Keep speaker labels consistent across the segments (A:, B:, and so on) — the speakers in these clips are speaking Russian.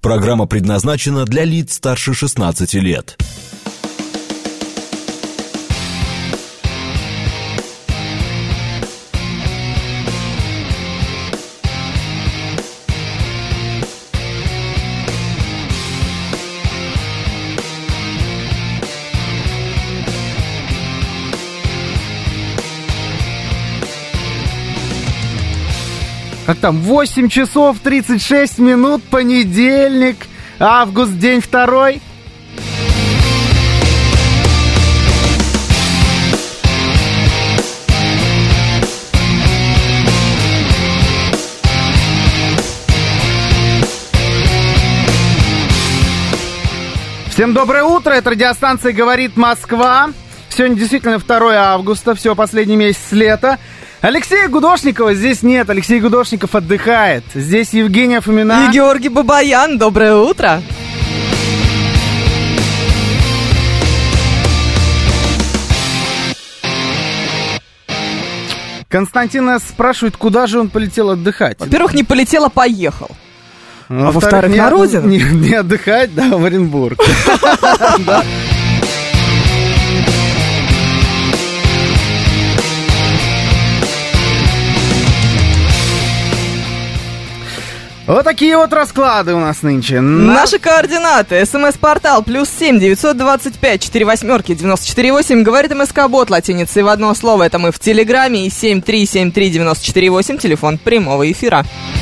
A: Программа предназначена для лиц старше 16 лет.
B: Как там? 8 часов 36 минут, понедельник, август, день 2. Всем доброе утро, это радиостанция «Говорит Москва». Сегодня действительно 2 августа, все, последний месяц лета. Алексея Гудошникова здесь нет, Алексей Гудошников отдыхает. Здесь Евгения Фомина
C: и Георгий Бабаян. Доброе утро.
B: Константин нас спрашивает, куда же он полетел отдыхать.
C: Во-первых, не полетел, а поехал.
B: А
C: во-вторых, на родину.
B: Не отдыхать, да, в Оренбург. Вот такие вот расклады у нас нынче.
C: Наши координаты. СМС-портал +7 925 48 94 8. Говорит МСК-бот латиницей в одно слово. Это мы в Телеграме. И 7373 94 8. Телефон прямого эфира.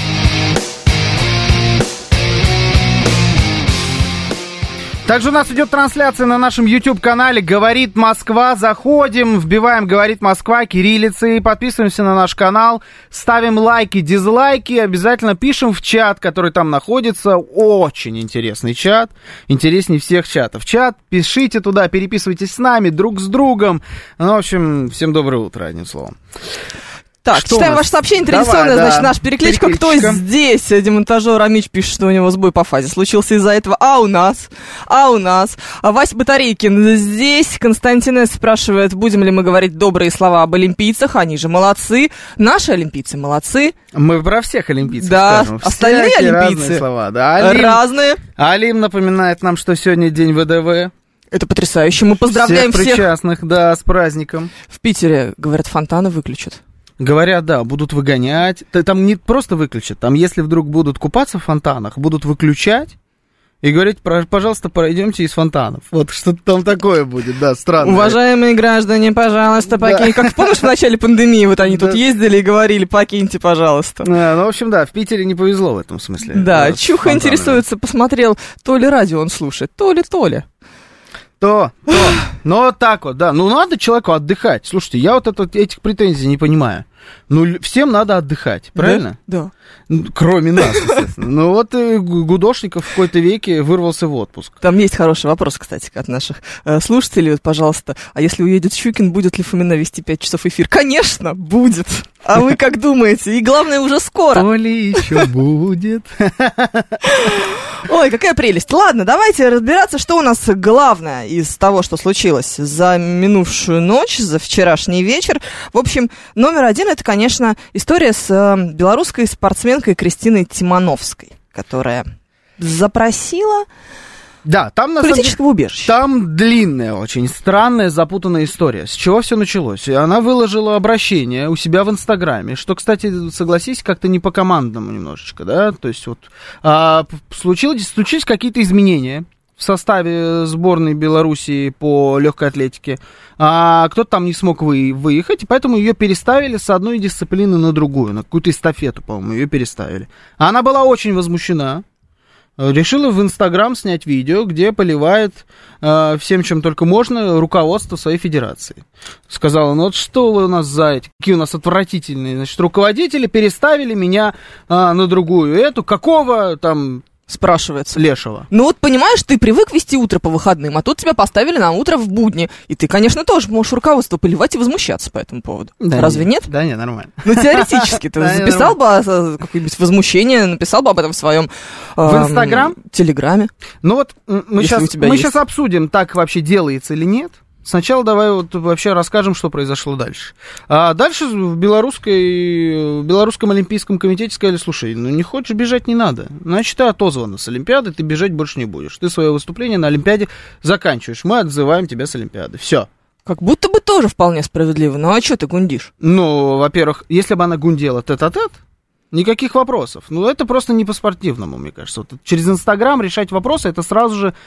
B: Также у нас идет трансляция на нашем YouTube-канале «Говорит Москва». Заходим, вбиваем «Говорит Москва» кириллицей, подписываемся на наш канал, ставим лайки, дизлайки, обязательно пишем в чат, который там находится. Очень интересный чат, интереснее всех чатов. Чат, пишите туда, переписывайтесь с нами, друг с другом. Ну, в общем, всем доброе утро, одним словом.
C: Так,
B: что
C: читаем ваше сообщение. Традиционная,
B: Давай,
C: значит, наша перекличка. Кто здесь? Демонтажер Амич пишет, что у него сбой по фазе случился из-за этого. А у нас. Вася Батарейкин здесь. Константин С. спрашивает, будем ли мы говорить добрые слова об олимпийцах. Они же молодцы. Наши олимпийцы молодцы.
B: Мы про всех олимпийцев скажем.
C: Остальные
B: всякие
C: олимпийцы
B: разные слова. Да,
C: разные.
B: Алим напоминает нам, что сегодня день ВДВ.
C: Это потрясающе. Мы поздравляем всех
B: причастных, да, с праздником.
C: В Питере, говорят, фонтаны выключат.
B: Говорят, да, будут выгонять. Там не просто выключат, там если вдруг будут купаться в фонтанах, будут выключать и говорить, пожалуйста, пройдемте из фонтанов. Вот что-то там такое будет, да, странно.
C: Уважаемые граждане, пожалуйста, покиньте. Как помнишь, в начале пандемии вот они тут ездили и говорили, покиньте, пожалуйста.
B: Ну, в общем, да, в Питере не повезло в этом смысле.
C: Да, Чуха интересуется, посмотрел, то ли радио он слушает, то ли.
B: То. Ну, вот так вот, да. Ну, надо человеку отдыхать. Слушайте, я вот этих претензий не понимаю. Ну, всем надо отдыхать, правильно?
C: Да.
B: Кроме нас, естественно. Ну, вот Гудошников в какой-то веке вырвался в отпуск.
C: Там есть хороший вопрос, кстати, от наших слушателей. Вот, пожалуйста, а если уедет Щукин, будет ли Фомина вести 5 часов эфир? Конечно, будет. А вы как думаете? И главное, уже скоро.
B: То ли еще будет.
C: Ой, какая прелесть. Ладно, давайте разбираться, что у нас главное из того, что случилось за минувшую ночь, за вчерашний вечер. В общем, номер один — это, конечно, история с белорусской спортсменкой Кристиной Тимановской, которая запросила...
B: Да, там на
C: политического убежища.
B: Там длинная, очень странная, запутанная история. С чего все началось? Она выложила обращение у себя в Инстаграме, что, кстати, согласись, как-то не по-командному немножечко, да? То есть вот случились какие-то изменения в составе сборной Белоруссии по легкой атлетике. Кто-то там не смог выехать, и поэтому ее переставили с одной дисциплины на другую, на какую-то эстафету, по-моему, ее переставили. Она была очень возмущена. Решила в Инстаграм снять видео, где поливает всем, чем только можно, руководство своей федерации. Сказала, ну вот что вы у нас какие у нас отвратительные, значит, руководители переставили меня на другую эту, какого там...
C: Спрашивается.
B: Лешего.
C: Ну вот, понимаешь, ты привык вести утро по выходным, а тут тебя поставили на утро в будни. И ты, конечно, тоже можешь руководство поливать и возмущаться по этому поводу.
B: Да
C: разве нет?
B: Да нет, нормально.
C: Ну, теоретически. Ты записал бы какое-нибудь возмущение, написал бы об этом в своем...
B: В Инстаграм?
C: Телеграме.
B: Ну вот, мы сейчас обсудим, так вообще делается или нет. Сначала давай вот вообще расскажем, что произошло дальше. А дальше в Белорусском олимпийском комитете сказали, слушай, ну не хочешь бежать, не надо. Значит, ты отозвана с Олимпиады, ты бежать больше не будешь. Ты свое выступление на Олимпиаде заканчиваешь. Мы отзываем тебя с Олимпиады. Все.
C: Как будто бы тоже вполне справедливо. Ну а что ты гундишь?
B: Ну, во-первых, если бы она гундела тет-а-тет, никаких вопросов. Ну, это просто не по-спортивному, мне кажется. Вот через Инстаграм решать вопросы, это сразу же,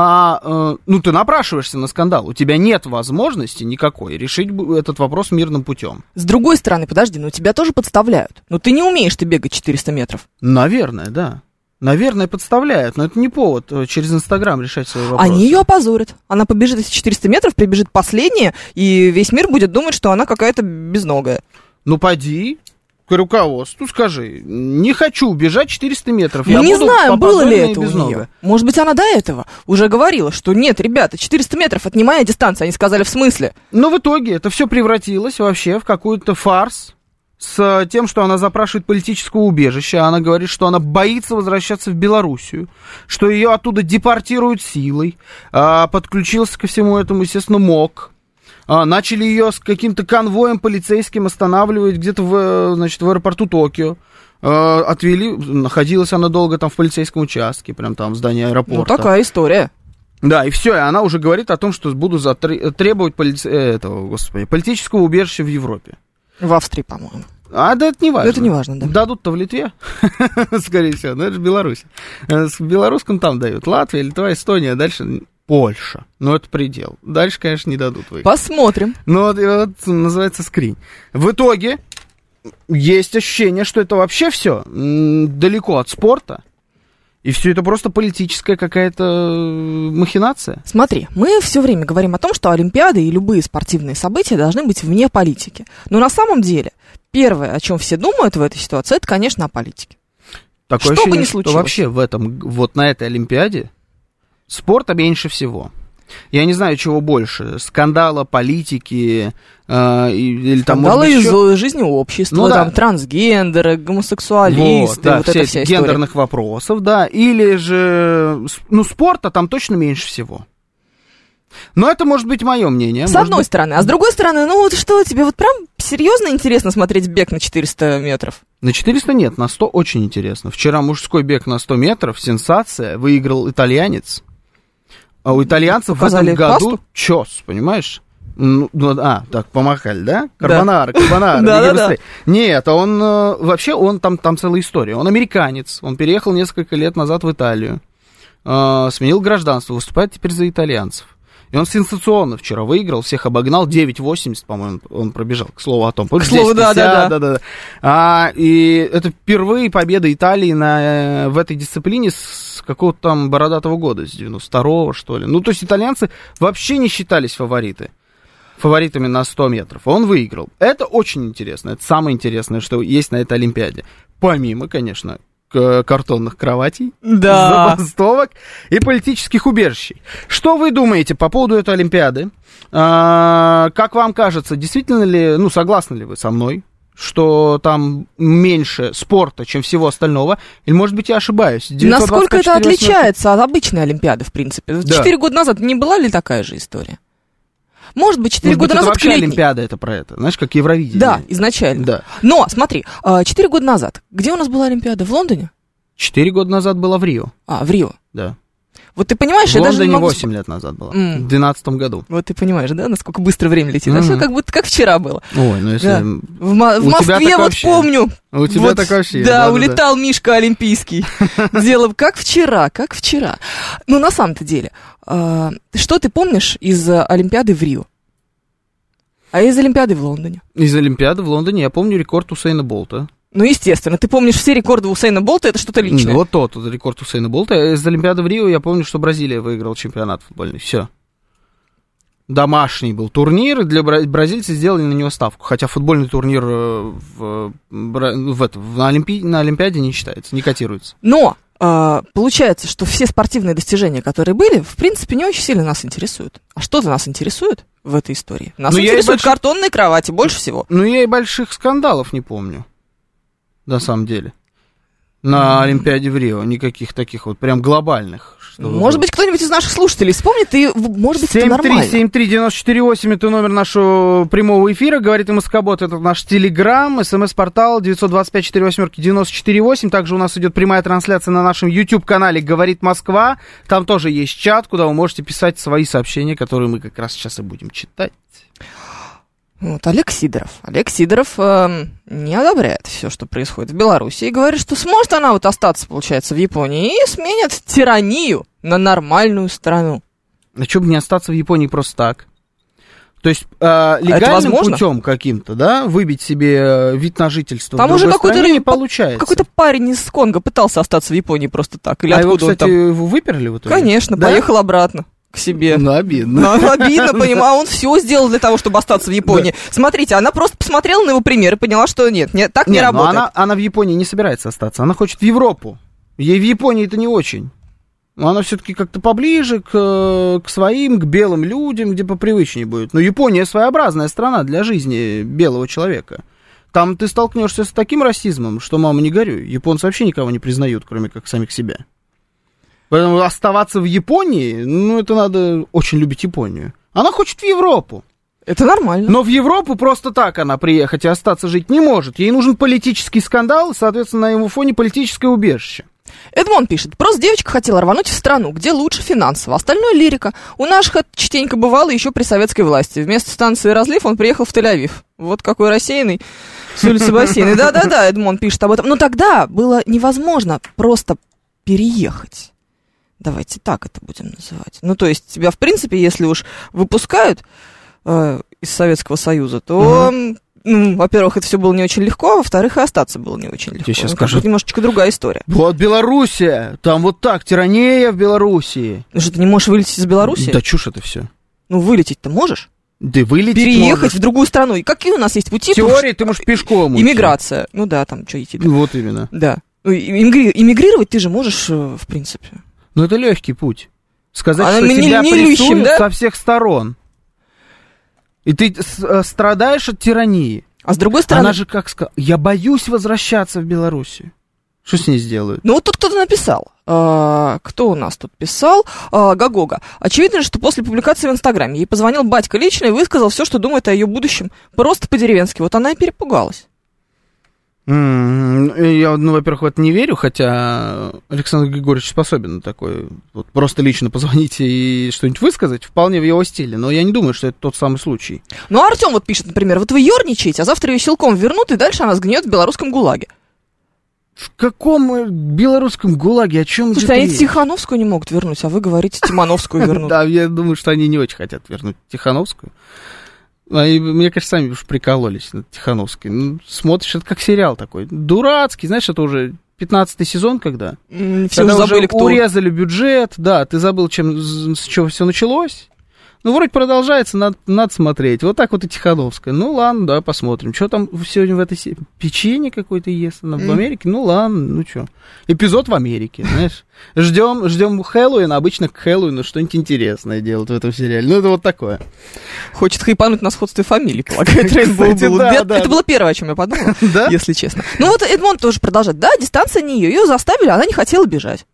B: ты напрашиваешься на скандал. У тебя нет возможности никакой решить этот вопрос мирным путем.
C: С другой стороны, подожди, ну тебя тоже подставляют. Ну ты не умеешь ты бегать 400 метров.
B: Наверное, да. Наверное, подставляют, но это не повод через Инстаграм решать свои вопросы.
C: Они ее опозорят. Она побежит эти 400 метров, прибежит последняя, и весь мир будет думать, что она какая-то безногая.
B: Ну, поди к руководству, скажи, не хочу бежать 400 метров.
C: Мы не знаем, было ли это у нее. Может быть, она до этого уже говорила, что нет, ребята, 400 метров, это не моя дистанция. Они сказали, в смысле?
B: Но в итоге это все превратилось вообще в какой-то фарс с тем, что она запрашивает политического убежища. Она говорит, что она боится возвращаться в Белоруссию, что ее оттуда депортируют силой. Подключился ко всему этому, естественно, МОК. Начали ее с каким-то конвоем полицейским останавливать где-то в аэропорту Токио. Отвели, находилась она долго там в полицейском участке, прям там в здании аэропорта.
C: Ну, такая история.
B: Да, и все, и она уже говорит о том, что буду требовать политического убежища в Европе.
C: В Австрии, по-моему.
B: Да, это не важно.
C: Это не важно, да.
B: Дадут-то в Литве, скорее всего, но это же Беларусь. С белорусском там дают. Латвия, Литва, Эстония, дальше Польша. Ну, это предел. Дальше, конечно, не дадут выиграть.
C: Посмотрим.
B: Ну, вот называется скринь. В итоге есть ощущение, что это вообще все далеко от спорта. И все это просто политическая какая-то махинация.
C: Смотри, мы все время говорим о том, что Олимпиады и любые спортивные события должны быть вне политики. Но на самом деле, первое, о чем все думают в этой ситуации, это, конечно, о политике.
B: Такое
C: что
B: ощущение,
C: бы ни случилось.
B: что вообще в этом, вот на этой Олимпиаде спорта меньше всего. Я не знаю, чего больше. Скандала, политики или там,
C: скандалы
B: может быть, еще...
C: из жизни общества,
B: ну,
C: там,
B: да.
C: Трансгендеры, гомосексуалисты,
B: да,
C: вот
B: все
C: эта вся
B: эти
C: история.
B: гендерных вопросов, да. Или же, спорта там точно меньше всего. Но это может быть мое мнение.
C: С одной стороны. А с другой стороны, ну вот что, тебе вот прям серьезно интересно смотреть бег на 400 метров?
B: На 400 нет, на 100 очень интересно. Вчера мужской бег на 100 метров, сенсация, выиграл итальянец. А у итальянцев
C: показали
B: в этом году
C: пасту?
B: чёс, понимаешь? Так, помахали, да? Карбонара,
C: да.
B: Нет, он вообще, он там целая история. Он американец, он переехал несколько лет назад в Италию, сменил гражданство, выступает теперь за итальянцев. И он сенсационно вчера выиграл, всех обогнал, 9.80, по-моему, он пробежал, к слову о том.
C: К слову, да.
B: И это впервые победа Италии в этой дисциплине с какого-то там бородатого года, с 92-го, что ли. Ну, то есть итальянцы вообще не считались фаворитами на 100 метров. Он выиграл. Это очень интересно, это самое интересное, что есть на этой Олимпиаде. Помимо, конечно, картонных кроватей,
C: да,
B: забастовок и политических убежищей. Что вы думаете по поводу этой Олимпиады? Как вам кажется, действительно ли, согласны ли вы со мной, что там меньше спорта, чем всего остального? Или, может быть, я ошибаюсь?
C: Насколько это отличается от обычной Олимпиады, в принципе?
B: Да.
C: 4 года назад не была ли такая же история? Может быть, 4 года назад
B: вообще Олимпиада это про это, знаешь, как Евровидение.
C: Да, изначально.
B: Да.
C: Но, смотри, 4 года назад, где у нас была Олимпиада? В Лондоне?
B: 4 года назад была в Рио.
C: В Рио.
B: Да.
C: Вот ты понимаешь,
B: в Лондоне 8 лет назад была, в 2012 году.
C: Вот ты понимаешь, да, насколько быстро время летит? А все как будто как вчера было.
B: Ой, ну если...
C: Да. В Москве вот вообще... помню.
B: У тебя так вообще.
C: Да, улетал Мишка Олимпийский. Дело как вчера. Ну, на самом-то деле, что ты помнишь из Олимпиады в Рио? А из Олимпиады в Лондоне?
B: Из Олимпиады в Лондоне я помню рекорд Усейна Болта.
C: Ну, естественно, ты помнишь все рекорды Усейна Болта, это что-то личное.
B: Вот тот рекорд Усейна Болта. Из Олимпиады в Рио я помню, что Бразилия выиграла чемпионат футбольный. Все. Домашний был турнир, и для бразильцы сделали на него ставку. Хотя футбольный турнир на Олимпиаде не считается, не котируется.
C: Но получается, что все спортивные достижения, которые были, в принципе, не очень сильно нас интересуют. А что-то нас интересует в этой истории? Нас интересуют картонные кровати больше всего.
B: Ну, я и больших скандалов не помню. На самом деле. на Олимпиаде в Рио, никаких таких вот прям глобальных.
C: Может быть, кто-нибудь из наших слушателей вспомнит, и, может быть, это нормально.
B: 7373948, это номер нашего прямого эфира, говорит МСК-бот, это наш телеграм, смс-портал 925-48-94-8, также у нас идет прямая трансляция на нашем YouTube-канале «Говорит Москва», там тоже есть чат, куда вы можете писать свои сообщения, которые мы как раз сейчас и будем читать.
C: Вот, Олег Сидоров не одобряет все, что происходит в Беларуси, и говорит, что сможет она вот остаться, получается, в Японии и сменит тиранию на нормальную страну.
B: А что бы не остаться в Японии просто так? То есть легальным путем каким-то, да, выбить себе вид на жительство
C: там
B: в другой
C: уже
B: стране не получается.
C: Какой-то парень из Конго пытался остаться в Японии просто так. Или
B: его, кстати, его выперли в итоге?
C: Конечно, да? Поехал обратно к себе.
B: Ну, обидно.
C: Обидно, понимаю. Он все сделал для того, чтобы остаться в Японии. Да. Смотрите, она просто посмотрела на его пример и поняла, что нет, так не работает.
B: Она в Японии не собирается остаться. Она хочет в Европу. Ей в Японии это не очень. Но она все-таки как-то поближе к своим, к белым людям, где попривычнее будет. Но Япония своеобразная страна для жизни белого человека. Там ты столкнешься с таким расизмом, что, мама, не горюй. Японцы вообще никого не признают, кроме как самих себя. Поэтому оставаться в Японии, это надо очень любить Японию. Она хочет в Европу.
C: Это нормально.
B: Но в Европу просто так она приехать и остаться жить не может. Ей нужен политический скандал, и, соответственно, на его фоне политическое убежище.
C: Эдмон пишет, просто девочка хотела рвануть в страну, где лучше финансово, остальное лирика. У наших это частенько бывало еще при советской власти. Вместо станции Разлив он приехал в Тель-Авив. Вот какой рассеянный с улицы Бассейной. Да-да-да, Эдмон пишет об этом. Но тогда было невозможно просто переехать. Давайте так это будем называть. То есть тебя, в принципе, если уж выпускают из Советского Союза, то, во-первых, это все было не очень легко, а во-вторых, и остаться было не очень легко.
B: Я сейчас скажу.
C: Это немножечко другая история.
B: Вот Белоруссия, там вот так, тирания в Белоруссии.
C: Что, ты не можешь вылететь из Беларуси?
B: Да чушь это все.
C: Вылететь-то можешь?
B: Да вылететь
C: переехать
B: можешь.
C: В другую страну. И какие у нас есть пути?
B: В теории ты можешь пешком уйти.
C: Иммиграция. Там что идти. Да.
B: Вот именно.
C: Да. Иммигрировать ты же можешь, в принципе.
B: Это легкий путь. Сказать, что тебя прессуют, да? Со всех сторон. И ты страдаешь от тирании.
C: А с другой стороны...
B: Она же как сказала, я боюсь возвращаться в Белоруссию. Что с ней сделают?
C: Вот тут кто-то написал. Кто у нас тут писал? Гагога. Очевидно, что после публикации в Инстаграме ей позвонил батька лично и высказал все, что думает о ее будущем. Просто по-деревенски. Вот она и перепугалась.
B: Я, во-первых, в это не верю, хотя Александр Григорьевич способен на такое. Вот просто лично позвонить и что-нибудь высказать, вполне в его стиле. Но я не думаю, что это тот самый случай.
C: Артем вот пишет, например, вот вы ерничаете, а завтра ее силком вернут, и дальше она сгниет в белорусском ГУЛАГе.
B: В каком белорусском ГУЛАГе? О чем же
C: Слушайте, они Тихановскую не могут вернуть, а вы говорите, Тимановскую вернут.
B: Да, я думаю, что они не очень хотят вернуть Тихановскую. Мне кажется, сами уж прикололись над Тихановской. Смотришь, это как сериал такой. Дурацкий, знаешь, это уже 15-й сезон, когда.
C: Все уже забыли, кто.
B: Урезали бюджет, да, ты забыл, с чего все началось. Вроде продолжается, надо смотреть. Вот так вот и Тихановская. Ладно, давай посмотрим. Что там сегодня в этой серии? Печенье какое-то ест она в Америке? Ладно, что. Эпизод в Америке, знаешь. Ждем Хэллоуина. Обычно к Хэллоуину что-нибудь интересное делают в этом сериале. Это вот такое.
C: Хочет хайпануть на сходстве фамилий, полагает Рейнбоу Булл. Это было первое, о чем я подумала, если честно. Вот Эдмонд тоже продолжает. Да, дистанция не ее заставили, она не хотела бежать.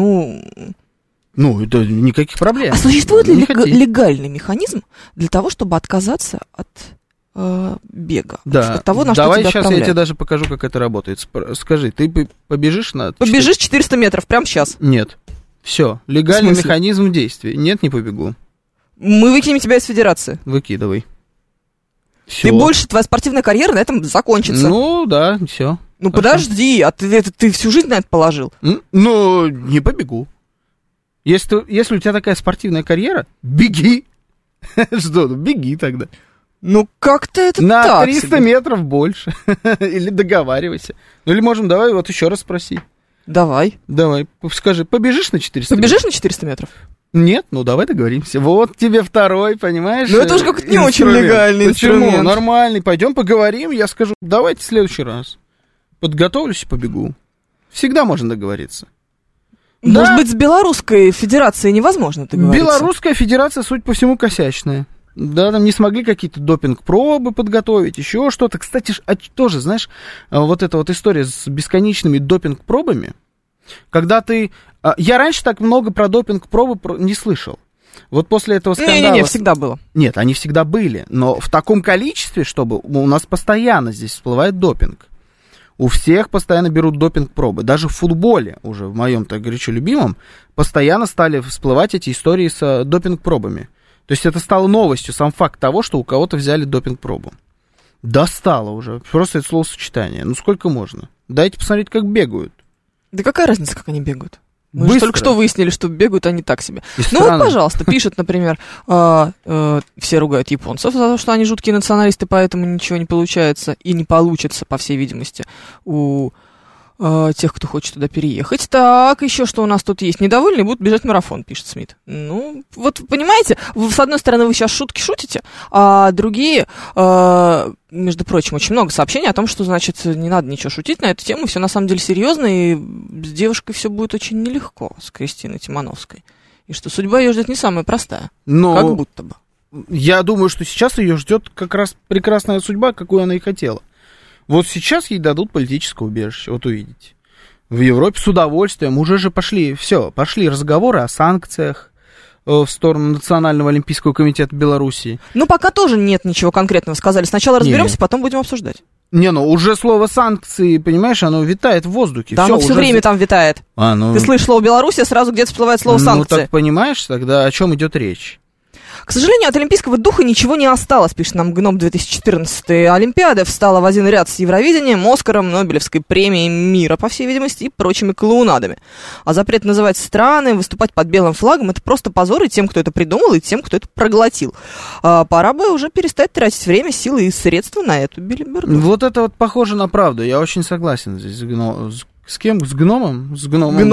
B: Это никаких проблем.
C: А существует ли легальный механизм для того, чтобы отказаться от бега?
B: Да.
C: От того, на
B: давай
C: что тебя
B: сейчас
C: отправляют?
B: я тебе даже покажу, как это работает. Скажи, ты побежишь на...
C: Побежишь 400 метров прямо сейчас?
B: Нет. Все, легальный механизм действия. Нет, не побегу. Мы
C: выкинем тебя из федерации.
B: Выкидывай. Всё.
C: Ты больше, твоя спортивная карьера на этом закончится.
B: Да, все.
C: Подожди, а ты всю жизнь на это положил?
B: Не побегу. Если у тебя такая спортивная карьера, беги. Что, беги тогда.
C: Как-то это
B: на
C: так
B: 300
C: себе.
B: Метров больше. Или договаривайся. Или можем, давай вот еще раз спроси.
C: Давай.
B: Скажи, побежишь на 400 метров?
C: Побежишь на 400 метров?
B: Нет, давай договоримся. Вот тебе второй, понимаешь?
C: Это уже как-то не очень легальный инструмент.
B: Почему? Нормальный. Пойдем поговорим, я скажу, давайте в следующий раз. Подготовлюсь и побегу. Всегда можно договориться.
C: Может быть, с Белорусской Федерацией невозможно договориться?
B: Белорусская Федерация, судя по всему, косячная. Да, там не смогли какие-то допинг-пробы подготовить, еще что-то. Кстати, тоже, знаешь, вот эта вот история с бесконечными допинг-пробами, когда ты... Я раньше так много про допинг-пробы не слышал. Вот после этого скандала...
C: Не, всегда было.
B: Нет, они всегда были, но в таком количестве, чтобы у нас постоянно здесь всплывает допинг. У всех постоянно берут допинг-пробы. Даже в футболе, уже в моем так горячо любимом, постоянно стали всплывать эти истории с допинг-пробами. То есть это стало новостью, сам факт того, что у кого-то взяли допинг-пробу. Достало уже, просто это словосочетание. Ну сколько можно? Дайте посмотреть, как бегают.
C: Да какая разница, как они бегают? Мы
B: Быстро.
C: же только что выяснили, что бегают они так себе.
B: И
C: Ну вот, пожалуйста, пишут, например, все ругают японцев за то, что они жуткие националисты, поэтому ничего не получается и не получится, по всей видимости, у тех, кто хочет туда переехать. Так, еще что у нас тут есть? Недовольные будут бежать марафон, пишет Смит. Ну, вот, понимаете, с одной стороны, вы сейчас шутки шутите, а другие, между прочим, очень много сообщений о том, что, значит, не надо ничего шутить на эту тему, все на самом деле серьезно, и с девушкой все будет очень нелегко, с Кристиной Тимановской. И что судьба ее ждет не самая простая.
B: Но
C: как будто бы.
B: Я думаю, что сейчас ее ждет как раз прекрасная судьба, какую она и хотела. Вот сейчас ей дадут политическое убежище, вот увидите. В Европе с удовольствием уже же пошли разговоры о санкциях в сторону Национального олимпийского комитета Белоруссии.
C: Ну, пока тоже нет ничего конкретного. Сказали, сначала разберемся, потом будем обсуждать.
B: Не, ну уже слово санкции, понимаешь, оно витает в воздухе.
C: Да, оно все время там витает. Ты слышишь слово Белоруссия, сразу где-то всплывает слово санкции.
B: Ну так понимаешь, тогда о чем идет речь?
C: К сожалению, от олимпийского духа ничего не осталось, пишет нам Гном 2014. Олимпиада встала в один ряд с Евровидением, Оскаром, Нобелевской премией мира, по всей видимости, и прочими клоунадами. А запрет называть страны, выступать под белым флагом — это просто позор и тем, кто это придумал, и тем, кто это проглотил. Пора бы уже перестать тратить время, силы и средства на эту белиберду.
B: Вот это вот похоже на правду, я очень согласен здесь с кем? С гномом? С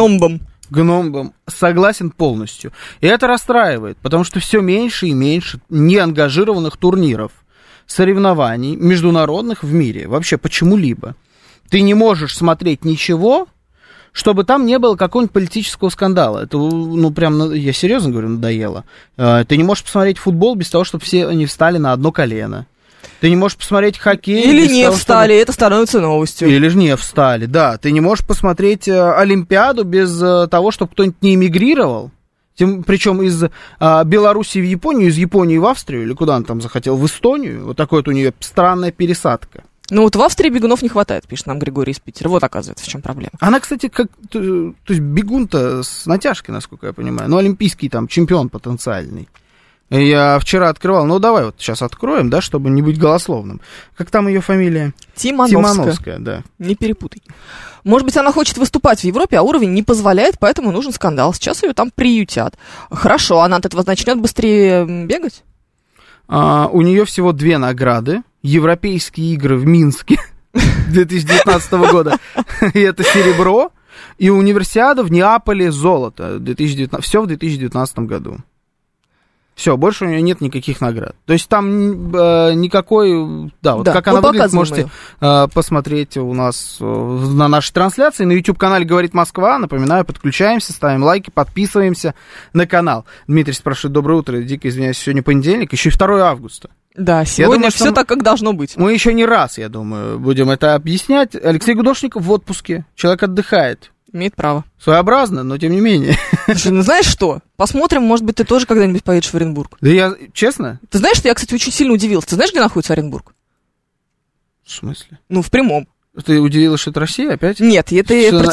B: Гномбом согласен полностью. И это расстраивает, потому что все меньше и меньше неангажированных турниров, соревнований международных в мире, вообще почему-либо. Ты не можешь смотреть ничего, чтобы там не было какого-нибудь политического скандала. Это, ну, прям, я серьезно говорю, надоело. Ты не можешь посмотреть футбол без того, чтобы все они встали на одно колено. Ты не можешь посмотреть хоккей.
C: Или не встали, это становится новостью.
B: Или же не встали, да. Ты не можешь посмотреть Олимпиаду без того, чтобы кто-нибудь не эмигрировал. Причем из Белоруссии в Японию, из Японии в Австрию, или куда он там захотел, в Эстонию. Вот такая вот у нее странная пересадка.
C: Ну вот в Австрии бегунов не хватает, пишет нам Григорий из Питера. Вот, оказывается, в чем проблема.
B: Она, кстати, то есть бегун-то с натяжкой, насколько я понимаю. Ну, олимпийский там чемпион потенциальный. Я вчера открывал, ну давай вот сейчас откроем, да, чтобы не быть голословным. Как там ее фамилия?
C: Тимановская,
B: да.
C: Не перепутай. Может быть, она хочет выступать в Европе, а уровень не позволяет, поэтому нужен скандал. Сейчас ее там приютят. Хорошо, она от этого начнет быстрее бегать?
B: У нее всего 2 награды. Европейские игры в Минске 2019 года. И это серебро. И универсиада в Неаполе золото. Все в 2019 году. Все, больше у нее нет никаких наград. То есть там никакой... Да, вот да, как она выглядит, можете посмотреть у нас на нашей трансляции. На YouTube-канале «Говорит Москва». Напоминаю, подключаемся, ставим лайки, подписываемся на канал. Дмитрий спрашивает: доброе утро, дико извиняюсь, сегодня понедельник, еще и 2 августа.
C: Да, сегодня все так, как должно быть.
B: Мы еще не раз, я думаю, будем это объяснять. Алексей Гудошников в отпуске, человек отдыхает.
C: Имеет право.
B: Своеобразно, но тем не менее.
C: Слушай, ну знаешь что? Посмотрим, может быть, ты тоже когда-нибудь поедешь в Оренбург.
B: Да я, честно?
C: Ты знаешь, что я, кстати, очень сильно удивился. Ты знаешь, где находится Оренбург?
B: В смысле?
C: Ну, в прямом.
B: Ты удивилась, что это Россия опять?
C: Нет, это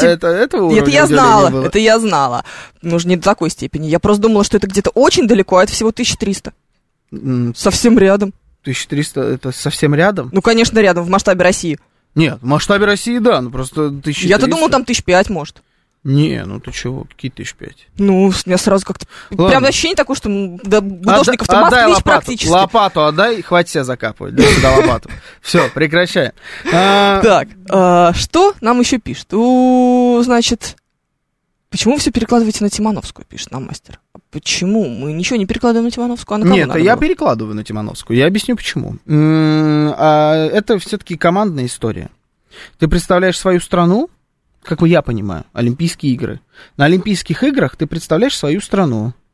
C: я знала, это я знала. Ну, уже не до такой степени. Я просто думала, что это где-то очень далеко, а это всего 1300. Совсем рядом.
B: 1300, это совсем рядом?
C: Ну, конечно, рядом, в масштабе России.
B: Нет, в масштабе России, да, ну просто 1300.
C: Я-то думал, там 1500, может.
B: Не, ну ты чего, какие 1500?
C: Ну, я сразу как-то... Ладно. Прям ощущение такое, что Гудошников-то москвич практически.
B: Лопату отдай, хватит себя закапывать. Дай сюда лопату. Все, прекращаем.
C: Так, что нам еще пишет? Значит, почему вы все перекладываете на Тимановскую, пишет нам мастер. Почему? Мы ничего не перекладываем на Тимановскую, а на кого
B: Нет, я перекладываю на Тимановскую. Я объясню, почему. Это все-таки командная история. Ты представляешь свою страну, как я понимаю, Олимпийские игры. На Олимпийских играх ты представляешь свою страну.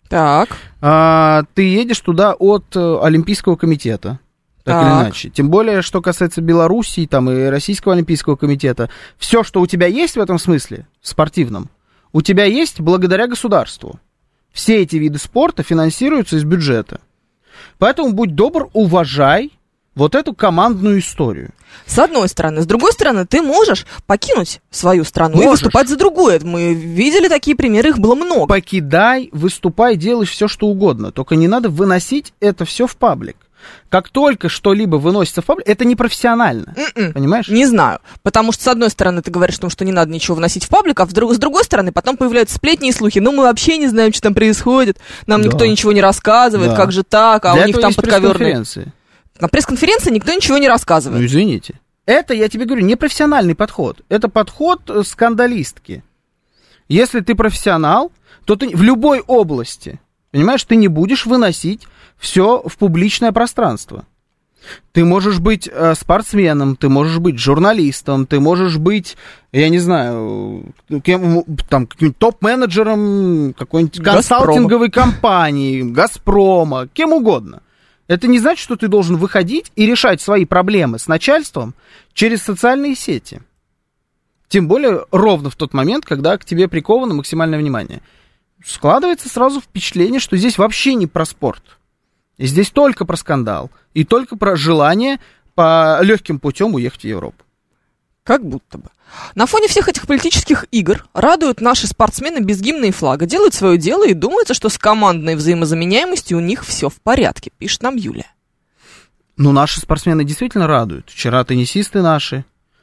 C: Так.
B: Ты едешь туда от Олимпийского комитета. Так или иначе. Тем более, что касается Белоруссии там, и Российского олимпийского комитета. Все, что у тебя есть в этом смысле, спортивном, у тебя есть благодаря государству. Все эти виды спорта финансируются из бюджета. Поэтому будь добр, уважай вот эту командную историю.
C: С одной стороны. С другой стороны, ты можешь покинуть свою страну и выступать за другое. Мы видели такие примеры, их было много.
B: Покидай, выступай, делай все, что угодно. Только не надо выносить это все в паблик. Как только что-либо выносится в паблик, это непрофессионально. Понимаешь?
C: Не знаю. Потому что, с одной стороны, ты говоришь, что не надо ничего выносить в паблик, а с другой стороны, потом появляются сплетни и слухи. Ну, мы вообще не знаем, что там происходит. Нам никто ничего не рассказывает, как же так, а
B: для
C: у них там подковерные. На пресс-конференции никто ничего не рассказывает.
B: Ну, извините. Это, я тебе говорю, непрофессиональный подход. Это подход скандалистки. Если ты профессионал, то ты в любой области, понимаешь, ты не будешь выносить все в публичное пространство. Ты можешь быть спортсменом, ты можешь быть журналистом, ты можешь быть, я не знаю, там, каким-нибудь топ-менеджером какой-нибудь консалтинговой компании, Газпрома, кем угодно. Это не значит, что ты должен выходить и решать свои проблемы с начальством через социальные сети. Тем более ровно в тот момент, когда к тебе приковано максимальное внимание. Складывается сразу впечатление, что здесь вообще не про спорт. Здесь только про скандал и только про желание по легким путем уехать в Европу.
C: Как будто бы. На фоне всех этих политических игр радуют наши спортсмены без гимна и флага, делают свое дело и думается, что с командной взаимозаменяемостью у них все в порядке, пишет нам Юлия.
B: Ну, наши спортсмены действительно радуют. Вчера теннисисты наши.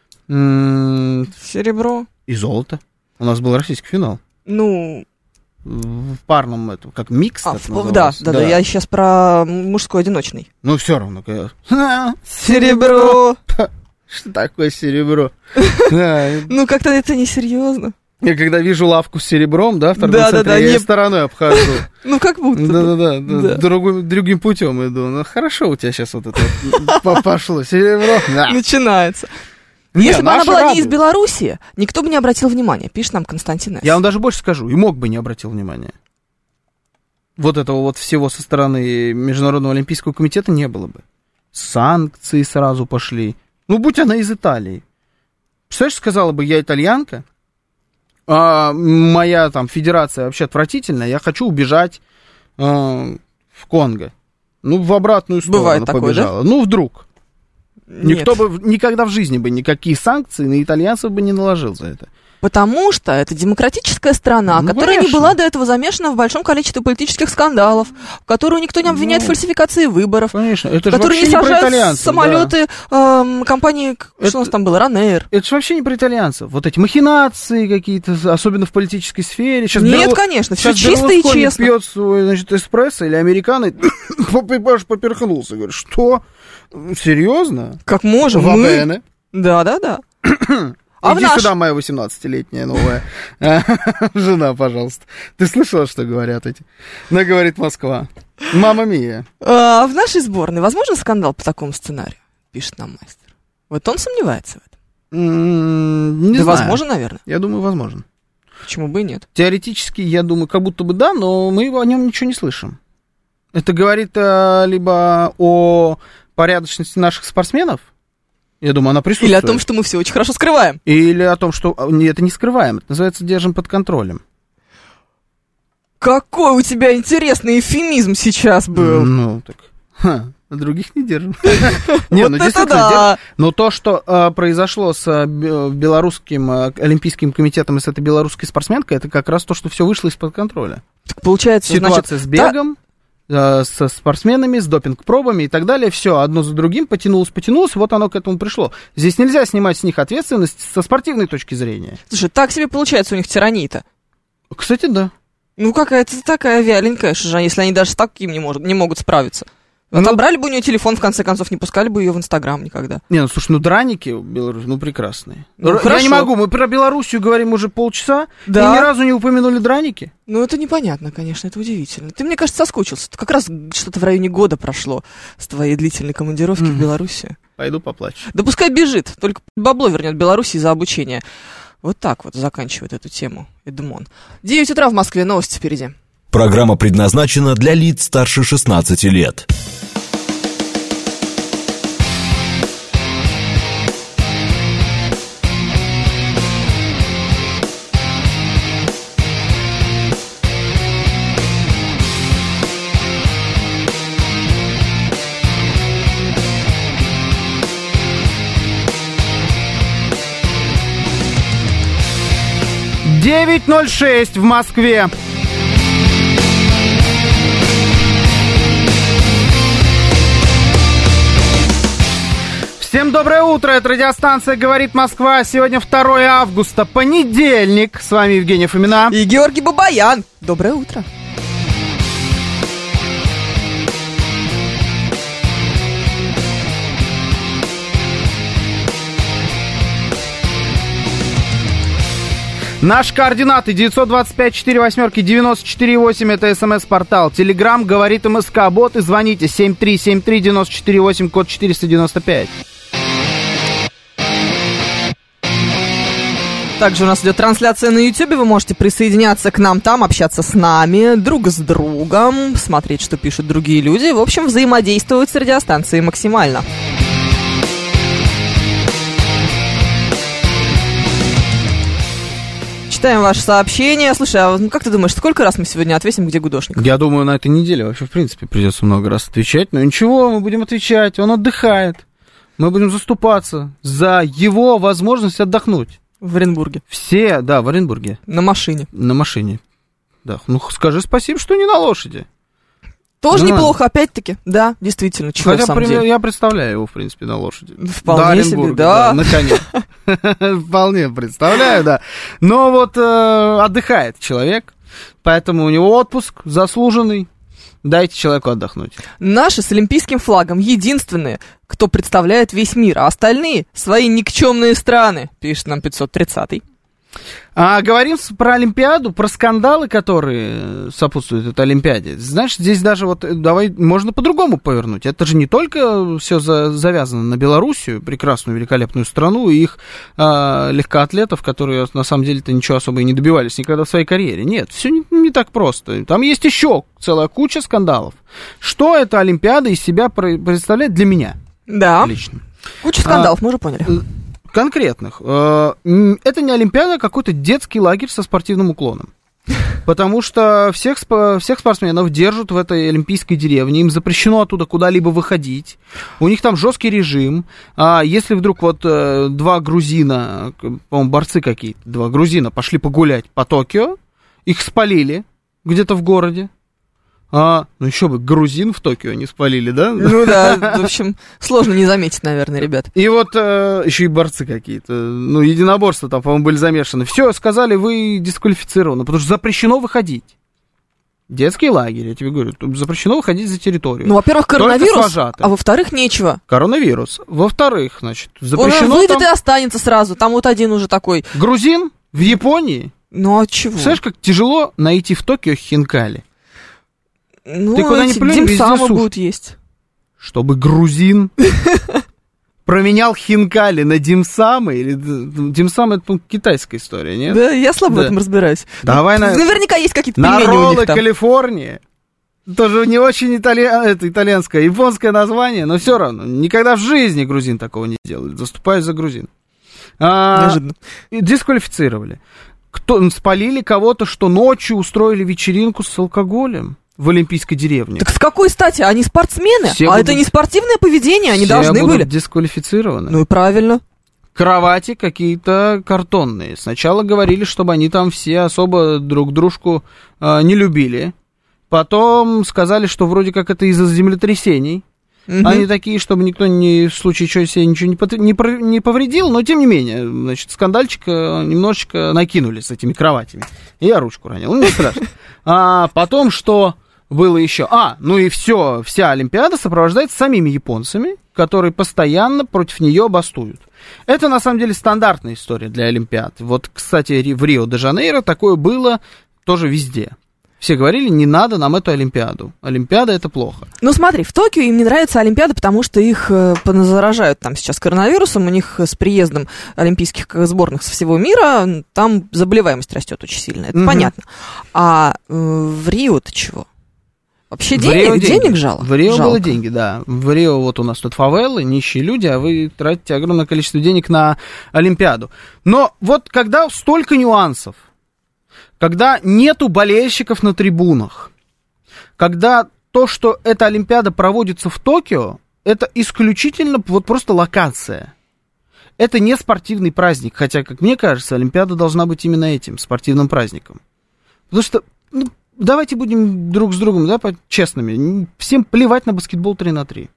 C: Серебро.
B: И золото. У нас был российский финал.
C: Ну...
B: В парном, это, как микс.
C: Да, я сейчас про мужской одиночный.
B: Ну, все равно.
C: Серебро.
B: Что такое серебро?
C: Ну, как-то это несерьезно.
B: Я когда вижу лавку с серебром, да, в торговом центре, я стороной обхожу.
C: Ну, как будто.
B: Да. Другим путем иду. Ну, хорошо у тебя сейчас вот это пошло. Серебро.
C: Начинается. Если бы она была не из Белоруссии, никто бы не обратил внимания, пишет нам Константин С.
B: Я вам даже больше скажу, и мог бы не обратил внимания. Вот этого вот всего со стороны Международного олимпийского комитета не было бы. Санкции сразу пошли. Ну, будь она из Италии. Представляешь, сказала бы, я итальянка, а моя там федерация вообще отвратительная, я хочу убежать в Конго. Ну, в обратную сторону
C: бывает такое,
B: побежала. Да? Ну, вдруг. Никто бы никогда в жизни бы никакие санкции на итальянцев бы не наложил за это.
C: Потому что это демократическая страна, которая не была до этого замешана в большом количестве политических скандалов, в которую никто не обвиняет в фальсификации выборов,
B: конечно, это
C: которые не сажают самолеты компании, что у нас там было, Ryanair.
B: Это же вообще не про итальянцев. Вот эти махинации какие-то, особенно в политической сфере. Сейчас
C: нет, конечно, все чисто и честно.
B: Пьет свой, значит, эспрессо или американо, поперхнулся. Говорит, что? Серьезно?
C: Как можем мы? Да.
B: Иди сюда, моя 18-летняя новая жена, пожалуйста. Ты слышала, что говорят эти? Да, говорит Москва. Мамма мия.
C: В нашей сборной возможен скандал по такому сценарию? Пишет нам мастер. Вот он сомневается в этом.
B: Не знаю.
C: Возможно, наверное.
B: Я думаю, возможен.
C: Почему бы и нет?
B: Теоретически, я думаю, как будто бы да, но мы о нем ничего не слышим. Это говорит либо о порядочности наших спортсменов, я думаю, она присутствует.
C: Или о том, что мы все очень хорошо скрываем.
B: Или о том, что это не скрываем, это называется держим под контролем.
C: Какой у тебя интересный эвфемизм сейчас был.
B: Ну, так, других не держим. Не, ну действительно, но то, что произошло с белорусским олимпийским комитетом и с этой белорусской спортсменкой, это как раз то, что все вышло из-под контроля.
C: Так получается,
B: ситуация с бегом, со спортсменами, с допинг-пробами и так далее, все одно за другим потянулось, вот оно к этому пришло. Здесь нельзя снимать с них ответственность со спортивной точки зрения.
C: Слушай, так себе получается у них тирания-то.
B: Кстати, да.
C: Ну, какая-то такая вяленькая, что если они даже с таким не могут справиться. Отобрали бы у нее телефон, в конце концов, не пускали бы ее в Инстаграм никогда.
B: Не, ну, слушай, драники в Беларуси, прекрасные.
C: Я
B: не могу, мы про Белоруссию говорим уже полчаса,
C: да.
B: И ни разу не упомянули драники.
C: Ну, это непонятно, конечно, это удивительно. Ты, мне кажется, соскучился. Как раз что-то в районе года прошло с твоей длительной командировки в Белоруссию.
B: Пойду поплачу.
C: Да пускай бежит, только бабло вернет Белоруссии за обучение. Вот так вот заканчивает эту тему Эдмон. 9 утра в Москве, новости впереди.
A: Программа предназначена для лиц старше 16 лет.
B: Девять 9:06 в Москве. Всем доброе утро, это радиостанция «Говорит Москва». Сегодня 2 августа, понедельник. С вами Евгений Фомина
C: и Георгий Бабаян. Доброе утро.
B: Наши координаты 925-48-94-8, это СМС-портал. Телеграм «Говорит МСК», бот, и звоните 7373-94-8, код 495.
C: Также у нас идет трансляция на Ютьюбе, вы можете присоединяться к нам там, общаться с нами, друг с другом, смотреть, что пишут другие люди, в общем, взаимодействовать с радиостанцией максимально. Читаем ваши сообщения. Слушай, а как ты думаешь, сколько раз мы сегодня ответим, где гудошник?
B: Я думаю, на этой неделе вообще, в принципе, придется много раз отвечать. Но ничего, мы будем отвечать. Он отдыхает. Мы будем заступаться за его возможность отдохнуть.
C: В Оренбурге.
B: Все, да, в Оренбурге.
C: На машине.
B: На машине. Да. Ну, скажи спасибо, что не на лошади.
C: Тоже неплохо, опять-таки. Да, действительно. Чего,
B: хотя
C: в самом деле?
B: Я представляю его, в принципе, на лошади.
C: Вполне себе, да.
B: На коне. Вполне представляю, да. Но вот отдыхает человек, поэтому у него отпуск заслуженный. Дайте человеку отдохнуть.
C: Наши с олимпийским флагом единственные, кто представляет весь мир, а остальные свои никчемные страны, пишет нам 530-й.
B: Говорим про Олимпиаду, про скандалы, которые сопутствуют этой Олимпиаде. Знаешь, здесь даже вот давай можно по-другому повернуть. Это же не только все завязано на Белоруссию, прекрасную, великолепную страну, и их легкоатлетов, которые на самом деле-то ничего особо и не добивались никогда в своей карьере. Нет, все не так просто. Там есть еще целая куча скандалов. Что эта Олимпиада из себя представляет для меня?
C: Да.
B: Лично.
C: Куча скандалов, мы уже поняли.
B: Конкретных. Это не Олимпиада, а какой-то детский лагерь со спортивным уклоном. Потому что всех спортсменов держат в этой олимпийской деревне, им запрещено оттуда куда-либо выходить. У них там жесткий режим. Если вдруг вот два грузина, по-моему, борцы какие-то, два грузина пошли погулять по Токио, их спалили где-то в городе. Ну еще бы, грузин в Токио не спалили, да?
C: Ну да, в общем, сложно не заметить, наверное, ребят.
B: И вот еще и борцы какие-то, ну, единоборства там, по-моему, были замешаны. Все, сказали, вы дисквалифицированы, потому что запрещено выходить. Детский лагерь, я тебе говорю, запрещено выходить за территорию.
C: Ну, во-первых, коронавирус, а во-вторых, нечего.
B: Коронавирус. Во-вторых, значит, запрещено.
C: Он выйдет и останется сразу, там вот один уже такой.
B: Грузин в Японии?
C: Ну, а чего?
B: Знаешь, как тяжело найти в Токио хинкали?
C: Ну,
B: ты куда ни плюнь, везде
C: димсамы будут есть.
B: Чтобы грузин променял хинкали на димсамы, или димсамы — это китайская история, нет?
C: Да, я слабо в этом разбираюсь.
B: Давай
C: наверняка есть какие-то пельмени
B: на
C: у
B: роллы
C: них там.
B: Калифорния. Тоже не очень итальянское, японское название, но все равно. Никогда в жизни грузин такого не делали. Заступаюсь за грузин.
C: Неожиданно.
B: Дисквалифицировали. Спалили кого-то, что ночью устроили вечеринку с алкоголем в олимпийской деревне.
C: Так с какой стати? Они спортсмены?
B: Все
C: это не спортивное поведение, они должны были.
B: Дисквалифицированы.
C: Ну и правильно.
B: Кровати какие-то картонные. Сначала говорили, чтобы они там все особо друг дружку не любили. Потом сказали, что вроде как это из-за землетрясений. Они такие, чтобы никто в случае чего себе ничего не повредил, но тем не менее, значит, скандальчик немножечко накинули с этими кроватями. И я ручку ранил, ну не страшно. Потом что было еще? Ну и вся Олимпиада сопровождается самими японцами, которые постоянно против нее бастуют. Это, на самом деле, стандартная история для Олимпиад. Вот, кстати, в Рио-де-Жанейро такое было тоже везде. Все говорили, не надо нам эту Олимпиаду. Олимпиада — это плохо.
C: Ну смотри, в Токио им не нравится Олимпиада, потому что их заражают там сейчас коронавирусом, у них с приездом олимпийских сборных со всего мира там заболеваемость растет очень сильно, это понятно. А в Рио-то чего? Вообще денег жалко?
B: В Рио было деньги, да. В Рио вот у нас тут фавелы, нищие люди, а вы тратите огромное количество денег на Олимпиаду. Но вот когда столько нюансов, когда нету болельщиков на трибунах, когда то, что эта Олимпиада проводится в Токио, это исключительно вот просто локация. Это не спортивный праздник, хотя, как мне кажется, Олимпиада должна быть именно этим, спортивным праздником. Потому что, давайте будем друг с другом, да, честными, всем плевать на баскетбол 3х3.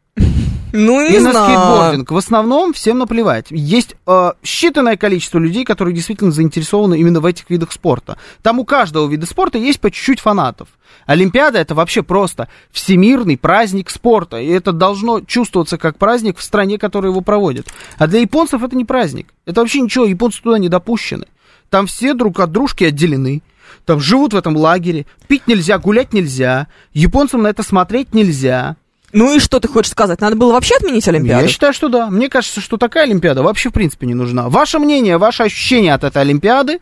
C: Ну, не
B: и
C: знаю.
B: На скейтбординг. В основном всем наплевать. Есть считанное количество людей, которые действительно заинтересованы именно в этих видах спорта. Там у каждого вида спорта есть по чуть-чуть фанатов. Олимпиада — это вообще просто всемирный праздник спорта. И это должно чувствоваться как праздник в стране, которая его проводит. А для японцев это не праздник. Это вообще ничего, японцы туда не допущены. Там все друг от дружки отделены. Там живут в этом лагере. Пить нельзя, гулять нельзя. Японцам на это смотреть нельзя.
C: Ну и что ты хочешь сказать? Надо было вообще отменить Олимпиаду?
B: Я считаю, что да. Мне кажется, что такая Олимпиада вообще в принципе не нужна. Ваше мнение, ваше ощущение от этой Олимпиады?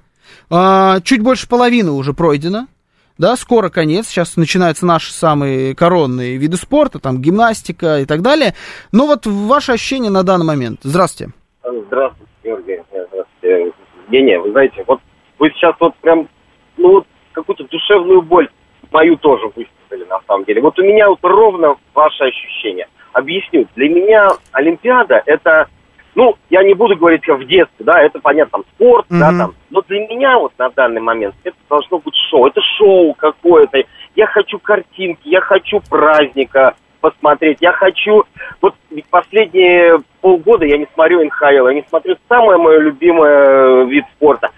B: Чуть больше половины уже пройдено. Да, скоро конец. Сейчас начинаются наши самые коронные виды спорта, там гимнастика и так далее. Но вот ваше ощущение на данный момент. Здравствуйте.
D: Здравствуйте, Георгий. Здравствуйте, Евгения. Вы знаете, вот вы сейчас вот прям, какую-то душевную боль мою тоже высказали, на самом деле. Вот у меня вот ровно ваше ощущение. Объясню. Для меня Олимпиада — это, я не буду говорить, как в детстве, да, это, понятно, там, спорт, да, там. Но для меня вот на данный момент это должно быть шоу. Это шоу какое-то. Я хочу картинки, я хочу праздника посмотреть. Я хочу... Вот ведь последние полгода я не смотрю НХЛ, я не смотрю самое мое любимое вид спорта.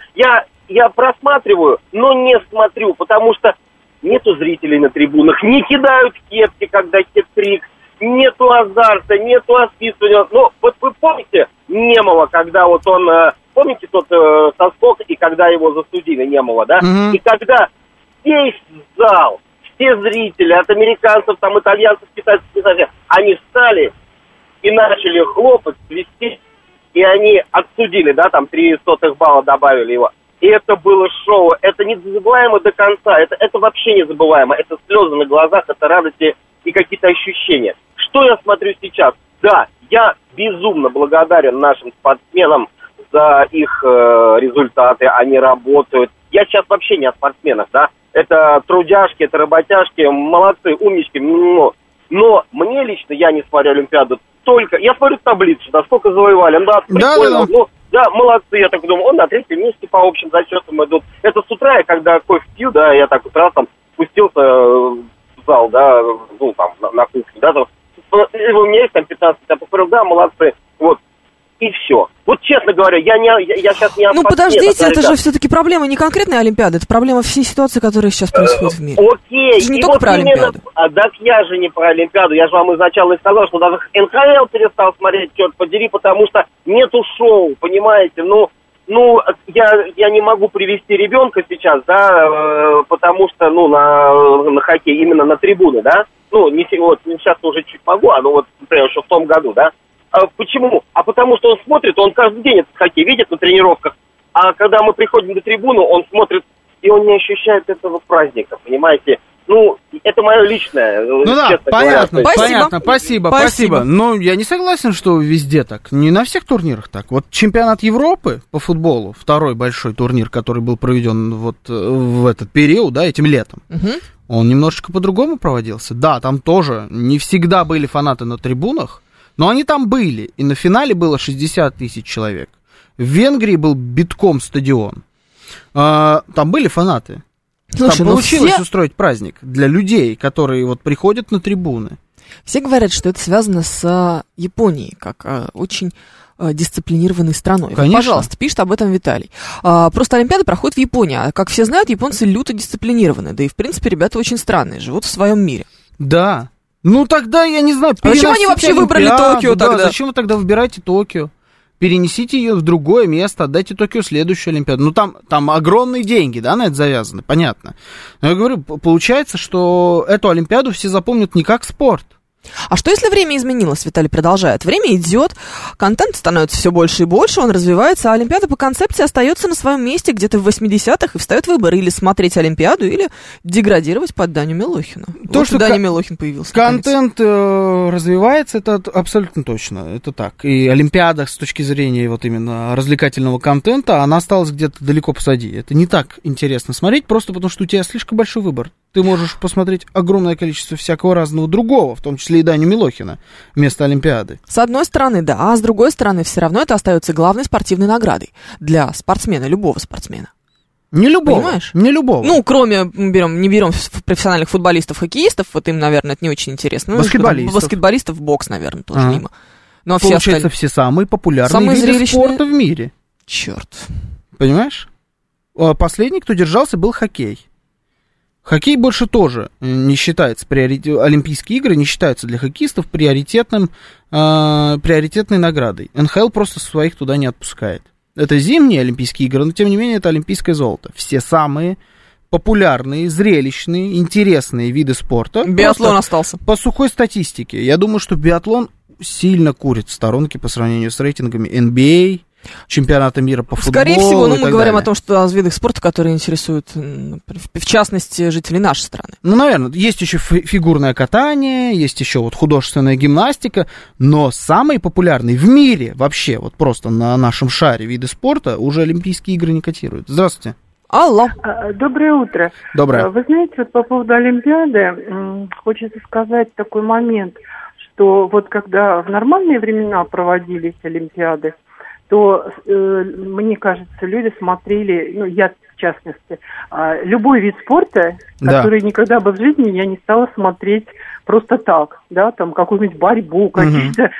D: Я просматриваю, но не смотрю, потому что нету зрителей на трибунах, не кидают кепки, когда хет-трик, нету азарта, нету отписывания. Но вот вы помните Немова, когда вот он, помните тот соскок, и когда его засудили, Немова, да? И когда весь зал, все зрители, от американцев, там, итальянцев, китайцев, они встали и начали хлопать, свистеть, и они отсудили, да, там 0,03 балла добавили его. И это было шоу, это незабываемо до конца, это вообще незабываемо, это слезы на глазах, это радости и какие-то ощущения. Что я смотрю сейчас? Да, я безумно благодарен нашим спортсменам за их результаты, они работают. Я сейчас вообще не о спортсменах, да, это трудяшки, это работяжки, молодцы, умнички, но мне лично, я не смотрю Олимпиаду, только, я смотрю таблицу, да, сколько завоевали, да, прикольно, да, молодцы, я так думаю, он на третьем месте по общим зачетам идут. Это с утра, когда кофе пью, да, я так вот раз там спустился в зал, да, там, на кухне, да, там, у меня есть там 15, я посмотрел, да, молодцы, вот, и все. Вот честно говоря, я сейчас не...
C: подождите, это же все-таки проблема не конкретной Олимпиады, это проблема всей ситуации, которая сейчас происходит в мире.
D: Окей.
C: Это же не только про Олимпиаду.
D: Так я же не про Олимпиаду, я же вам изначально и сказал, что даже НХЛ перестал смотреть, черт подери, потому что нету шоу, понимаете, я не могу привести ребенка сейчас, да, потому что, на хоккей, именно на трибуны, да, сейчас уже чуть могу, например, еще в том году, да. Почему? Потому что он смотрит, он каждый день этот хоккей видит на тренировках, а когда мы приходим на трибуну, он смотрит, и он не ощущает этого праздника, понимаете? Это мое личное.
B: Понятно, спасибо. Но я не согласен, что везде так. Не на всех турнирах так. Вот чемпионат Европы по футболу, второй большой турнир, который был проведен вот в этот период, да, этим летом, он немножечко по-другому проводился. Да, там тоже не всегда были фанаты на трибунах, но они там были, и на финале было 60 тысяч человек. В Венгрии был битком стадион. Там были фанаты. Слушай, там получилось устроить праздник для людей, которые вот приходят на трибуны.
C: Все говорят, что это связано с Японией, как очень дисциплинированной страной.
B: Конечно.
C: Пожалуйста, пишет об этом Виталий. Просто Олимпиада проходит в Японии, а как все знают, японцы люто дисциплинированы, да и в принципе ребята очень странные, живут в своем мире.
B: Да. Тогда, я не знаю,
C: зачем они вообще выбрали Токио тогда?
B: Зачем вы тогда выбираете Токио? перенесите ее в другое место, отдайте Токио следующую Олимпиаду. Ну, там огромные деньги, да, на это завязаны, понятно. Но я говорю, получается, что эту Олимпиаду все запомнят не как спорт.
C: А что если время изменилось, Виталий продолжает? Время идет, контент становится все больше и больше, он развивается, а Олимпиада по концепции остается на своем месте где-то в 80-х, и встает выбор или смотреть Олимпиаду, или деградировать под Даню Милохина.
B: То, что
C: Даня Милохин появился.
B: Контент развивается, это абсолютно точно, это так. И Олимпиада с точки зрения вот именно развлекательного контента, она осталась где-то далеко позади. Это не так интересно смотреть, просто потому что у тебя слишком большой выбор. Ты можешь посмотреть огромное количество всякого разного другого, в том числе и Даню Милохина, вместо Олимпиады.
C: С одной стороны, да, а с другой стороны, все равно это остается главной спортивной наградой для спортсмена, любого спортсмена.
B: Не любого.
C: Понимаешь?
B: Не любого.
C: Ну, кроме, не берем профессиональных футболистов, хоккеистов, вот им, наверное, это не очень интересно.
B: Баскетболистов.
C: Баскетболистов, бокс, наверное, тоже мимо.
B: Но получается, все самые популярные виды спорта в мире.
C: Черт.
B: Понимаешь? Последний, кто держался, был хоккей. Хоккей больше тоже не считается, Олимпийские игры не считаются для хоккеистов приоритетной наградой. НХЛ просто своих туда не отпускает. Это зимние Олимпийские игры, но тем не менее это олимпийское золото. Все самые популярные, зрелищные, интересные виды спорта.
C: Биатлон остался.
B: По сухой статистике. Я думаю, что биатлон сильно курит в сторонке по сравнению с рейтингами NBA, чемпионата мира по футболу.
C: Скорее всего, мы говорим
B: далее.
C: О том, что о видах спорта, которые интересуют, в частности, жителей нашей страны.
B: Ну, наверное, есть еще фигурное катание, есть еще вот художественная гимнастика, но самые популярные в мире вообще, вот просто на нашем шаре виды спорта уже Олимпийские игры не котируют. Здравствуйте.
C: Алло.
E: Доброе утро.
B: Доброе.
E: Вы знаете, вот по поводу Олимпиады хочется сказать такой момент, что вот когда в нормальные времена проводились Олимпиады, то, мне кажется, люди смотрели, ну, я в частности, любой вид спорта, который никогда бы в жизни я не стала смотреть просто так, да, там какую-нибудь борьбу, какие-то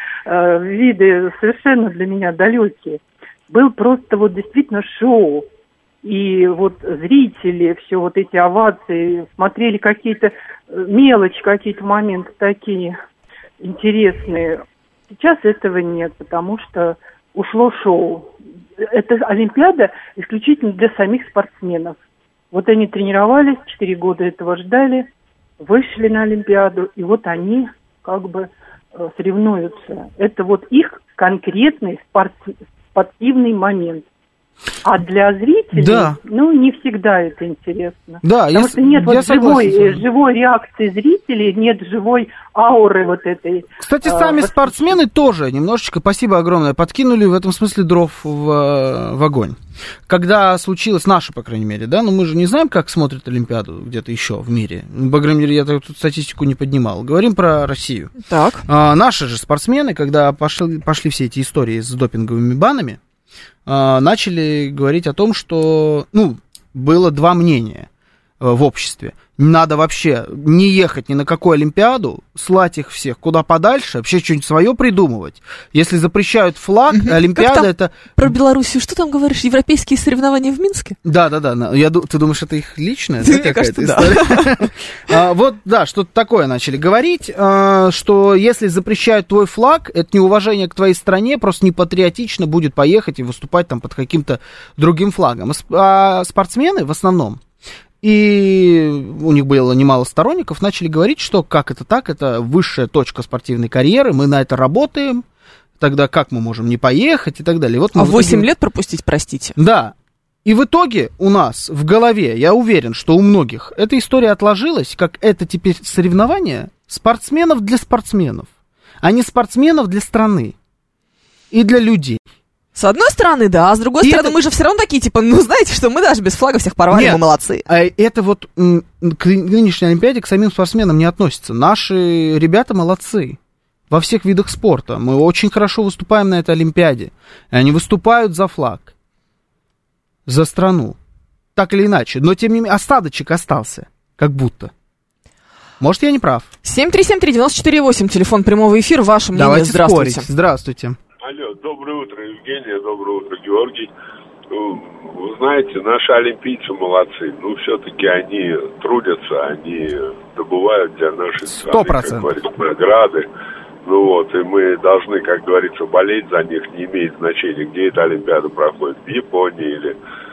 E: виды совершенно для меня далекие. Был просто вот действительно шоу. И вот зрители, все вот эти овации, смотрели какие-то мелочи, какие-то моменты такие интересные. Сейчас этого нет, потому что ушло шоу. Это Олимпиада исключительно для самих спортсменов. Вот они тренировались, 4 года этого ждали, вышли на Олимпиаду, и вот они как бы соревнуются. Это вот их конкретный спортивный момент. А для зрителей, ну, не всегда это интересно.
B: Да,
E: потому что нет вот живой реакции зрителей, нет живой ауры вот этой.
B: Кстати, сами спортсмены тоже немножечко, спасибо огромное, подкинули в этом смысле дров в огонь. Когда случилось, наше, по крайней мере, да, но мы же не знаем, как смотрят Олимпиаду где-то еще в мире. По крайней мере, я тут статистику не поднимал. Говорим про Россию.
C: Так.
B: Наши же спортсмены, когда пошли все эти истории с допинговыми банами, начали говорить о том, что, ну, было два мнения в обществе. Надо вообще не ехать ни на какую Олимпиаду, слать их всех куда подальше, вообще что-нибудь свое придумывать. Если запрещают флаг, Олимпиада это...
C: Про Белоруссию что там говоришь? Европейские соревнования в Минске?
B: Да. Ты думаешь, это их личное?
C: Мне кажется,
B: да. Вот, да, что-то такое начали говорить, что если запрещают твой флаг, это неуважение к твоей стране, просто непатриотично будет поехать и выступать там под каким-то другим флагом. А спортсмены в основном, и у них было немало сторонников, начали говорить, что как это так, это высшая точка спортивной карьеры, мы на это работаем, тогда как мы можем не поехать и так далее. Вот
C: 8 лет пропустить, простите.
B: Да. И в итоге у нас в голове, я уверен, что у многих эта история отложилась, как это теперь соревнование спортсменов для спортсменов, а не спортсменов для страны и для людей.
C: С одной стороны, да, а с другой стороны, мы же все равно такие, типа, ну, знаете, что мы даже без флага всех порвали,
B: Нет,
C: мы молодцы.
B: Это вот к нынешней Олимпиаде, к самим спортсменам не относится. Наши ребята молодцы во всех видах спорта. Мы очень хорошо выступаем на этой Олимпиаде. И они выступают за флаг, за страну. Так или иначе. Но, тем не менее, осадочек остался, как будто. Может, я не прав.
C: 7373948, телефон прямого эфира, ваше мнение.
B: Давайте
C: здравствуйте.
B: Спорить. Здравствуйте.
F: Алло, доброе утро, Евгения, доброе утро, Георгий. Вы знаете, наши олимпийцы молодцы. Ну, все-таки они трудятся, они добывают для нашей страны, как говорится, награды. Ну вот, и мы должны, как говорится, болеть за них, не имеет значения, где эта Олимпиада проходит, в Японии или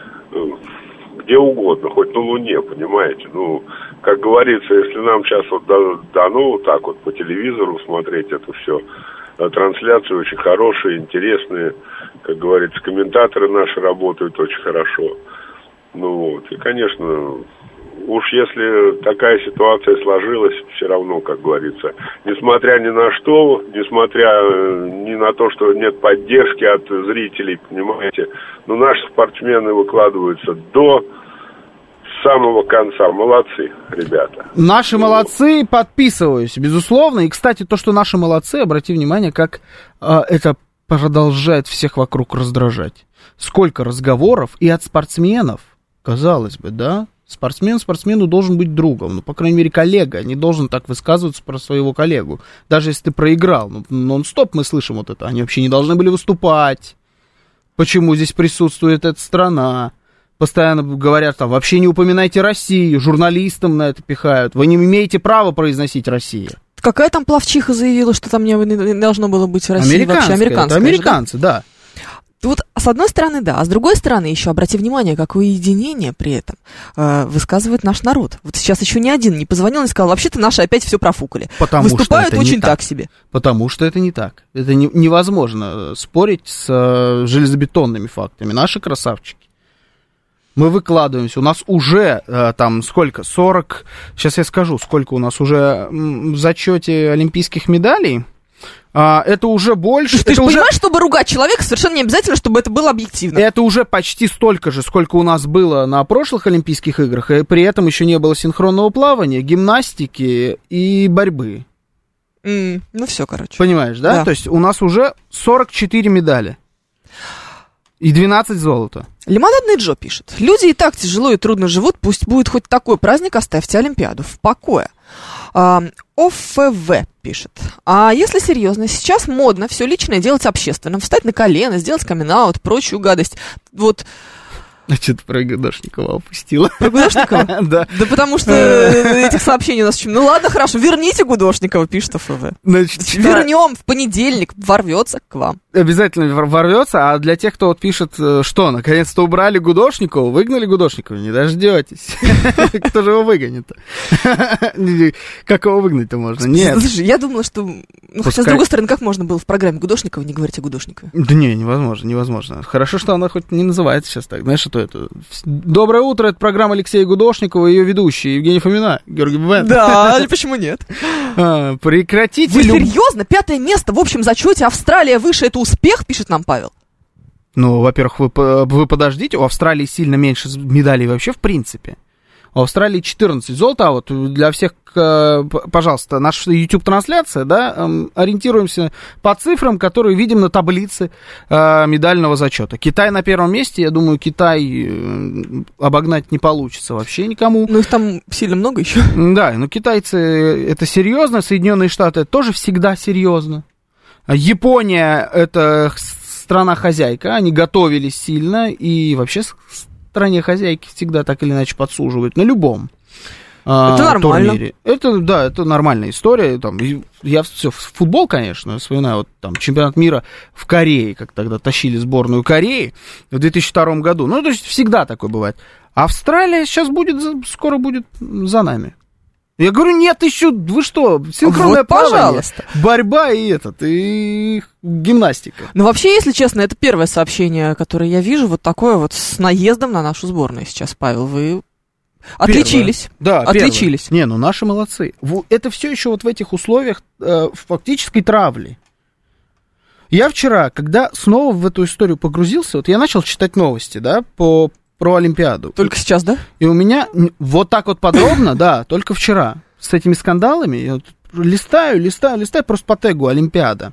F: где угодно, хоть на Луне, понимаете. Ну, как говорится, если нам сейчас вот дано так вот по телевизору смотреть это все, трансляции очень хорошие, интересные, как говорится, комментаторы наши работают очень хорошо. Ну вот, и, конечно, уж если такая ситуация сложилась, все равно, как говорится, несмотря ни на что, несмотря ни на то, что нет поддержки от зрителей, понимаете, но наши спортсмены выкладываются до самого конца. Молодцы, ребята.
B: Наши молодцы, подписываюсь, безусловно. И, кстати, то, что наши молодцы, обрати внимание, как это продолжает всех вокруг раздражать. Сколько разговоров и от спортсменов, казалось бы, да? Спортсмен спортсмену должен быть другом, ну, по крайней мере, коллега, не должен так высказываться про своего коллегу. Даже если ты проиграл, ну, нон-стоп мы слышим вот это, они вообще не должны были выступать. Почему здесь присутствует эта страна? Постоянно говорят, там, вообще не упоминайте Россию, журналистам на это пихают. Вы не имеете права произносить Россию.
C: Какая там пловчиха заявила, что там не должно было быть России вообще? Американская.
B: Это американцы, да.
C: Вот, с одной стороны, да, а с другой стороны, еще обрати внимание, какое единение при этом высказывает наш народ. Вот сейчас еще ни один не позвонил и сказал, вообще-то наши опять все профукали. Выступают очень так себе.
B: Потому что это не так. Это невозможно спорить с железобетонными фактами. Наши красавчики. Мы выкладываемся. У нас уже там сколько? 40... Сейчас я скажу, сколько у нас уже в зачете олимпийских медалей. Это уже больше...
C: Ты же понимаешь, чтобы ругать человека, совершенно не обязательно, чтобы это было объективно.
B: Это уже почти столько же, сколько у нас было на прошлых Олимпийских играх, и при этом еще не было синхронного плавания, гимнастики и борьбы.
C: Ну все, короче.
B: Понимаешь, да? То есть у нас уже 44 медали. И 12 золота.
C: Лимонадный Джо пишет. Люди и так тяжело и трудно живут, пусть будет хоть такой праздник, оставьте Олимпиаду в покое. ОФВ пишет. А если серьезно, сейчас модно все личное делать общественным, встать на колено, сделать камин-аут, прочую гадость. Вот.
B: А что ты про Гудошникова опустила?
C: Про Гудошникова?
B: Да.
C: Да потому что этих сообщений у нас очень... Ну ладно, хорошо, верните Гудошникова, пишет ОФВ. Вернем в понедельник, ворвется к вам.
B: Обязательно ворвется, а для тех, кто вот пишет, что, наконец-то убрали Гудошникова, выгнали Гудошникова, не дождетесь. Кто же его выгонит-то? Как его выгнать-то можно? Нет.
C: Слушай, я думала, что... Ну, хотя, с другой стороны, как можно было в программе Гудошникова не говорить о Гудошникове?
B: Да не, невозможно. Хорошо, что она хоть не называется сейчас так. Знаешь, что это? Доброе утро, это программа Алексея Гудошникова и ее ведущий Евгений Фомина, Георгий Бабаев.
C: Да, почему нет?
B: Прекратите...
C: Вы серьезно? 5-е место в общем зачете, Австралия выше, это успех, пишет нам Павел.
B: Ну, во-первых, вы подождите, у Австралии сильно меньше медалей вообще в принципе. У Австралии 14 золота, а вот для всех, пожалуйста, наша YouTube-трансляция, да, ориентируемся по цифрам, которые видим на таблице медального зачета. Китай на первом месте, я думаю, Китай обогнать не получится вообще никому.
C: Ну, их там сильно много еще.
B: Да, но китайцы это серьезно, Соединенные Штаты это тоже всегда серьезно. Япония это страна-хозяйка, они готовились сильно, и вообще стране хозяйки всегда так или иначе подсуживают на любом турнире. Это нормальная история. Там, я все футбол, конечно, вспоминаю, вот там чемпионат мира в Корее, как тогда тащили сборную Кореи в 2002 году. Ну, то есть всегда такое бывает. Австралия сейчас скоро будет за нами. Я говорю, нет, еще, вы что, синхронное плавание, борьба и гимнастика.
C: Ну, вообще, если честно, это первое сообщение, которое я вижу, вот такое вот с наездом на нашу сборную сейчас, Павел, вы отличились.
B: Да,
C: отличились.
B: Не, ну наши молодцы. Это все еще вот в этих условиях фактической травли. Я вчера, когда снова в эту историю погрузился, вот я начал читать новости, да, про Олимпиаду.
C: Только сейчас, да?
B: И у меня вот так вот подробно, да, только вчера. С этими скандалами я листаю, просто по тегу Олимпиада.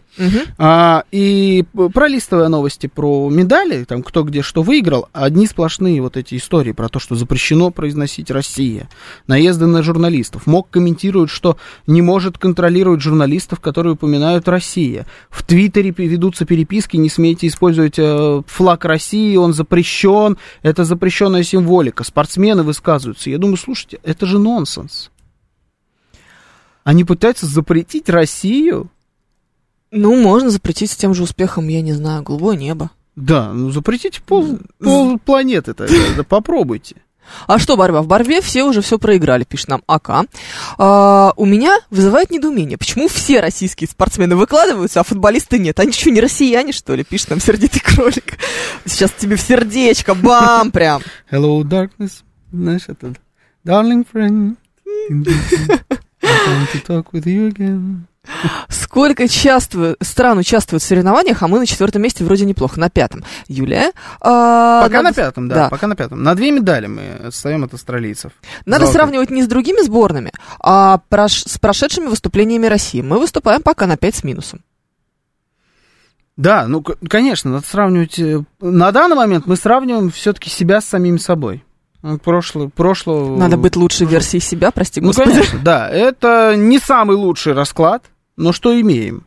B: И пролистывая новости про медали, там кто где что выиграл, одни сплошные вот эти истории про то, что запрещено произносить Россия, наезды на журналистов. МОК комментирует, что не может контролировать журналистов, которые упоминают Россия. В Твиттере ведутся переписки, не смейте использовать флаг России, он запрещен, это запрещенная символика. Спортсмены высказываются. Я думаю, слушайте, это же нонсенс. Они пытаются запретить Россию?
C: Ну, можно запретить с тем же успехом, я не знаю, голубое небо.
B: Да, ну запретите пол планеты тогда, да попробуйте.
C: А что борьба? В борьбе все уже все проиграли, пишет нам АК. У меня вызывает недоумение, почему все российские спортсмены выкладываются, а футболисты нет? Они что, не россияне, что ли? Пишет нам сердитый кролик. Сейчас тебе в сердечко, бам, прям.
B: Hello, darkness. Знаешь, это darling friend. I'm going to talk with you again.
C: Сколько стран участвуют в соревнованиях, а мы на 4 месте вроде неплохо, на 5. Юлия?
B: Пока на 5, да, пока на 5. На 2 медали мы отстаем от австралийцев.
C: Надо сравнивать не с другими сборными, а с прошедшими выступлениями России. Мы выступаем пока на 5 с минусом.
B: Да, ну, конечно, надо сравнивать. На данный момент мы сравниваем все-таки себя с самим собой. Прошлого...
C: Надо быть лучшей версией себя, прости господи.
B: Ну, конечно, да. Это не самый лучший расклад, но что имеем?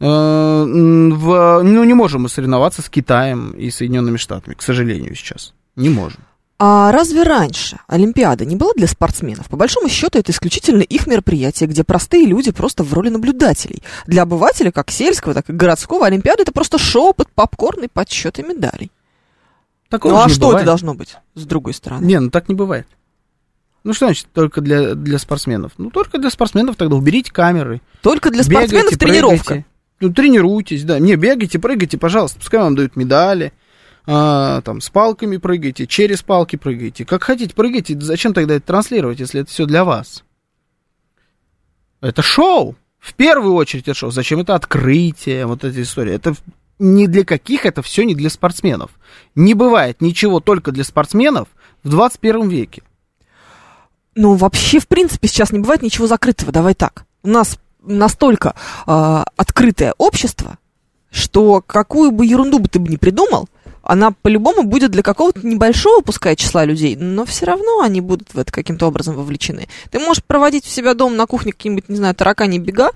B: Не можем мы соревноваться с Китаем и Соединенными Штатами, к сожалению, сейчас. Не можем.
C: А разве раньше Олимпиада не была для спортсменов? По большому счету, это исключительно их мероприятие, где простые люди просто в роли наблюдателей. Для обывателя, как сельского, так и городского, Олимпиада — это просто шоу под попкорн и подсчеты медалей.
B: Такого
C: а что бывает. Это должно быть, с другой стороны?
B: Не, ну так не бывает. Ну что значит только для спортсменов? Ну только для спортсменов тогда уберите камеры.
C: Только для спортсменов тренировка.
B: Ну тренируйтесь, да. Не, бегайте, прыгайте, пожалуйста, пускай вам дают медали. Там с палками прыгайте, через палки прыгайте. Как хотите, прыгайте. Зачем тогда это транслировать, если это все для вас? Это шоу. В первую очередь это шоу. Зачем это открытие, вот эта история? Это ни для каких, это все не для спортсменов. Не бывает ничего только для спортсменов в 21 веке.
C: Ну, вообще, в принципе, сейчас не бывает ничего закрытого. Давай так. У нас настолько открытое общество, что какую бы ерунду бы ты бы ни придумал, она по-любому будет для какого-то небольшого, пускай, числа людей, но все равно они будут в это каким-то образом вовлечены. Ты можешь проводить у себя дома на кухне какие-нибудь, не знаю, таракани бега,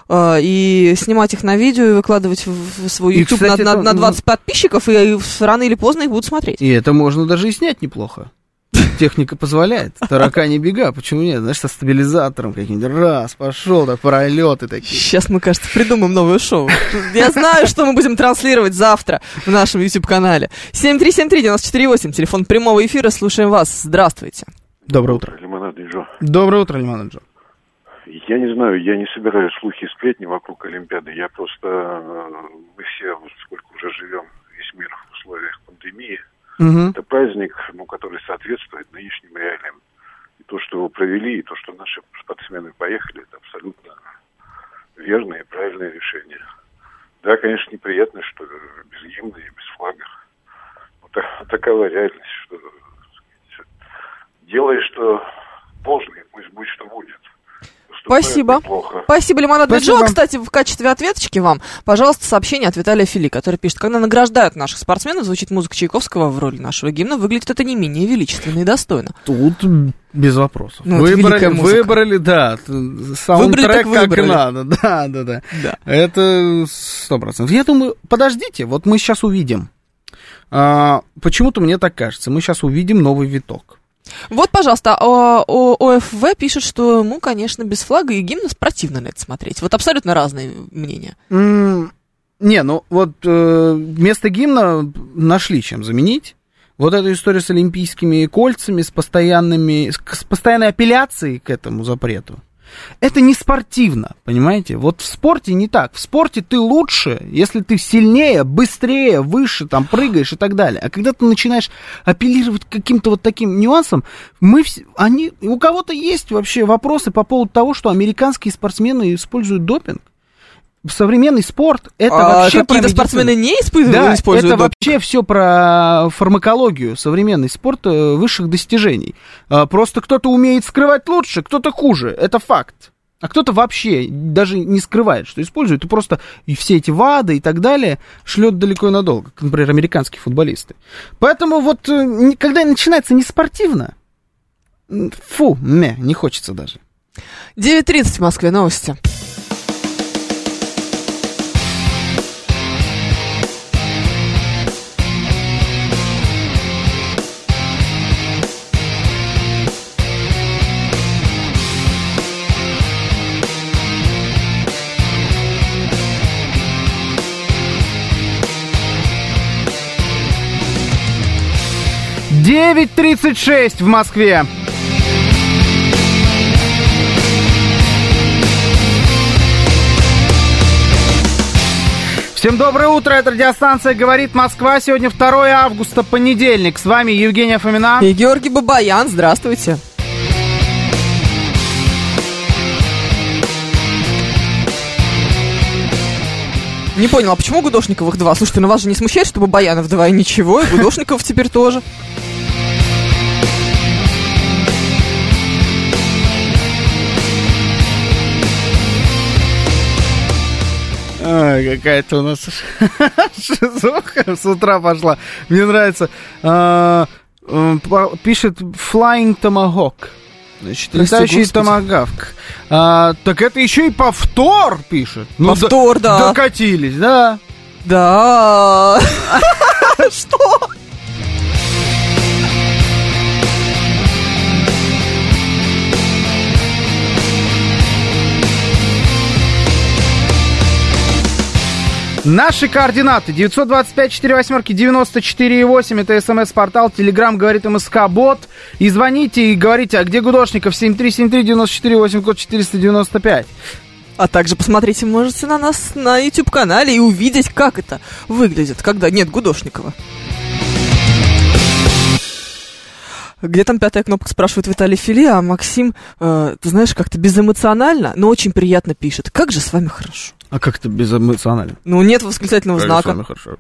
C: и снимать их на видео и выкладывать в свой YouTube, кстати, на 20 подписчиков, и рано или поздно их будут смотреть.
B: И это можно даже и снять неплохо. Техника позволяет. Таракани бега, почему нет? Знаешь, со стабилизатором каким-нибудь. Раз, пошел, так пролеты такие.
C: Сейчас мы, кажется, придумаем новое шоу. Я знаю, что мы будем транслировать завтра в нашем YouTube-канале. 7373948, телефон прямого эфира, слушаем вас. Здравствуйте.
B: Доброе утро.
F: Лимонад и Джо.
B: Доброе утро, Лимонад Джо.
F: Я не знаю, я не собираю слухи и сплетни вокруг Олимпиады. Я просто... Мы все, сколько уже живем, весь мир в условиях пандемии. Это праздник, который соответствует нынешним реалиям. И то, что его провели, и то, что наши спортсмены поехали, это абсолютно верное и правильное решение. Да, конечно, неприятно, что без гимна и без флага. Вот такова реальность, что делай, что должно, и пусть будет, что будет.
C: Спасибо. Спасибо, Лимонад Джо. Кстати, в качестве ответочки вам, пожалуйста, сообщение от Виталия Фили, который пишет: когда награждают наших спортсменов, звучит музыка Чайковского в роли нашего гимна, выглядит это не менее величественно и достойно.
B: Тут без вопросов. Ну, выбрали, да, саундтрек как надо. Да. Это 100%. Я думаю, подождите, вот мы сейчас увидим. Почему-то мне так кажется, мы сейчас увидим новый виток.
C: Вот, пожалуйста, ОФВ пишет, что ему, конечно, без флага и гимна противно на это смотреть. Вот абсолютно разные мнения.
B: Не, ну вот вместо гимна нашли чем заменить. Вот эта история с олимпийскими кольцами, с постоянной апелляцией к этому запрету. Это не спортивно, понимаете? Вот в спорте не так. В спорте ты лучше, если ты сильнее, быстрее, выше, там, прыгаешь и так далее. А когда ты начинаешь апеллировать к каким-то вот таким нюансам, у кого-то есть вообще вопросы по поводу того, что американские спортсмены используют допинг. Современный спорт, это вообще
C: какие-то спортсмены не используют
B: это
C: допинг?
B: Вообще все про фармакологию, современный спорт высших достижений. Просто кто-то умеет скрывать лучше, кто-то хуже, это факт. А кто-то вообще даже не скрывает, что использует, и просто и все эти ВАДА и так далее шлет далеко и надолго, как, например, американские футболисты. Поэтому вот, когда начинается неспортивно, не хочется даже.
C: 9:30 в Москве, новости.
B: 9:36 в Москве. Всем доброе утро, это радиостанция «Говорит Москва». Сегодня 2 августа, понедельник. С вами Евгения Фомина
C: и Георгий Бабаян. Здравствуйте. Не понял, а почему Гудошниковых 2? Слушайте, ну вас же не смущает, что Бабаянов 2 и ничего, и Гудошников теперь тоже.
B: Какая-то у нас шизоха с утра пошла. Мне нравится. Пишет Flying Tomahawk. Значит, летающий томагавк. Так это еще и повтор пишет. Ну,
C: повтор, да.
B: Докатились, да.
C: Да. Что?
B: Наши координаты 925-48-94-8. Это СМС-портал, Телеграм говорит МСК-бот. И звоните и говорите, а где Гудошников? 7373-94-8, код 495.
C: А также посмотрите, можете на нас на YouTube-канале и увидеть, как это выглядит, когда нет Гудошникова. Где там 5-я кнопка, спрашивает Виталий Фили, а Максим, ты знаешь, как-то безэмоционально, но очень приятно пишет. Как же с вами хорошо.
B: А как это безэмоционально?
C: Ну, нет восклицательного знака.
B: С вами хорошо.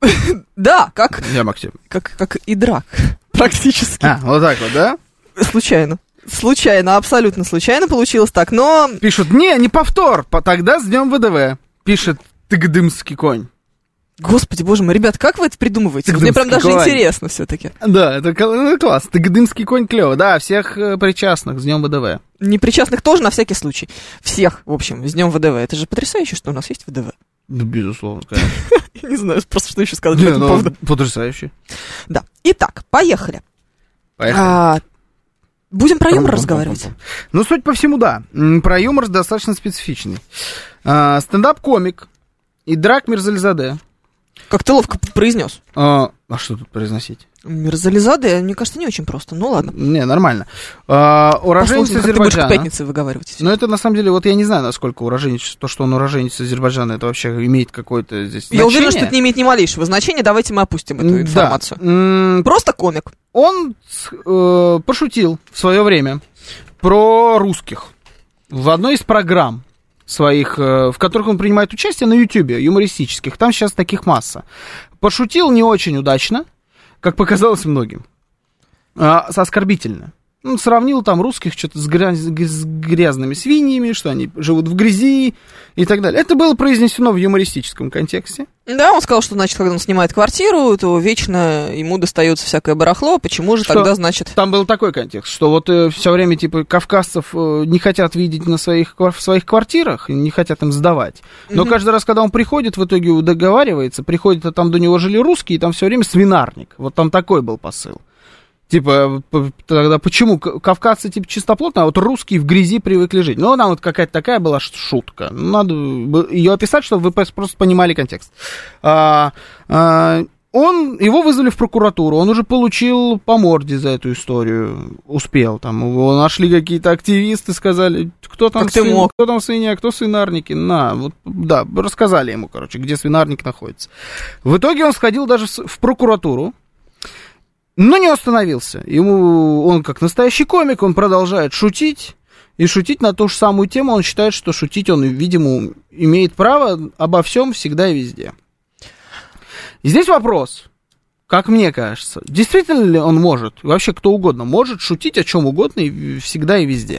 C: Да, как...
B: Я Максим.
C: Как и драк, практически.
B: Вот так вот, да?
C: Случайно. Случайно, абсолютно случайно получилось так, но...
B: Пишут, не повтор, тогда с днем ВДВ. Пишет Тыгдымский конь.
C: Господи, боже мой, ребят, как вы это придумываете? Мне прям даже интересно все-таки.
B: Да, это класс. Тыгдымский конь клево. Да, всех причастных с днем ВДВ.
C: Непричастных тоже на всякий случай. Всех, в общем, с днем ВДВ. Это же потрясающе, что у нас есть ВДВ.
B: Ну, безусловно, конечно.
C: Я не знаю, просто что еще сказать по этому поводу.
B: Потрясающе.
C: Да. Итак, поехали.
B: Поехали.
C: Будем про юмор разговаривать?
B: Ну, судя по всему, да. Про юмор достаточно специфичный. Стендап-комик Идрак Мирзализаде.
C: Как ты ловко произнес.
B: А что тут произносить?
C: Мирзализаде, мне кажется, не очень просто. Ну, ладно.
B: Не, нормально. Уроженец Азербайджана.
C: Ты будешь к пятнице выговаривать.
B: Но это, на самом деле, вот я не знаю, насколько уроженец, то, что он уроженец Азербайджана, это вообще имеет какое-то здесь значение.
C: Я уверена, что это не имеет ни малейшего значения. Давайте мы опустим эту информацию.
B: Да.
C: Просто комик.
B: Он пошутил в свое время про русских в одной из программ своих, в которых он принимает участие на Ютьюбе, юмористических. Там сейчас таких масса. Пошутил не очень удачно, как показалось многим. Оскорбительно. Он сравнил там русских что-то с грязными свиньями, что они живут в грязи и так далее. Это было произнесено в юмористическом контексте.
C: Да, он сказал, что, значит, когда он снимает квартиру, то вечно ему достается всякое барахло. Почему же тогда, значит...
B: Там был такой контекст, что вот все время, типа, кавказцев не хотят видеть в своих квартирах, не хотят им сдавать. Но каждый раз, когда он приходит, в итоге договаривается, приходит, а там до него жили русские, и там все время свинарник. Вот там такой был посыл. Типа, тогда почему кавказцы, типа, чистоплотные, а вот русские в грязи привыкли жить? Ну, она вот какая-то такая была шутка. Надо ее описать, чтобы вы просто понимали контекст. Его вызвали в прокуратуру, он уже получил по морде за эту историю, успел. Там его нашли какие-то активисты, сказали, кто там свинья, кто свинарники. Да, рассказали ему, короче, где свинарник находится. В итоге он сходил даже в прокуратуру, но не остановился. Он, как настоящий комик, он продолжает шутить. И шутить на ту же самую тему. Он считает, что шутить он, видимо, имеет право обо всем, всегда и везде. И здесь вопрос, как мне кажется, действительно ли он может, вообще кто угодно, может шутить о чем угодно и всегда и везде?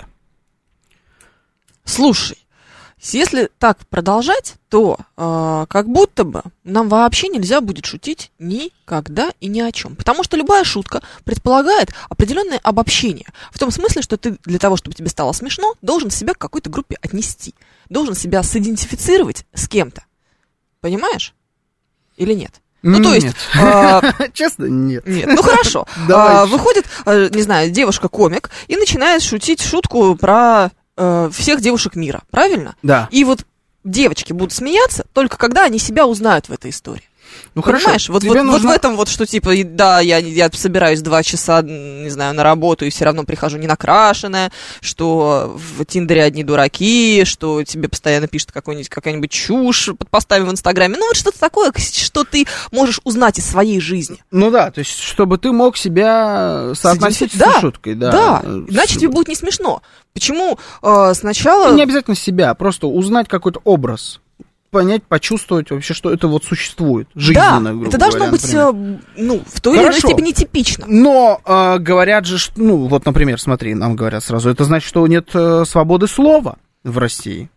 C: Слушай, если так продолжать, то как будто бы нам вообще нельзя будет шутить никогда и ни о чем. Потому что любая шутка предполагает определенное обобщение. В том смысле, что ты для того, чтобы тебе стало смешно, должен себя к какой-то группе отнести. Должен себя сидентифицировать с кем-то. Понимаешь? Или нет? Ну, то есть...
B: Честно, нет.
C: Нет, ну хорошо. Выходит, не знаю, девушка-комик и начинает шутить шутку про... всех девушек мира, правильно?
B: Да.
C: И вот девочки будут смеяться только когда они себя узнают в этой истории.
B: Ну, хорошо.
C: Понимаешь, вот в этом вот, что типа, да, я собираюсь 2 часа, не знаю, на работу и все равно прихожу не накрашенная, что в Тиндере одни дураки, что тебе постоянно пишут какая-нибудь чушь под постами в Инстаграме. Ну, вот что-то такое, что ты можешь узнать из своей жизни.
B: Ну да, то есть, чтобы ты мог себя соотносить с шуткой. Да,
C: иначе тебе будет не смешно. Почему сначала...
B: Не обязательно себя, просто узнать какой-то образ. Понять, почувствовать вообще, что это вот существует, жизненно, грубо
C: это должно
B: говоря,
C: быть, в той или иной степени типично.
B: Но говорят же, вот, например, смотри, нам говорят сразу, это значит, что нет свободы слова в России.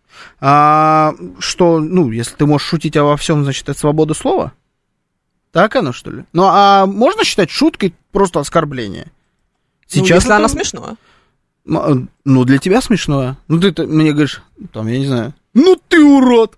B: Что, если ты можешь шутить обо всем, значит, это свобода слова? Так оно, что ли? Ну, а можно считать шуткой просто оскорбление?
C: Сейчас если она смешная.
B: Ну, для тебя смешное. Ну, ты мне говоришь, я не знаю, ты урод!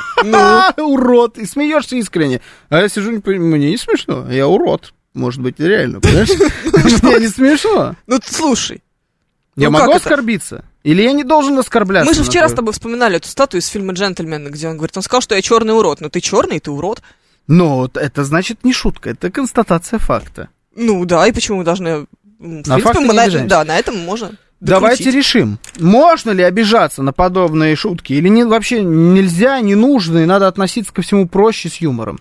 B: Урод! И смеешься искренне. А я сижу, мне не смешно, я урод. Может быть, реально, понимаешь? Мне не смешно.
C: Ну, слушай.
B: Я могу оскорбиться? Или я не должен оскорбляться?
C: Мы же вчера с тобой вспоминали эту статую из фильма «Джентльмены», где он говорит, он сказал, что я черный урод. Но ты черный, ты урод.
B: Но это значит не шутка, это констатация факта.
C: Ну да, и почему мы должны... В принципе, на этом можно...
B: Давайте решим, можно ли обижаться на подобные шутки, или вообще нельзя, не нужно, и надо относиться ко всему проще, с юмором.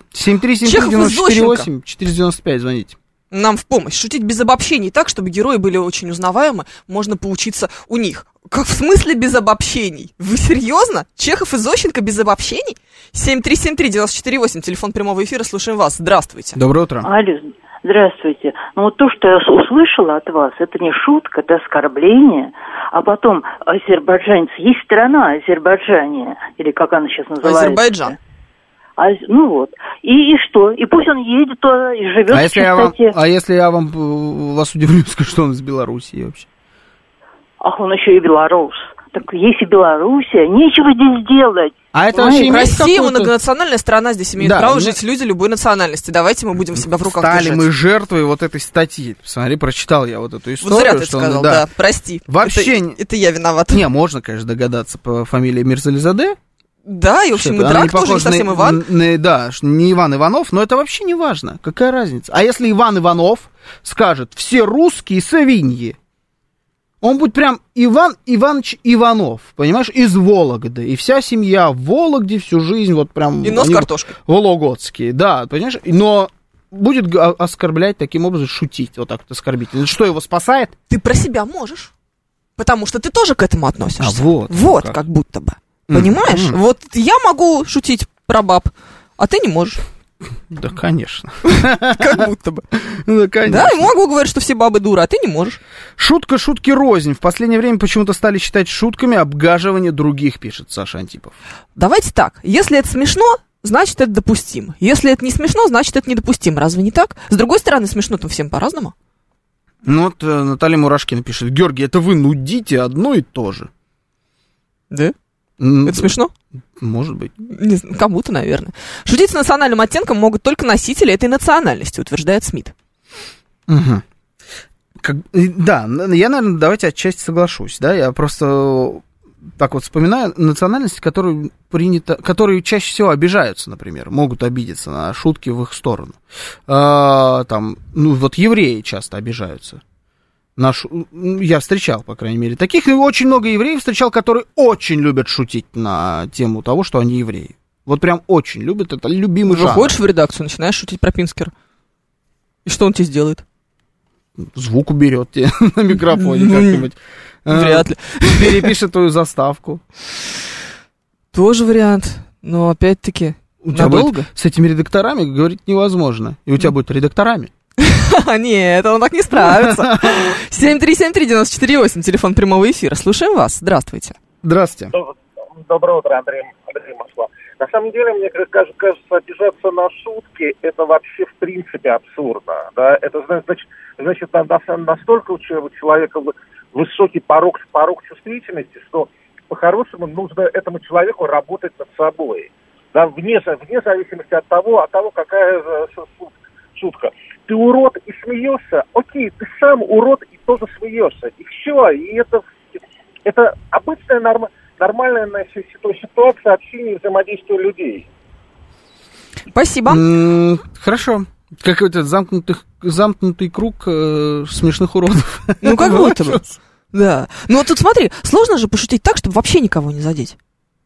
B: 7373948-495, звоните.
C: Нам в помощь. Шутить без обобщений так, чтобы герои были очень узнаваемы, можно поучиться у них. Как в смысле без обобщений? Вы серьезно? Чехов и Зощенко без обобщений? 7373948, телефон прямого эфира, слушаем вас. Здравствуйте.
B: Доброе утро.
G: Алло. Здравствуйте. Ну вот то, что я услышала от вас, это не шутка, это оскорбление. А потом азербайджанец, есть страна Азербайджания, или как она сейчас называется?
C: Азербайджан.
G: Ну вот. И что? И пусть он едет туда и живет в чистоте.
B: Если я вас удивлю, скажу, что он из Белоруссии вообще?
G: Ах, он еще и белорус. Так есть и Белоруссия, нечего здесь делать.
B: А это вообще
C: Россия многонациональная страна, здесь имеют право жить люди любой национальности. Давайте мы будем себя в руках держать.
B: Стали мы жертвой вот этой статьи. Посмотри, прочитал я вот эту историю.
C: Вот зря ты сказал, да, прости.
B: Вообще...
C: Это я виноват.
B: Не, можно, конечно, догадаться по фамилии Мирзализаде.
C: Да, и, в общем, и Драк тоже не совсем Иван.
B: Да, не Иван Иванов, но это вообще не важно. Какая разница? А если Иван Иванов скажет, все русские свиньи, он будет прям Иван Иванович Иванов, понимаешь, из Вологды. И вся семья в Вологде всю жизнь вот прям...
C: И нос картошкой.
B: Вологодские, да, понимаешь? Но будет оскорблять таким образом, шутить вот так вот оскорбительно. Что его спасает?
C: Ты про себя можешь, потому что ты тоже к этому относишься.
B: Вот
C: как будто бы. Понимаешь? Вот я могу шутить про баб, а ты не можешь.
B: Да, конечно.
C: Как будто бы.
B: Да, конечно.
C: Да, и могу говорить, что все бабы дуры, а ты не можешь.
B: Шутка шутки рознь. В последнее время почему-то стали считать шутками обгаживание других, пишет Саша Антипов.
C: Давайте так. Если это смешно, значит, это допустимо. Если это не смешно, значит, это недопустимо. Разве не так? С другой стороны, смешно-то всем по-разному.
B: Ну вот Наталья Мурашкина пишет. Георгий, это вы нудите одно и то же.
C: Да? Это смешно?
B: Может быть.
C: Не знаю, кому-то, наверное. Шутить с национальным оттенком могут только носители этой национальности, утверждает Смит.
B: Угу. Да, я, наверное, давайте отчасти соглашусь. Да? Я просто так вот вспоминаю национальности, которые чаще всего обижаются, например, могут обидеться на шутки в их сторону. Вот евреи часто обижаются. Я встречал, по крайней мере, таких, и очень много евреев встречал, которые очень любят шутить на тему того, что они евреи. Вот прям очень любят, это любимый жанр.
C: Выходишь в редакцию, начинаешь шутить про Пинскера. И что он тебе сделает?
B: Звук уберет тебе на микрофоне как-нибудь.
C: Вряд ли.
B: Перепишет твою заставку.
C: Тоже вариант, но опять-таки надолго.
B: С этими редакторами говорить невозможно. И у тебя будет редакторами.
C: Нет, он так не справится. 7373948, телефон прямого эфира. Слушаем вас. Здравствуйте.
B: Здравствуйте.
H: Доброе утро, Андрей Москва. На самом деле, мне кажется, обижаться на шутки, это вообще в принципе абсурдно. Да? Это значит настолько у человека высокий порог чувствительности, что по-хорошему нужно этому человеку работать над собой. Да? Вне зависимости от того, какая шутка. Ты урод и смеешься, окей, ты сам урод и тоже смеешься. И все, и это обычная нормальная ситуация общения и взаимодействия людей.
C: Спасибо.
B: Хорошо. Какой-то замкнутый круг смешных уродов.
C: Ну, как будто бы. Да. Ну, вот тут смотри, сложно же пошутить так, чтобы вообще никого не задеть.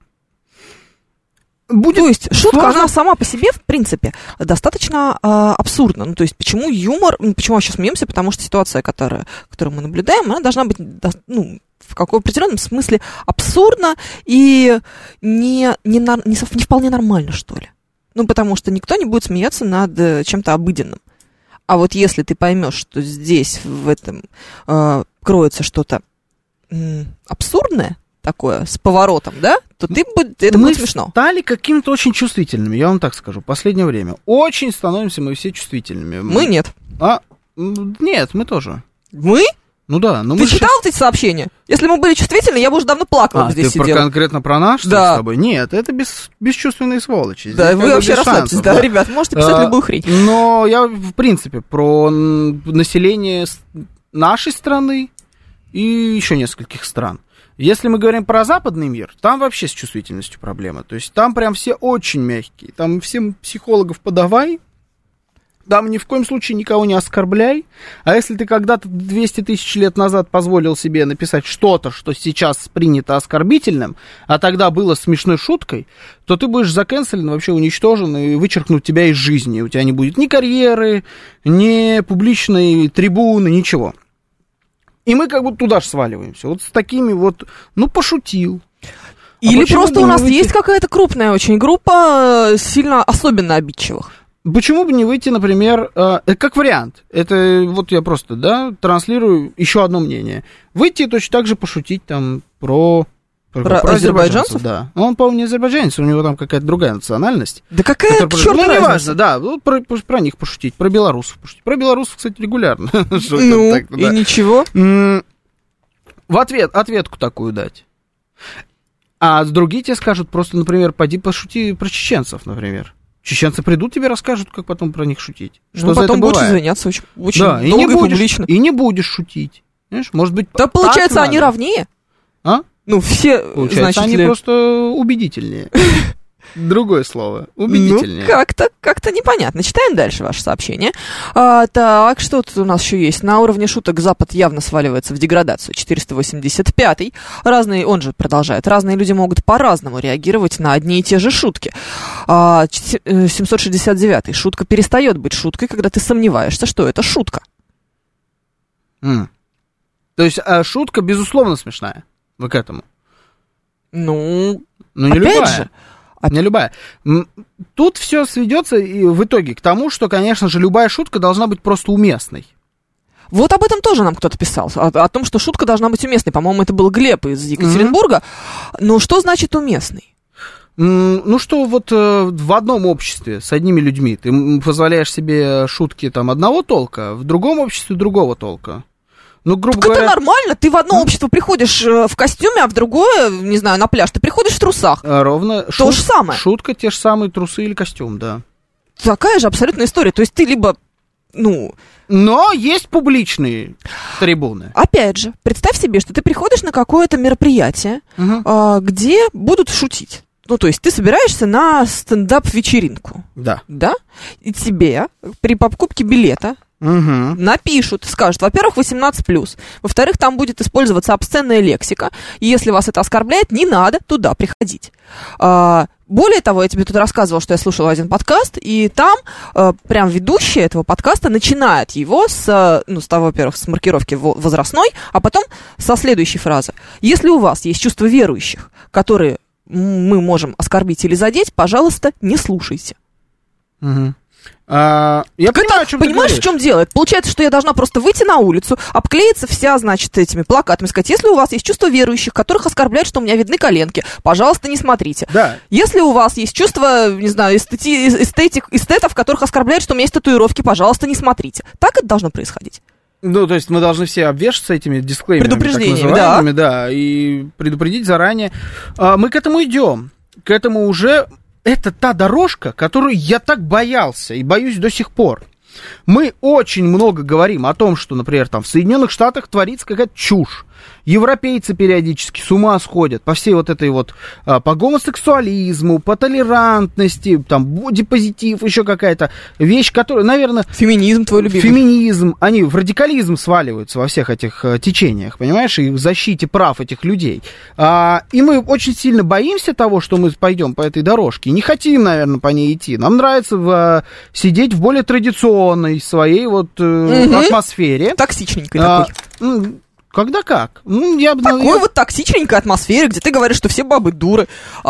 C: То есть шутка,
B: сложно.
C: она сама по себе, в принципе, достаточно абсурдна. Ну, то есть почему юмор, почему мы сейчас смеемся, потому что ситуация, которую мы наблюдаем, она должна быть, ну, в каком определенном смысле абсурдна и не вполне нормально, что ли. Ну, потому что никто не будет смеяться над чем-то обыденным. А вот если ты поймешь, что здесь, в этом, кроется что-то абсурдное, такое, с поворотом, да, то это будет смешно.
B: Мы стали какими-то очень чувствительными, я вам так скажу, в последнее время. Очень становимся мы все чувствительными.
C: Мы нет.
B: Нет, мы тоже.
C: Мы?
B: Ну да. Но
C: ты читал эти сообщения? Если мы были чувствительны, я бы уже давно плакала, здесь
B: сидела. Ты конкретно про наш с тобой? Нет, это бесчувственные сволочи.
C: Да, вы вообще расслабьтесь, да, ребят, можете писать любую хрень.
B: Но я, в принципе, про население нашей страны и еще нескольких стран. Если мы говорим про западный мир, там вообще с чувствительностью проблема. То есть там прям все очень мягкие. Там всем психологов подавай. Там ни в коем случае никого не оскорбляй. А если ты когда-то 200 тысяч лет назад позволил себе написать что-то, что сейчас принято оскорбительным, а тогда было смешной шуткой, то ты будешь закэнселен, вообще уничтожен и вычеркнут тебя из жизни. У тебя не будет ни карьеры, ни публичной трибуны, ничего. И мы как будто туда же сваливаемся. Вот с такими вот, ну, пошутил.
C: Или просто у нас есть какая-то крупная очень группа сильно особенно обидчивых.
B: Почему бы не выйти, например, как вариант, это вот я просто, да, транслирую еще одно мнение. Выйти и точно так же пошутить там про азербайджанцев? Да. Он, по-моему, не азербайджанец, у него там какая-то другая национальность.
C: Да какая к черту разница?
B: Неважно, да, вот про них пошутить, про белорусов пошутить. Про белорусов, кстати, регулярно.
C: Ну, и ничего.
B: В ответку такую дать. А другие тебе скажут просто, например, пойди пошути про чеченцев, например. Чеченцы придут, тебе расскажут, как потом про них шутить. Что за это бывает. Потом будешь
C: извиняться очень да, долго и публично.
B: И не будешь шутить. Знаешь, может быть,
C: да, получается, они равнее?
B: А?
C: Ну, все,
B: получается, значит, они просто убедительнее. Другое слово. Убедительнее.
C: Ну, как-то непонятно. Читаем дальше ваше сообщение. Так, что тут у нас еще есть? На уровне шуток Запад явно сваливается в деградацию. 485-й. Он же продолжает. Разные люди могут по-разному реагировать на одни и те же шутки. 769-й. Шутка перестает быть шуткой, когда ты сомневаешься, что это шутка.
B: То есть шутка, безусловно, смешная. Вы к этому?
C: Ну
B: не
C: опять
B: любая.
C: же.
B: Не любая. Тут все сведется в итоге к тому, что, конечно же, любая шутка должна быть просто уместной.
C: Вот об этом тоже нам кто-то писал, о том, что шутка должна быть уместной. По-моему, это был Глеб из Екатеринбурга. Но что значит уместный?
B: Ну, что вот в одном обществе с одними людьми ты позволяешь себе шутки там одного толка, в другом обществе другого толка. Ну, грубо говоря...
C: Это нормально, ты в одно общество приходишь в костюме, а в другое, не знаю, на пляж, ты приходишь в трусах.
B: Ровно.
C: То же самое.
B: Шутка, те же самые трусы или костюм, да.
C: Такая же абсолютная история, то есть ты либо,
B: Но есть публичные трибуны.
C: Опять же, представь себе, что ты приходишь на какое-то мероприятие, где будут шутить. Ну, то есть ты собираешься на стендап-вечеринку.
B: Да.
C: Да? И тебе при покупке билета напишут, скажут, во-первых, 18+, во-вторых, там будет использоваться обсценная лексика, и если вас это оскорбляет, не надо туда приходить. Более того, я тебе тут рассказывала, что я слушала один подкаст, и там прям ведущая этого подкаста начинает его с того, во-первых, с маркировки возрастной, а потом со следующей фразы. Если у вас есть чувства верующих, которые мы можем оскорбить или задеть, пожалуйста, не слушайте.
B: Я понимаю, о чем
C: понимаешь, в чем дело? Получается, что я должна просто выйти на улицу, обклеиться вся, значит, этими плакатами, сказать, если у вас есть чувства верующих, которых оскорбляют, что у меня видны коленки, пожалуйста, не смотрите.
B: Да.
C: Если у вас есть чувства, не знаю, эстетов, которых оскорбляют, что у меня есть татуировки, пожалуйста, не смотрите. Так это должно происходить.
B: Ну, то есть мы должны все обвешаться этими дисклеймерами,
C: предупреждениями,
B: так называемыми, да, и предупредить заранее. Мы к этому идем, к этому уже... Это та дорожка, которую я так боялся и боюсь до сих пор. Мы очень много говорим о том, что, например, там в Соединенных Штатах творится какая-то чушь. Европейцы периодически с ума сходят по всей вот этой вот, по гомосексуализму, по толерантности, там, бодипозитив, еще какая-то вещь, которая, наверное...
C: Феминизм твой любимый.
B: Феминизм, они в радикализм сваливаются во всех этих течениях, понимаешь, и в защите прав этих людей. И мы очень сильно боимся того, что мы пойдем по этой дорожке, не хотим, наверное, по ней идти. Нам нравится сидеть в более традиционной своей вот атмосфере.
C: Токсичненькой такой.
B: Когда как?
C: Такой вот токсичненькой атмосфере, где ты говоришь, что все бабы дуры,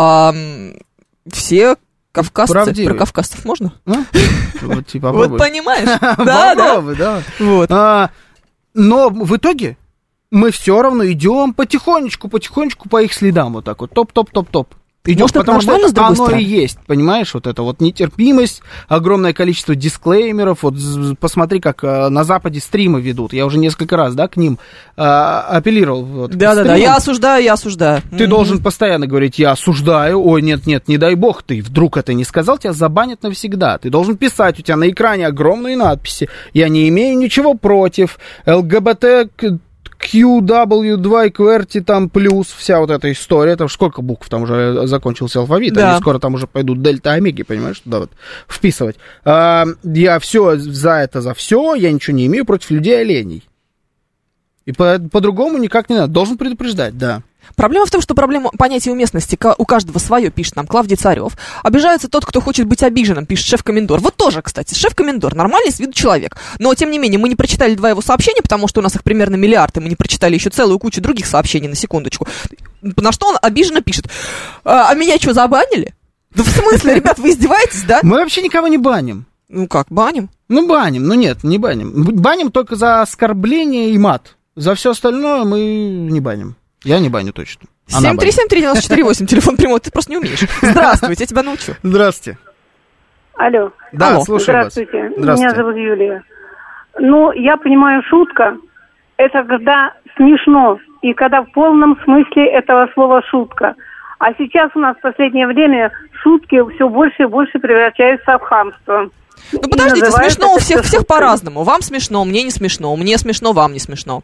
C: все кавказцы.
B: Правдивые.
C: Про кавказцев можно?
B: Вот, типа, попробуй.
C: Вот понимаешь?
B: Попробуй, да.
C: Вот.
B: Но в итоге мы все равно идем потихонечку по их следам, вот так вот, топ. Идем,
C: Может,
B: потому что
C: это
B: оно
C: стороны?
B: и есть, понимаешь, вот это вот нетерпимость, огромное количество дисклеймеров, вот посмотри, как на Западе стримы ведут, я уже несколько раз, да, к ним апеллировал. Вот,
C: Да, я осуждаю.
B: Ты должен постоянно говорить, я осуждаю, ой, нет, не дай бог, ты вдруг это не сказал, тебя забанят навсегда. Ты должен писать, у тебя на экране огромные надписи, я не имею ничего против, ЛГБТ... QW2 QWERTY там плюс, вся вот эта история, там сколько букв, там уже закончился алфавит,
C: да.
B: Они скоро там уже пойдут дельта омеги, понимаешь, туда вот вписывать. Я все за все, я ничего не имею против людей-оленей. И по-другому никак не надо, должен предупреждать, да.
C: Проблема в том, что проблема понятия уместности у каждого свое, пишет нам Клавдий Царев. Обижается тот, кто хочет быть обиженным, пишет шеф-комендор. Вот тоже, кстати, шеф-комендор, нормальный с виду человек. Но, тем не менее, мы не прочитали 2 его сообщения, потому что у нас их примерно миллиард, и мы не прочитали еще целую кучу других сообщений, на секундочку. На что он обиженно пишет. А меня что, забанили? Да в смысле, ребят, вы издеваетесь, да?
B: Мы вообще никого не баним.
C: Ну как, баним?
B: Баним, нет, не баним. Баним только за оскорбление и мат. За все остальное мы не баним. Я не баню точно.
C: 7373948, телефон прямой, ты просто не умеешь. Здравствуйте, я тебя научу.
B: Здравствуйте.
E: Алло.
B: Да,
C: Алло.
B: слушаю вас.
E: Здравствуйте.
B: Здравствуйте.
E: Меня зовут Юлия. Я понимаю, шутка – это когда смешно, и когда в полном смысле этого слова шутка. А сейчас у нас в последнее время шутки все больше и больше превращаются в хамство.
C: Ну подождите, смешно у всех по-разному. Вам смешно, мне не смешно, мне смешно, вам не смешно.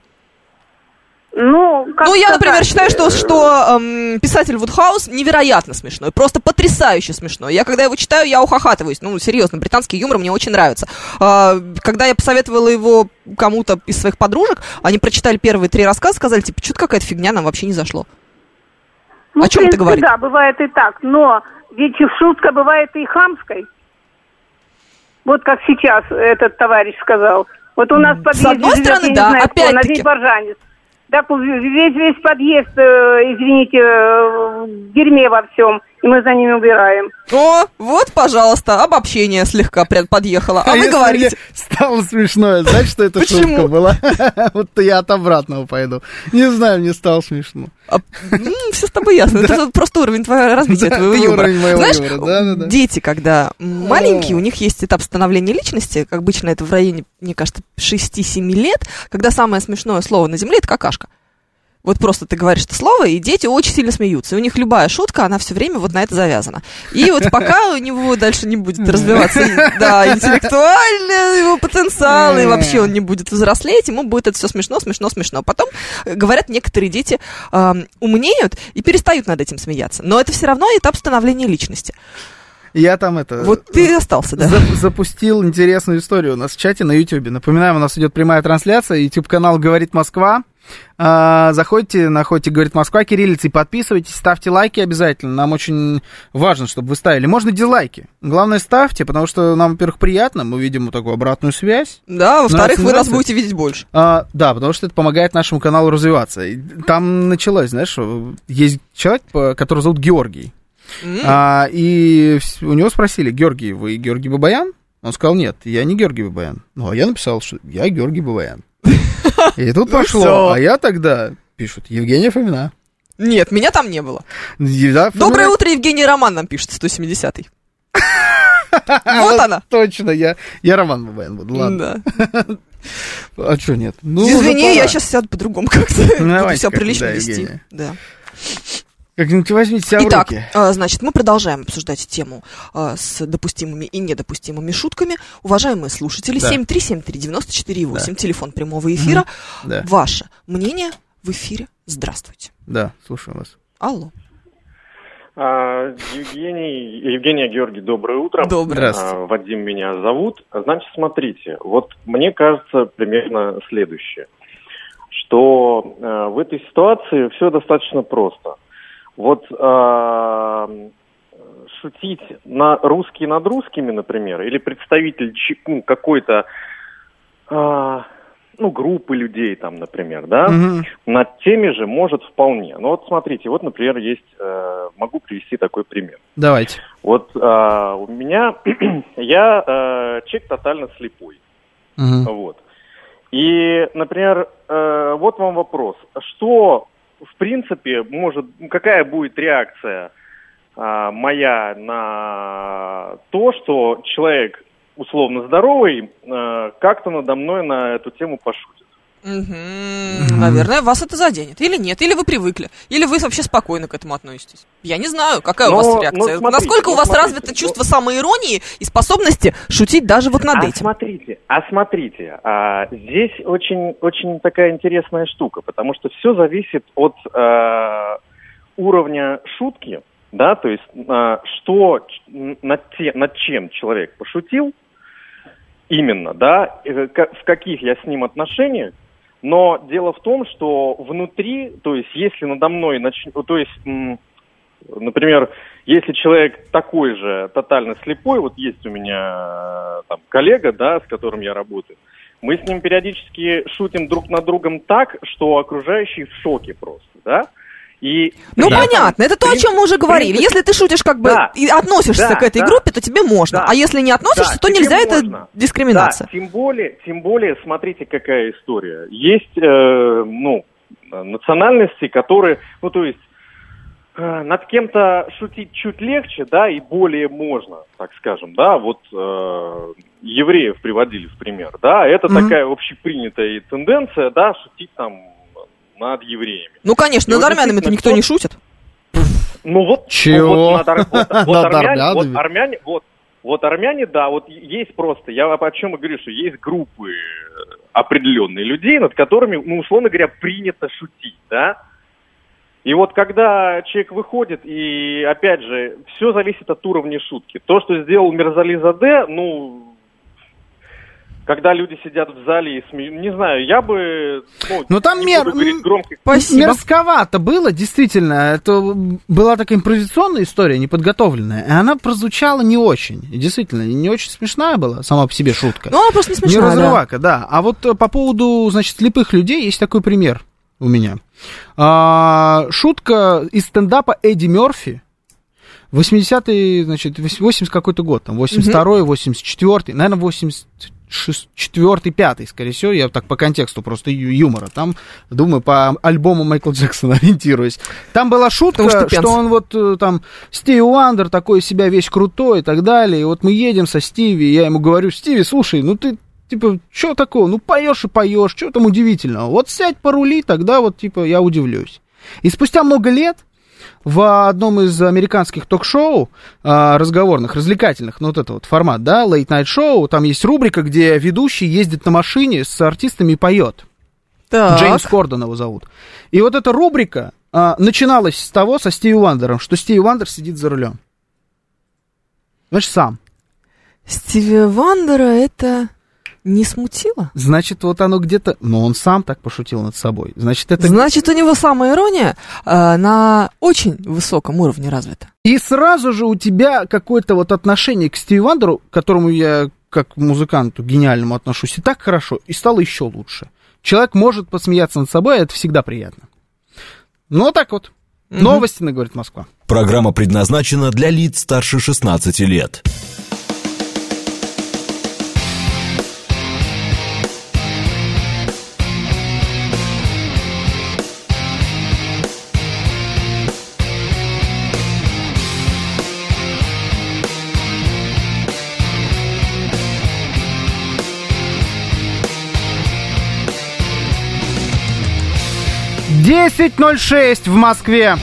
C: Я, например, считаю, что писатель Вудхаус невероятно смешной, просто потрясающе смешной. Я, когда его читаю, я ухахатываюсь. Серьезно, британский юмор мне очень нравится. Когда я посоветовала его кому-то из своих подружек, они прочитали первые 3 рассказа, сказали, что-то какая-то фигня нам вообще не зашло. О чем это говорит?
E: Да, бывает и так, но ведь шутка бывает и хамской. Вот как сейчас этот товарищ сказал. Вот у нас в подъезде...
C: С одной стороны, да, опять-таки.
E: Боржанец. Так весь подъезд, извините, в дерьме во всем, и мы за ними убираем.
C: О, вот, пожалуйста, обобщение слегка подъехало. А вы говорите...
B: Стало смешно, знаешь, что это шутка была? Вот я от обратного пойду. Не знаю, мне стало смешно.
C: Все с тобой ясно. Это просто уровень твоего развития, твоего юмора. Знаешь, дети, когда маленькие, у них есть этап становления личности, как обычно это в районе, мне кажется, 6-7 лет, когда самое смешное слово на земле — это какашка. Вот просто ты говоришь это слово, и дети очень сильно смеются. И у них любая шутка, она все время вот на это завязана. И вот пока у него дальше не будет развиваться интеллектуальный его потенциал, и вообще он не будет взрослеть, ему будет это все смешно. Потом, говорят, некоторые дети умнеют и перестают над этим смеяться. Но это все равно этап становления личности.
B: Я там
C: Вот ты остался, да?
B: Запустил интересную историю у нас в чате на YouTube. Напоминаем, у нас идет прямая трансляция, YouTube-канал «Говорит Москва». Заходите, находите «Говорит Москва» кириллицей, подписывайтесь, ставьте лайки обязательно. Нам очень важно, чтобы вы ставили. Можно дизлайки. Главное, ставьте, потому что нам, во-первых, приятно, мы видим такую обратную связь.
C: Да, во-вторых, вы нас будете видеть больше.
B: Да, потому что это помогает нашему каналу развиваться. И там началось, знаешь, есть человек, которого зовут Георгий. И у него спросили: Георгий, вы Георгий Бабаян? Он сказал: нет, я не Георгий Бабаян. А я написал, что я Георгий Бабаян. И тут пошло, а я тогда, пишут, Евгения Фомина.
C: Нет, меня там не было. Доброе утро, Евгений Роман нам пишет, 170-й. Вот она.
B: Точно, я Роман Бабаян буду, ладно. А что нет?
C: Извини, я сейчас сяду по-другому как-то. Буду все прилично вести.
B: Как-нибудь возьмите себя в руки.
C: Итак, значит, мы продолжаем обсуждать тему с допустимыми и недопустимыми шутками. Уважаемые слушатели, 7373948, телефон прямого эфира. Ваше мнение, в эфире. Здравствуйте.
B: Да, слушаю вас.
C: Алло.
I: Евгения, Георгий, доброе утро.
C: Доброе.
I: Вадим меня зовут. Значит, смотрите, вот мне кажется примерно следующее, что в этой ситуации все достаточно просто. Вот шутить на русский над русскими, например, или представитель какой-то группы людей там, например, да, над теми же может вполне. Ну вот смотрите, вот, например, есть, могу привести такой пример.
B: Давайте.
I: Вот у меня, я человек тотально слепой, вот. И, например, вот вам вопрос, что, в принципе, какая будет реакция моя на то, что человек условно здоровый, как-то надо мной на эту тему пошутит.
C: Наверное, вас это заденет. Или нет, или вы привыкли, или вы вообще спокойно к этому относитесь. Я не знаю, какая у вас реакция. Насколько у вас развито чувство самоиронии и способности шутить даже вот над этим?
I: Смотрите, здесь очень, очень такая интересная штука, потому что все зависит от уровня шутки, да, то есть что над чем человек пошутил, именно, да, в каких я с ним отношениях, но дело в том, что внутри, то есть если надо мной, то есть, например, если человек такой же тотально слепой, вот есть у меня там коллега, да, с которым я работаю, мы с ним периодически шутим друг над другом так, что окружающие в шоке просто, да.
C: Понятно, это то, о чем мы уже говорили. Если ты шутишь и относишься к этой группе, то тебе можно. А если не относишься, то нельзя, это дискриминация.
I: Тем более, смотрите, какая история. Есть, национальности, которые, то есть, над кем-то шутить чуть легче, да, и более можно, так скажем, да, вот евреев приводили в пример, да, это такая общепринятая тенденция, да, шутить там над евреями.
C: Ну, конечно, над армянами-то никто не шутит.
I: Ну вот.
B: Чего?
I: Вот армяне, да, вот есть просто, я о чем и говорю, что есть группы определенные людей, над которыми, условно говоря, принято шутить, да. И вот когда человек выходит, и, опять же, все зависит от уровня шутки. То, что сделал Мирзали Заде, когда люди сидят в зале и смеются, не знаю, я бы...
B: там мерзковато было, действительно. Это была такая импровизационная история, неподготовленная. И она прозвучала не очень. Действительно, не очень смешная была сама по себе шутка.
C: Она просто не смешная,
B: не разрывака, да. А вот по поводу, слепых людей есть такой пример у меня. Шутка из стендапа Эдди Мерфи. 80-й, 80 какой-то год, там, 82-й, 84-й, наверное, 84-й, 5-й, скорее всего, я так по контексту просто юмора, там, думаю, по альбому Майкла Джексона ориентируюсь. Там была шутка, что он вот там, Стиви Уандер, такой из себя весь крутой и так далее, и вот мы едем со Стиви, я ему говорю: Стиви, слушай, ты, что такого, поешь и поешь, что там удивительного, вот сядь порули, тогда вот, я удивлюсь. И спустя много лет в одном из американских ток-шоу, разговорных, развлекательных, вот это вот формат, да, Late Night Show, там есть рубрика, где ведущий ездит на машине с артистами и поет. Так. Джеймс Кордон его зовут. И вот эта рубрика начиналась с того, со Стиви Уандером, что Стиви Уандер сидит за рулем. Значит, сам.
C: Стиви Уандера это... не смутило?
B: Значит, вот оно где-то... он сам так пошутил над собой. Значит, у
C: него самоирония на очень высоком уровне развита.
B: И сразу же у тебя какое-то вот отношение к Стиви Уандеру, к которому я как к музыканту гениальному отношусь, и так хорошо, и стало еще лучше. Человек может посмеяться над собой, это всегда приятно. Вот так вот. Новости на «Говорит Москва».
A: Программа предназначена для лиц старше 16 лет.
B: «10:06 в Москве.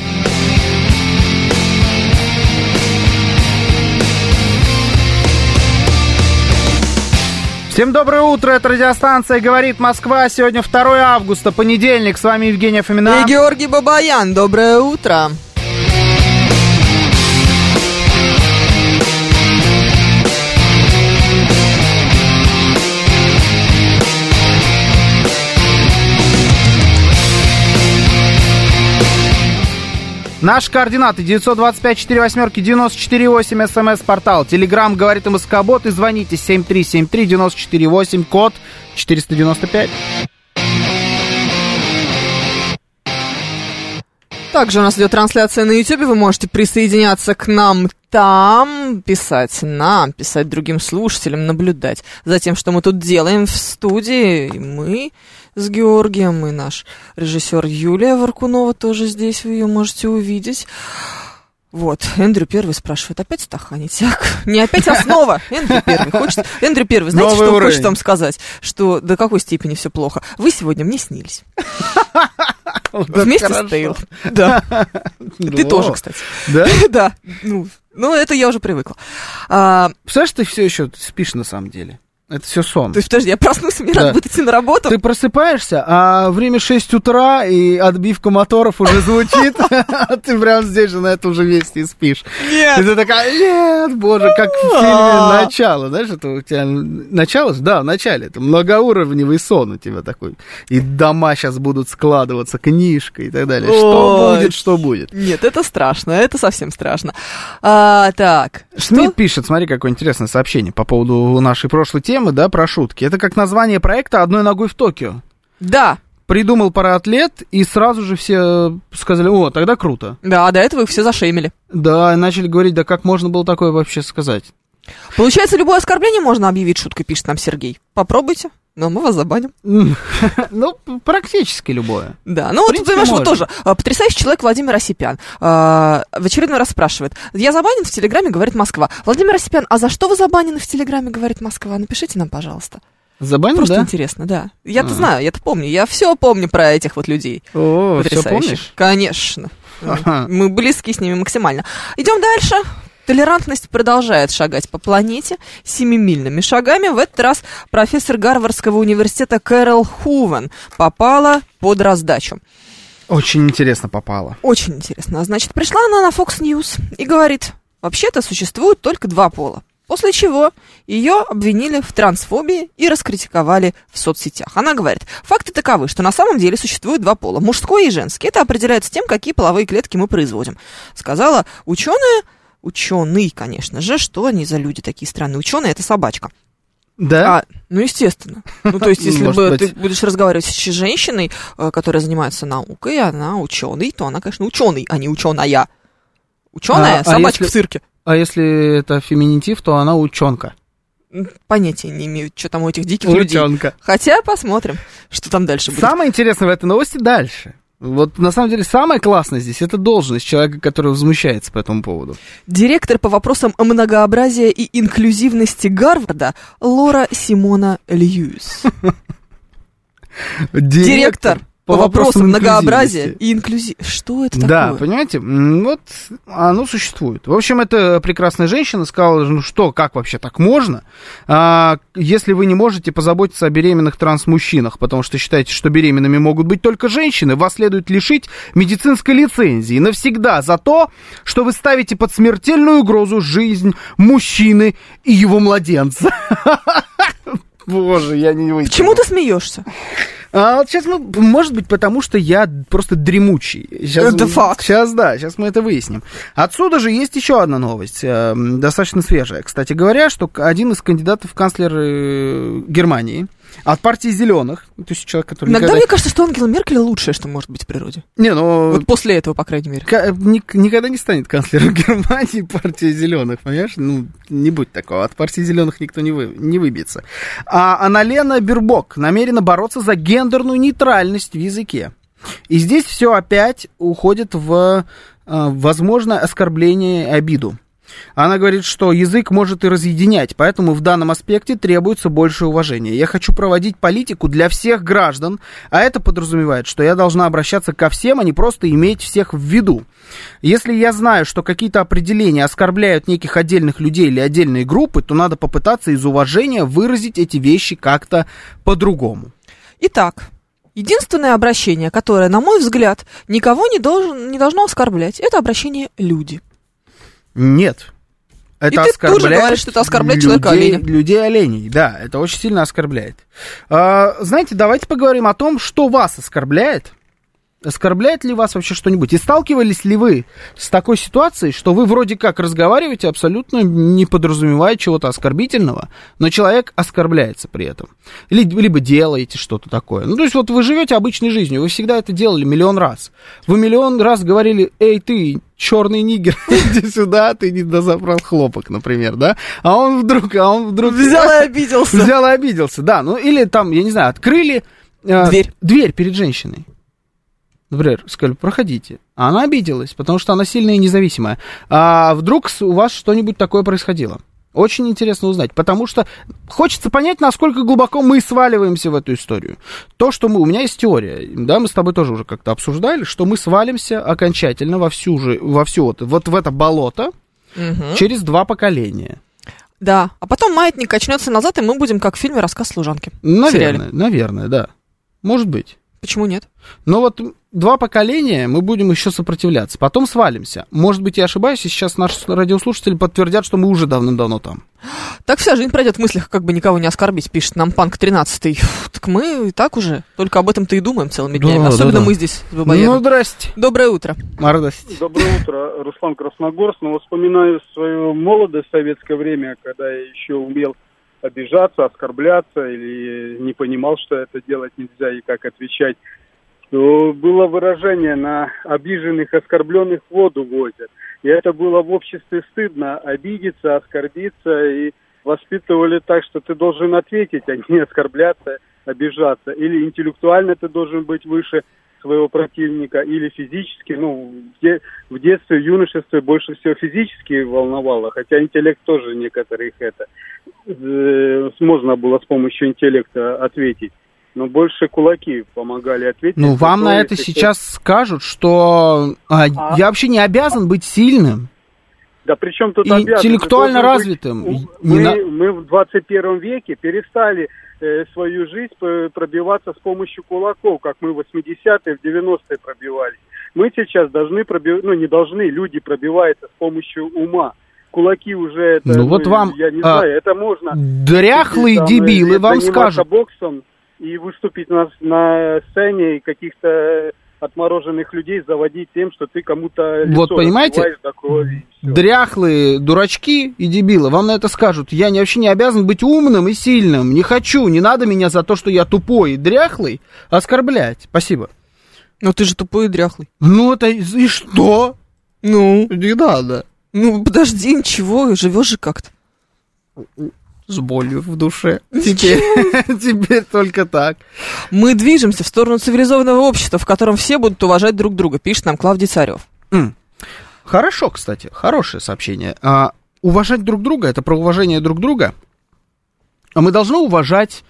B: Всем доброе утро, это радиостанция «Говорит Москва». Сегодня 2 августа, понедельник. С вами Евгения Фомина.
C: И Георгий Бабаян. Доброе утро.
B: Наши координаты 925-48-94-8, смс-портал, телеграм «Говорит МСК-бот» и звоните 7373-94-8, код 495.
C: Также у нас идет трансляция на YouTube, вы можете присоединяться к нам там, писать нам, писать другим слушателям, наблюдать за тем, что мы тут делаем в студии. И мы с Георгием, и наш режиссер Юлия Варкунова тоже здесь, вы ее можете увидеть. Вот, Эндрю Первый спрашивает, опять стаханитяк? Не опять основа. Эндрю Первый хочет. Эндрю Первый, знаете,
B: новый
C: что
B: уровень.
C: хочет вам сказать? Что до какой степени все плохо? Вы сегодня мне снились. Вместе с Тейл. Да. Ты тоже, кстати.
B: Да?
C: Да. Ну, это я уже привыкла.
B: Представляешь, ты все еще спишь на самом деле? Это все сон.
C: То есть, подожди, я проснулся, мне надо будет идти на работу?
B: Ты просыпаешься, а время 6 утра, и отбивка моторов уже звучит, а ты прям здесь же на этом же месте и спишь.
C: Нет!
B: И ты такая, нет, боже, как в фильме «Начало». Знаешь, это у тебя начало же? Да, в начале. Это многоуровневый сон у тебя такой. И дома сейчас будут складываться, книжка и так далее. Что будет, что будет.
C: Нет, это страшно, это совсем страшно. Так.
B: Шмидт пишет, смотри, какое интересное сообщение по поводу нашей прошлой темы, да, про шутки. Это как название проекта «Одной ногой в Токио».
C: Да.
B: Придумал параатлет, и сразу же все сказали, о, тогда круто.
C: Да, до этого их все зашеймили.
B: Да, и начали говорить, да как можно было такое вообще сказать?
C: Получается, любое оскорбление можно объявить шуткой, пишет нам Сергей. Попробуйте, но мы вас забаним.
B: Ну, практически любое.
C: Да, ну вот, понимаешь, вот тоже потрясающий человек Владимир Осипян в очередной раз спрашивает. Я забанен в Телеграме, говорит Москва. Владимир Осипян, а за что вы забанены в Телеграме, говорит Москва? Напишите нам, пожалуйста.
B: Забанен,
C: просто
B: да?
C: Интересно, да. Я-то знаю, я-то помню. Я все помню про этих вот людей.
B: О, все помнишь?
C: Конечно. Мы близки с ними максимально. Идем дальше. Толерантность продолжает шагать по планете семимильными шагами. В этот раз профессор Гарвардского университета Кэрол Хувен попала под раздачу.
B: Очень интересно попала.
C: Очень интересно. Значит, пришла она на Fox News и говорит, вообще-то существует только два пола. После чего ее обвинили в трансфобии и раскритиковали в соцсетях. Она говорит, факты таковы, что на самом деле существует два пола, мужской и женский. Это определяется тем, какие половые клетки мы производим. Сказала ученый, конечно же, что они за люди такие странные. Ученые — это собачка.
B: Да?
C: Ну, естественно. Ну, то есть, если бы ты будешь разговаривать с женщиной, которая занимается наукой, она ученый, то она, конечно, ученый, а не ученая. Ученая, собачка в цирке.
B: А если это феминитив, то она ученка.
C: Понятия не имею, что там у этих диких людей. Хотя посмотрим, что там дальше будет.
B: Самое интересное в этой новости дальше. Вот на самом деле самое классное здесь — это должность человека, который возмущается по этому поводу.
C: Директор по вопросам многообразия и инклюзивности Гарварда Лора Симона Льюис. Директор по вопросам многообразия и инклюзивности. Что это такое?
B: Да, понимаете, вот оно существует. В общем, эта прекрасная женщина сказала, ну что, как вообще так можно, если вы не можете позаботиться о беременных трансмужчинах, потому что считаете, что беременными могут быть только женщины, вас следует лишить медицинской лицензии навсегда за то, что вы ставите под смертельную угрозу жизнь мужчины и его младенца. Боже, я не выйду.
C: Почему ты смеешься?
B: Вот сейчас мы, может быть, потому что я просто дремучий.
C: Это факт.
B: Сейчас мы это выясним. Отсюда же есть еще одна новость, достаточно свежая. Кстати говоря, что один из кандидатов в канцлеры Германии от партии «Зеленых», то есть человек, который
C: иногда мне кажется, что Ангела Меркель лучшее, что может быть в природе.
B: Не, ну...
C: Вот после этого, по крайней мере.
B: Никогда не станет канцлером Германии партия «Зеленых», понимаешь? Ну, не будь такого. От партии «Зеленых» никто не выбьется. А Анналена Бербок намерена бороться за гендерную нейтральность в языке. И здесь все опять уходит в возможное оскорбление и обиду. Она говорит, что язык может и разъединять, поэтому в данном аспекте требуется больше уважения. Я хочу проводить политику для всех граждан, а это подразумевает, что я должна обращаться ко всем, а не просто иметь всех в виду. Если я знаю, что какие-то определения оскорбляют неких отдельных людей или отдельные группы, то надо попытаться из уважения выразить эти вещи как-то по-другому.
C: Итак, единственное обращение, которое, на мой взгляд, никого не должно оскорблять, это обращение «люди».
B: Нет. Это
C: и ты тут же говоришь, что это оскорбляет человека-оленя.
B: Людей-оленей, да, это очень сильно оскорбляет. Знаете, давайте поговорим о том, что вас оскорбляет. Оскорбляет ли вас вообще что-нибудь? И сталкивались ли вы с такой ситуацией, что вы вроде как разговариваете, абсолютно не подразумевая чего-то оскорбительного, но человек оскорбляется при этом? Либо делаете что-то такое. Ну, то есть вот вы живете обычной жизнью, вы всегда это делали миллион раз. Вы миллион раз говорили: эй, ты, черный нигер, иди сюда, ты не дозабрал хлопок, например, да? А он вдруг...
C: Взял и обиделся.
B: Взял и обиделся, да. Ну, или там, я не знаю, открыли... Дверь перед женщиной. Например, сказали: проходите. А она обиделась, потому что она сильная и независимая. А вдруг у вас что-нибудь такое происходило? Очень интересно узнать, потому что хочется понять, насколько глубоко мы сваливаемся в эту историю. То, что у меня есть теория, да, мы с тобой тоже уже как-то обсуждали, что мы свалимся окончательно во в это болото через 2 поколения.
C: Да, а потом маятник качнется назад, и мы будем как в фильме «Рассказ служанки».
B: Наверное, да. Может быть.
C: Почему нет?
B: Но вот 2 поколения мы будем еще сопротивляться, потом свалимся. Может быть, я ошибаюсь, и сейчас наши радиослушатели подтвердят, что мы уже давным-давно там.
C: Так вся жизнь пройдет в мыслях, как бы никого не оскорбить, пишет нам Панк 13-й. Так мы и так уже только об этом-то и думаем целыми днями. Особенно мы здесь в Бабаеве.
B: Ну, здрасте.
C: Доброе утро.
B: Мордость.
J: Доброе утро, Руслан Красногорск. Ну, вспоминаю свою молодость в советское время, когда я еще умел обижаться, оскорбляться или не понимал, что это делать нельзя и как отвечать, то было выражение: на обиженных, оскорбленных воду возят. И это было в обществе стыдно — обидеться, оскорбиться, и воспитывали так, что ты должен ответить, а не оскорбляться, обижаться. Или интеллектуально ты должен быть выше своего противника, или физически. Ну, в детстве, в юношестве больше всего физически волновало, хотя интеллект тоже некоторых можно было с помощью интеллекта ответить. Но больше кулаки помогали ответить.
B: Ну, вам на это сейчас скажут, что я вообще не обязан быть сильным.
J: Да при чем тут обязан?
B: Интеллектуально развитым.
J: Мы в 21 веке перестали свою жизнь пробиваться с помощью кулаков, как мы в 80-е, в 90-е пробивались. Мы сейчас должны не должны, люди пробиваются с помощью ума. Кулаки уже это,
B: ну, вот вам,
J: я не знаю, это можно.
B: Дряхлые дебилы вам скажут.
J: Боксом и выступить на сцене и каких-то отмороженных людей заводить тем, что ты кому-то лицо
B: вот, понимаете,
J: до крови.
B: Дряхлые дурачки и дебилы вам на это скажут: я вообще не обязан быть умным и сильным, не хочу, не надо меня за то, что я тупой и дряхлый, оскорблять. Спасибо.
C: Но ты же тупой и дряхлый.
B: Ну, это и что?
C: Ну?
B: Не надо.
C: Ну, подожди, ничего, живешь же как-то.
B: С болью в душе. Теперь только так.
C: Мы движемся в сторону цивилизованного общества, в котором все будут уважать друг друга, пишет нам Клавдий Царев.
B: Хорошо, кстати, хорошее сообщение. Уважать друг друга — это про уважение друг друга. А мы должны уважать,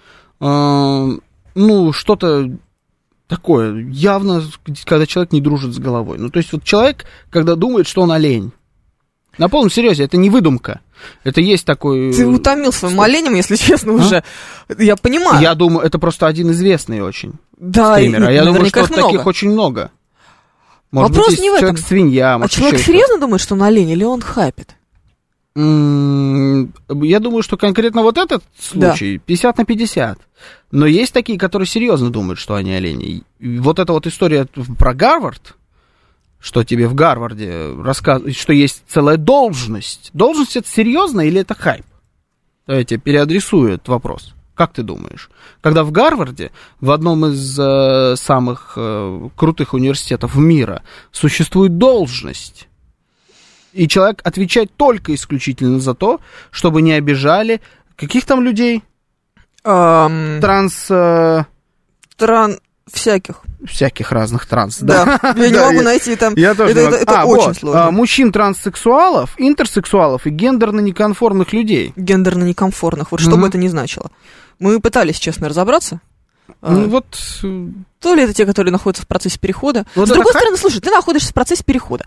B: что-то такое, явно, когда человек не дружит с головой. Ну, то есть вот человек, когда думает, что он олень. На полном серьезе, это не выдумка. Это есть такой...
C: Ты утомил своим оленем, если честно, уже. Я понимаю.
B: Я думаю, это просто один известный очень
C: стример.
B: А я думаю, что таких очень много. Может
C: вопрос
B: быть,
C: не в этом.
B: Человек-свинья.
C: А человек серьезно думает, что он олень, или он хайпит?
B: Я думаю, что конкретно вот этот случай 50 на 50. Но есть такие, которые серьезно думают, что они олени. И вот эта вот история про Гарвард, что тебе в Гарварде рассказывают, что есть целая должность. Должность — это серьезно или это хайп? Давайте переадресую этот вопрос. Как ты думаешь? Когда в Гарварде, в одном из самых крутых университетов мира, существует должность, и человек отвечает только исключительно за то, чтобы не обижали каких там людей? Всяких разных транс,
C: да. Я не могу найти там.
B: Я тоже
C: это очень сложно.
B: Мужчин транссексуалов, интерсексуалов и гендерно неконформных людей.
C: Гендерно неконформных, вот что бы это ни значило. Мы пытались, честно, разобраться.
B: Вот.
C: То ли это те, которые находятся в процессе перехода.
B: Вот
C: с другой стороны, слушай, ты находишься в процессе перехода.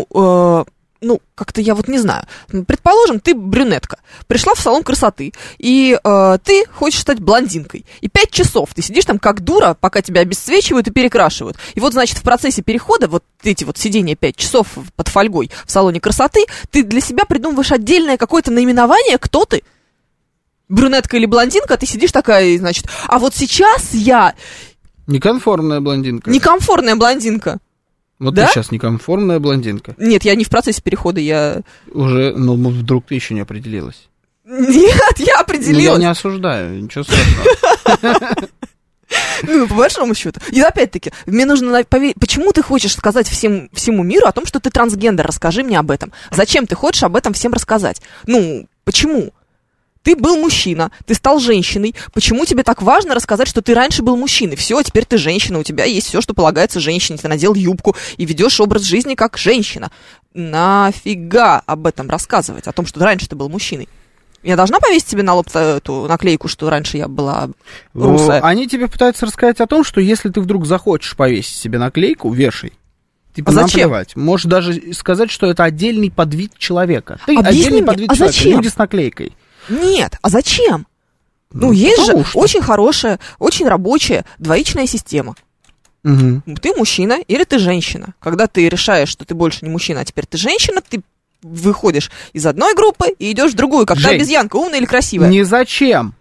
C: Как-то я вот не знаю. Предположим, ты брюнетка, пришла в салон красоты, и ты хочешь стать блондинкой. И 5 часов ты сидишь там как дура, пока тебя обесцвечивают и перекрашивают. И вот, значит, в процессе перехода, вот эти вот сидения 5 часов под фольгой в салоне красоты, ты для себя придумываешь отдельное какое-то наименование, кто ты. Брюнетка или блондинка, ты сидишь такая, значит, а вот сейчас я...
B: Неконформная блондинка.
C: Некомфортная блондинка.
B: Вот
C: да?
B: ты сейчас некомфортная блондинка.
C: Нет, я не в процессе перехода, я...
B: Уже, вдруг ты еще не определилась.
C: Нет, я определилась.
B: Я не осуждаю, ничего страшного.
C: По большому счету. И опять-таки, мне нужно поверить, почему ты хочешь сказать всему миру о том, что ты трансгендер? Расскажи мне об этом. Зачем ты хочешь об этом всем рассказать? Почему? Ты был мужчина, ты стал женщиной. Почему тебе так важно рассказать, что ты раньше был мужчиной? Все, теперь ты женщина, у тебя есть все, что полагается женщине. Ты надел юбку и ведешь образ жизни как женщина. Нафига об этом рассказывать, о том, что раньше ты был мужчиной? Я должна повесить себе на лоб эту наклейку, что раньше я была русая?
B: Они тебе пытаются рассказать о том, что если ты вдруг захочешь повесить себе наклейку, вешай. Типа,
C: зачем?
B: Наплевать. Можешь даже сказать, что это отдельный подвид человека. Ты
C: Объясни
B: отдельный
C: мне,
B: подвид человека.
C: Зачем?
B: Люди с наклейкой.
C: Нет, а зачем? Есть же очень хорошая, очень рабочая двоичная система.
B: Угу.
C: Ты мужчина или ты женщина. Когда ты решаешь, что ты больше не мужчина, а теперь ты женщина, ты выходишь из одной группы и идешь в другую, как та обезьянка, умная или красивая.
B: Ни зачем.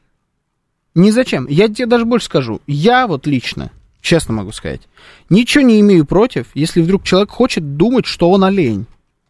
B: Я тебе даже больше скажу. Я вот лично, честно могу сказать, ничего не имею против, если вдруг человек хочет думать, что он олень.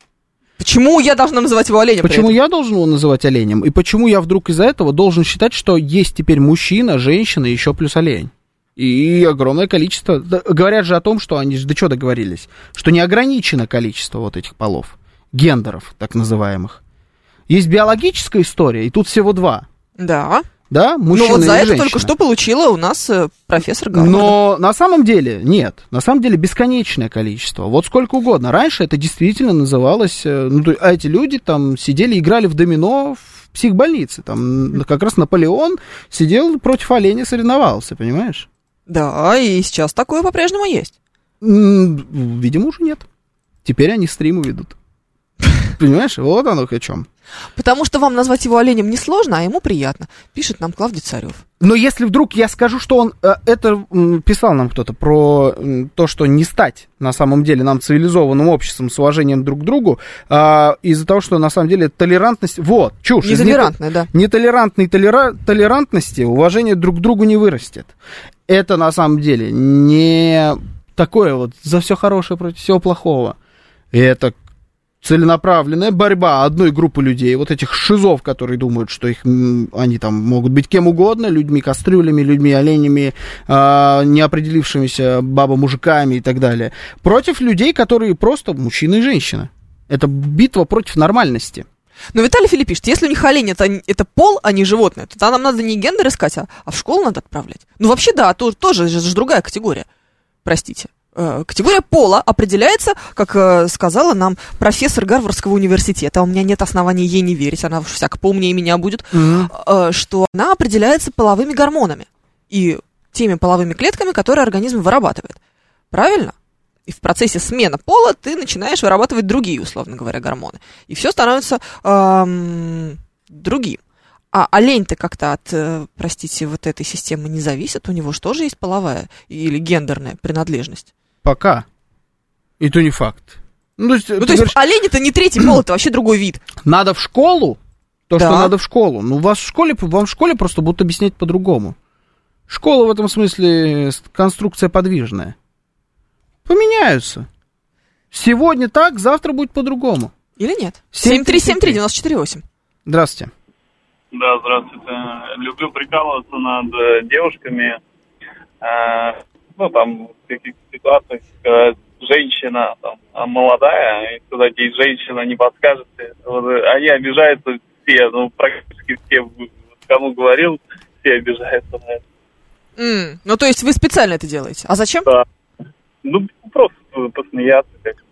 C: Почему я должна называть его оленем?
B: Почему я должен его называть оленем? И почему я вдруг из-за этого должен считать, что есть теперь мужчина, женщина и еще плюс олень? И огромное количество... Говорят же о том, что они до чего договорились? Что не ограничено количество вот этих полов. Гендеров, так называемых. Есть биологическая история, и тут всего 2.
C: Да.
B: Да, мужчина и женщина.
C: Но вот за это только что получила у нас профессор Гарварда.
B: Но на самом деле нет. На самом деле бесконечное количество. Вот сколько угодно. Раньше это действительно называлось... эти люди там сидели, играли в домино в психбольнице. Там как раз Наполеон сидел против оленя, соревновался, понимаешь?
C: Да, и сейчас такое по-прежнему есть.
B: Видимо, уже нет. Теперь они стримы ведут. Понимаешь? Вот оно о чем.
C: Потому что вам назвать его оленем несложно, а ему приятно, пишет нам Клавдий Царев.
B: Но если вдруг я скажу, что он... Это писал нам кто-то про то, что не стать на самом деле нам цивилизованным обществом с уважением друг к другу, из-за того, что на самом деле толерантность... Вот, чушь.
C: Нетолерантная, да.
B: Нетолерантной толерантности уважение друг к другу не вырастет. Это на самом деле не такое вот за все хорошее против всего плохого. Это целенаправленная борьба одной группы людей, вот этих шизов, которые думают, что они там могут быть кем угодно, людьми-кастрюлями, людьми-оленями, неопределившимися баба-мужиками и так далее, против людей, которые просто мужчина и женщина. Это битва против нормальности.
C: Но Виталий Филипп пишет, если у них олень это пол, а не животное, то тогда нам надо не гендер искать, а в школу надо отправлять. Вообще да, тоже же другая категория. Простите. Категория пола определяется, как сказала нам профессор Гарвардского университета, у меня нет оснований ей не верить, она уж всяко поумнее меня будет, что она определяется половыми гормонами и теми половыми клетками, которые организм вырабатывает. Правильно? И в процессе смены пола ты начинаешь вырабатывать другие, условно говоря, гормоны. И все становится другим. А олень-то как-то от, простите, вот этой системы не зависит, у него же тоже есть половая или гендерная принадлежность.
B: Пока. И то не факт. То есть
C: олень это не третий пол, это вообще другой вид.
B: Надо в школу? Что
C: Да.
B: надо в школу. Вам в школе просто будут объяснять по-другому. Школа в этом смысле конструкция подвижная. Поменяются. Сегодня так, завтра будет по-другому.
C: Или нет? 7373948.
B: Здравствуйте.
K: Да, здравствуйте. Люблю прикалываться над девушками. Там в каких-то ситуациях, когда женщина там, молодая, и куда ей женщина не подскажет, они обижаются все, практически все, кому говорил, все обижаются на это.
C: Ну, то есть вы специально это делаете. А зачем?
K: Да. Ну, просто посмеяться как.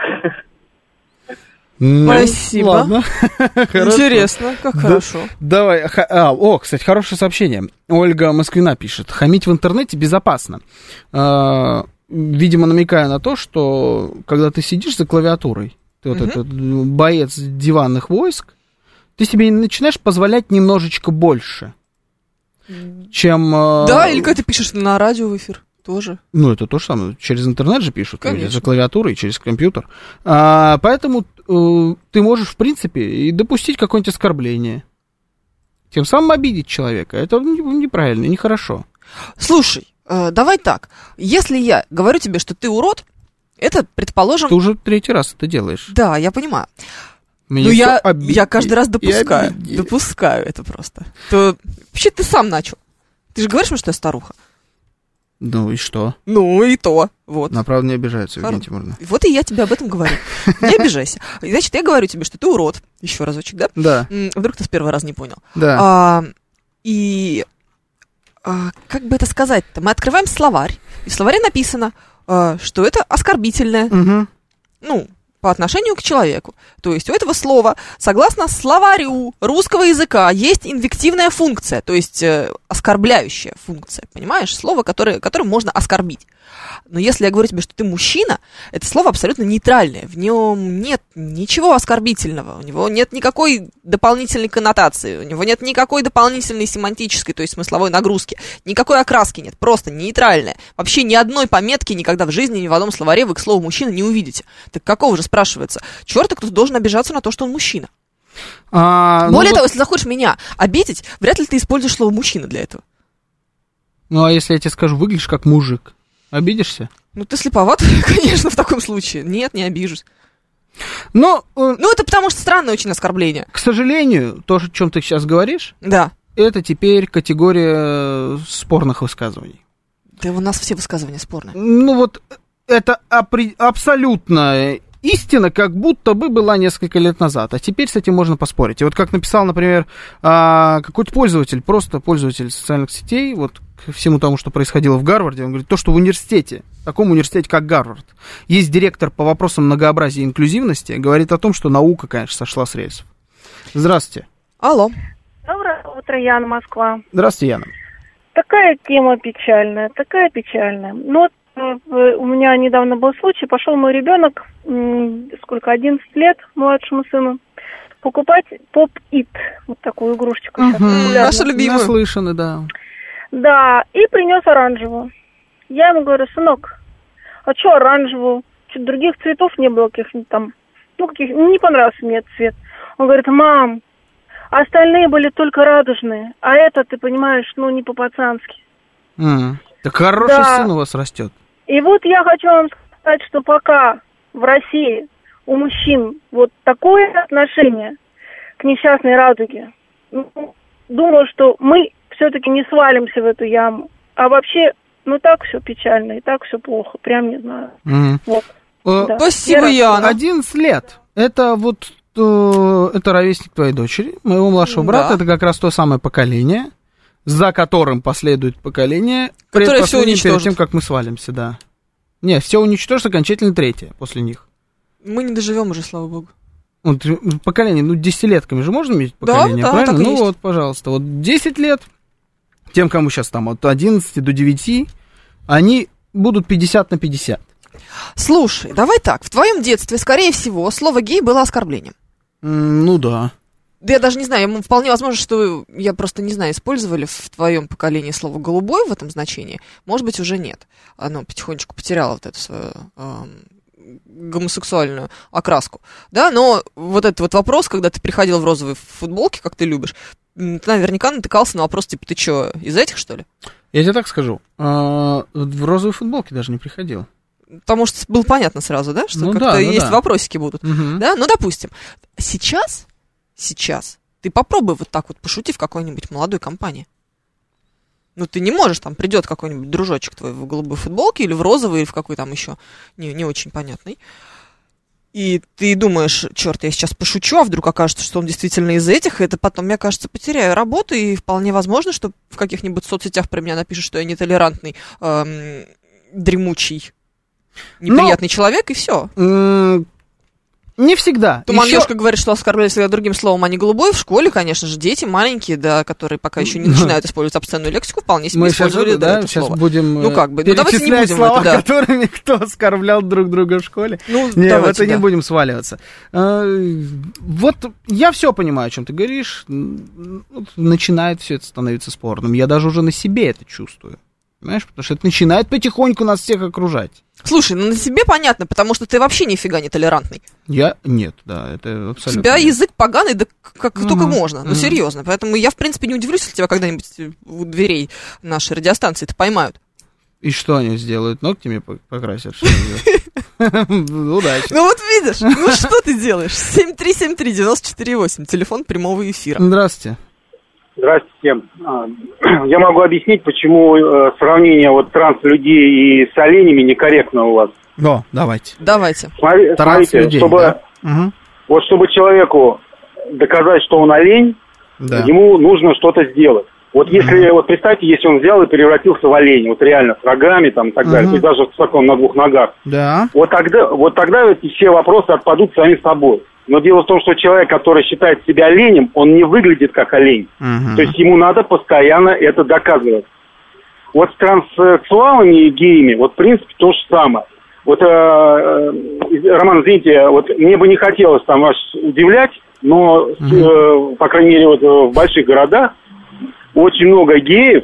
C: Спасибо.
B: Ладно.
C: Интересно, как хорошо.
B: Давай. Кстати, хорошее сообщение. Ольга Москвина пишет. Хамить в интернете безопасно. Видимо, намекая на то, что когда ты сидишь за клавиатурой, ты вот этот боец диванных войск, ты себе начинаешь позволять немножечко больше, чем...
C: Да, или когда ты пишешь на радио в эфир. Тоже.
B: Ну, это то же самое. Через интернет же пишут.
C: Конечно.
B: За клавиатурой, через компьютер. Поэтому ты можешь, в принципе, и допустить какое-нибудь оскорбление. Тем самым обидеть человека. Это неправильно, нехорошо.
C: Слушай, давай так. Если я говорю тебе, что ты урод, это, предположим...
B: Ты уже 3-й раз это делаешь.
C: Да, я понимаю.
B: Меня
C: я каждый раз допускаю это просто. То вообще ты сам начал. Ты же говоришь мне, что я старуха.
B: Ну и что?
C: Ну и то, вот.
B: На правду не обижаются, Евгения Тимуровна.
C: Вот и я тебе об этом говорю. Не обижайся. Значит, я говорю тебе, что ты урод. Еще разочек, да?
B: Да.
C: Вдруг ты с первого раза не понял.
B: Да.
C: Как бы это сказать-то? Мы открываем словарь, и в словаре написано, что это оскорбительное. Ну, по отношению к человеку. То есть у этого слова, согласно словарю русского языка, есть инвективная функция, то есть оскорбляющая функция, понимаешь? Слово, которым можно оскорбить. Но если я говорю тебе, что ты мужчина, это слово абсолютно нейтральное, в нем нет ничего оскорбительного, у него нет никакой дополнительной коннотации, у него нет никакой дополнительной семантической, то есть смысловой нагрузки, никакой окраски нет, просто нейтральное. Вообще ни одной пометки никогда в жизни, ни в одном словаре вы к слову мужчина не увидите. Так какого же, спрашивается, черта кто-то должен обижаться на то, что он мужчина? Более того, если захочешь меня обидеть, вряд ли ты используешь слово мужчина для этого.
B: Ну, а если я тебе скажу, выглядишь как мужик, обидишься?
C: Ну, ты слеповат, конечно, в таком случае. Нет, не обижусь.
B: Но,
C: это потому что странное очень оскорбление.
B: К сожалению, то, о чем ты сейчас говоришь,
C: да,
B: это теперь категория спорных высказываний.
C: Да у нас все высказывания спорные.
B: Ну, вот это абсолютно истина, как будто бы была несколько лет назад, а теперь с этим можно поспорить. И вот как написал, например, какой-то пользователь, просто пользователь социальных сетей, вот к всему тому, что происходило в Гарварде, он говорит, то, что в университете, таком университете, как Гарвард, есть директор по вопросам многообразия и инклюзивности, говорит о том, что наука, конечно, сошла с рельсов. Здравствуйте.
C: Алло.
L: Доброе утро, Яна, Москва.
B: Здравствуйте, Яна.
L: Такая тема печальная, такая печальная. Ну вот у меня недавно был случай, пошел мой ребенок, 11 лет, младшему сыну, покупать поп-ит, вот такую игрушечку.
C: Наша любимая.
B: Наслышаны, да.
L: Да, и принес оранжевую. Я ему говорю, сынок, а что оранжевую? Что, других цветов не было каких-нибудь там, не понравился мне этот цвет. Он говорит, мам, остальные были только радужные, а это, ты понимаешь, не по-пацански.
B: Так хороший сын у вас растет.
L: И вот я хочу вам сказать, что пока в России у мужчин вот такое отношение к несчастной радуге, думаю, что мы все-таки не свалимся в эту яму. А вообще, так все печально, и так все плохо, прям не знаю. Вот.
C: Да. Спасибо, Яна.
B: 11 лет. Это вот это ровесник твоей дочери, моего младшего брата. Да. Это как раз то самое поколение, за которым последует поколение,
C: которое все уничтожит.
B: Перед тем, как мы свалимся, да. Не, все уничтожит окончательно третье после них.
C: Мы не доживем уже, слава богу.
B: Вот, поколение, десятилетками же можно иметь поколение,
C: да,
B: правильно?
C: Так и есть.
B: Вот, пожалуйста, вот 10 лет, тем, кому сейчас там от 11 до 9, они будут 50 на 50.
C: Слушай, давай так, в твоем детстве, скорее всего, слово гей было оскорблением.
B: Ну да.
C: Да я даже не знаю, вполне возможно, что, я просто не знаю, использовали в твоем поколении слово «голубой» в этом значении, может быть, уже нет. Оно потихонечку потеряло вот эту свою гомосексуальную окраску, да, но вот этот вот вопрос, когда ты приходил в розовой футболке, как ты любишь, ты наверняка натыкался на вопрос, типа, ты что, из этих, что ли?
B: Я тебе так скажу, в розовой футболке даже не приходил.
C: Потому что было понятно сразу, да, что как-то есть вопросики будут, да, ну, допустим, сейчас ты попробуй вот так вот пошути в какой-нибудь молодой компании. Ну, ты не можешь, там придет какой-нибудь дружочек твой в голубой футболке или в розовой, или в какой там еще не очень понятной. и ты думаешь, черт, я сейчас пошучу, а вдруг окажется, что он действительно из этих, и это потом, мне кажется, потеряю работу, и вполне возможно, что в каких-нибудь соцсетях про меня напишут, что я нетолерантный, дремучий, неприятный человек, и все.
B: Не всегда.
C: Туманёшка говорит, что оскорбляли всегда другим словом, а не голубой. В школе, конечно же, дети маленькие, да, которые пока еще не начинают использовать обсценную лексику, вполне себе использовали это
B: сейчас
C: слово.
B: Будем
C: давайте не будем
B: слова,
C: это, да.
B: которыми кто оскорблял друг друга в школе.
C: Ну,
B: не,
C: давайте,
B: в это не будем сваливаться. Вот я все понимаю, о чем ты говоришь. Начинает все это становиться спорным. Я даже уже на себе это чувствую. Понимаешь, потому что это начинает потихоньку нас всех окружать.
C: Слушай, ну на тебе понятно, потому что ты вообще нифига не толерантный.
B: Нет, да, это абсолютно.
C: У тебя язык поганый, да как только можно, ну серьезно. Поэтому я, в принципе, не удивлюсь, если тебя когда-нибудь у дверей нашей радиостанции-то поймают.
B: И что они сделают? Ногтями покрасят? Удачи.
C: Ну вот видишь, ну что ты делаешь? 7373948, телефон прямого эфира.
B: Здравствуйте.
M: Здравствуйте. Я могу объяснить, почему сравнение вот транс-людей и с оленями некорректно у вас.
B: Да, давайте.
M: Смотрите, чтобы, вот чтобы человеку доказать, что он олень, ему нужно что-то сделать. Вот если, вот представьте, если он взял и превратился в оленя, вот реально с рогами там и так далее, то есть даже с таком на двух ногах.
B: Да.
M: Вот тогда эти все вопросы отпадут сами собой. Но дело в том, что человек, который считает себя оленем, он не выглядит как олень. То есть ему надо постоянно это доказывать. Вот с транссексуалами и геями, вот в принципе то же самое. Вот, Роман, извините, вот мне бы не хотелось там вас удивлять, но, по крайней мере, вот в больших городах очень много геев,